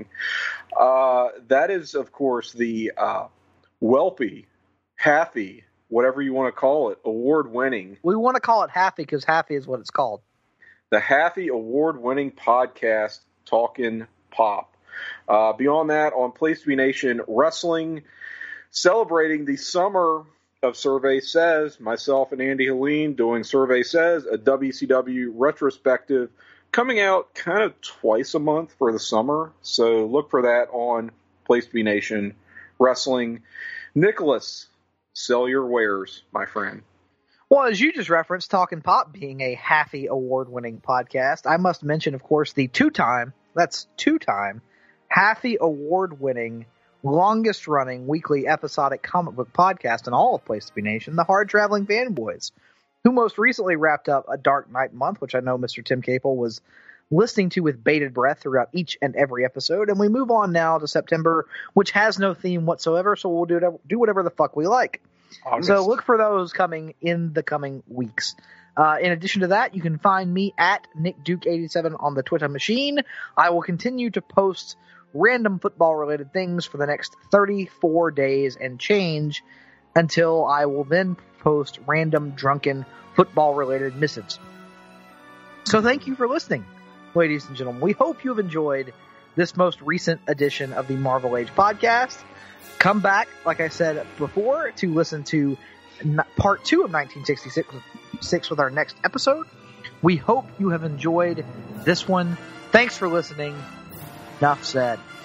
Uh, that is, of course, the uh, Welpy, Haffy, whatever you want to call it, award-winning. We want to call it Haffy because Haffy is what it's called. The Haffy award-winning podcast, Talkin' Pop. Uh, beyond that, on Place to Be Nation Wrestling, celebrating the summer of Survey Says, myself and Andy Helene doing Survey Says, a W C W retrospective, coming out kind of twice a month for the summer. So look for that on Place to Be Nation Wrestling. Nicholas, sell your wares, my friend. Well, as you just referenced, Talkin' Pop being a Haffy award-winning podcast, I must mention, of course, the two-time, that's two-time, Haffy award-winning, longest-running weekly episodic comic book podcast in all of Place to Be Nation, the Hard Traveling Fanboys, who most recently wrapped up a Dark Knight month, which I know Mister Tim Capel was listening to with bated breath throughout each and every episode. And we move on now to September, which has no theme whatsoever, so we'll do, do whatever the fuck we like. August. So look for those coming in the coming weeks. Uh, in addition to that, you can find me at Nick Duke eighty-seven on the Twitter machine. I will continue to post random football-related things for the next thirty-four days and change until I will then post random drunken football-related missives. So thank you for listening, ladies and gentlemen. We hope you have enjoyed this most recent edition of the Marvel Age podcast. Come back, like I said before, to listen to part two of nineteen sixty-six with our next episode. We hope you have enjoyed this one. Thanks for listening. Enough said.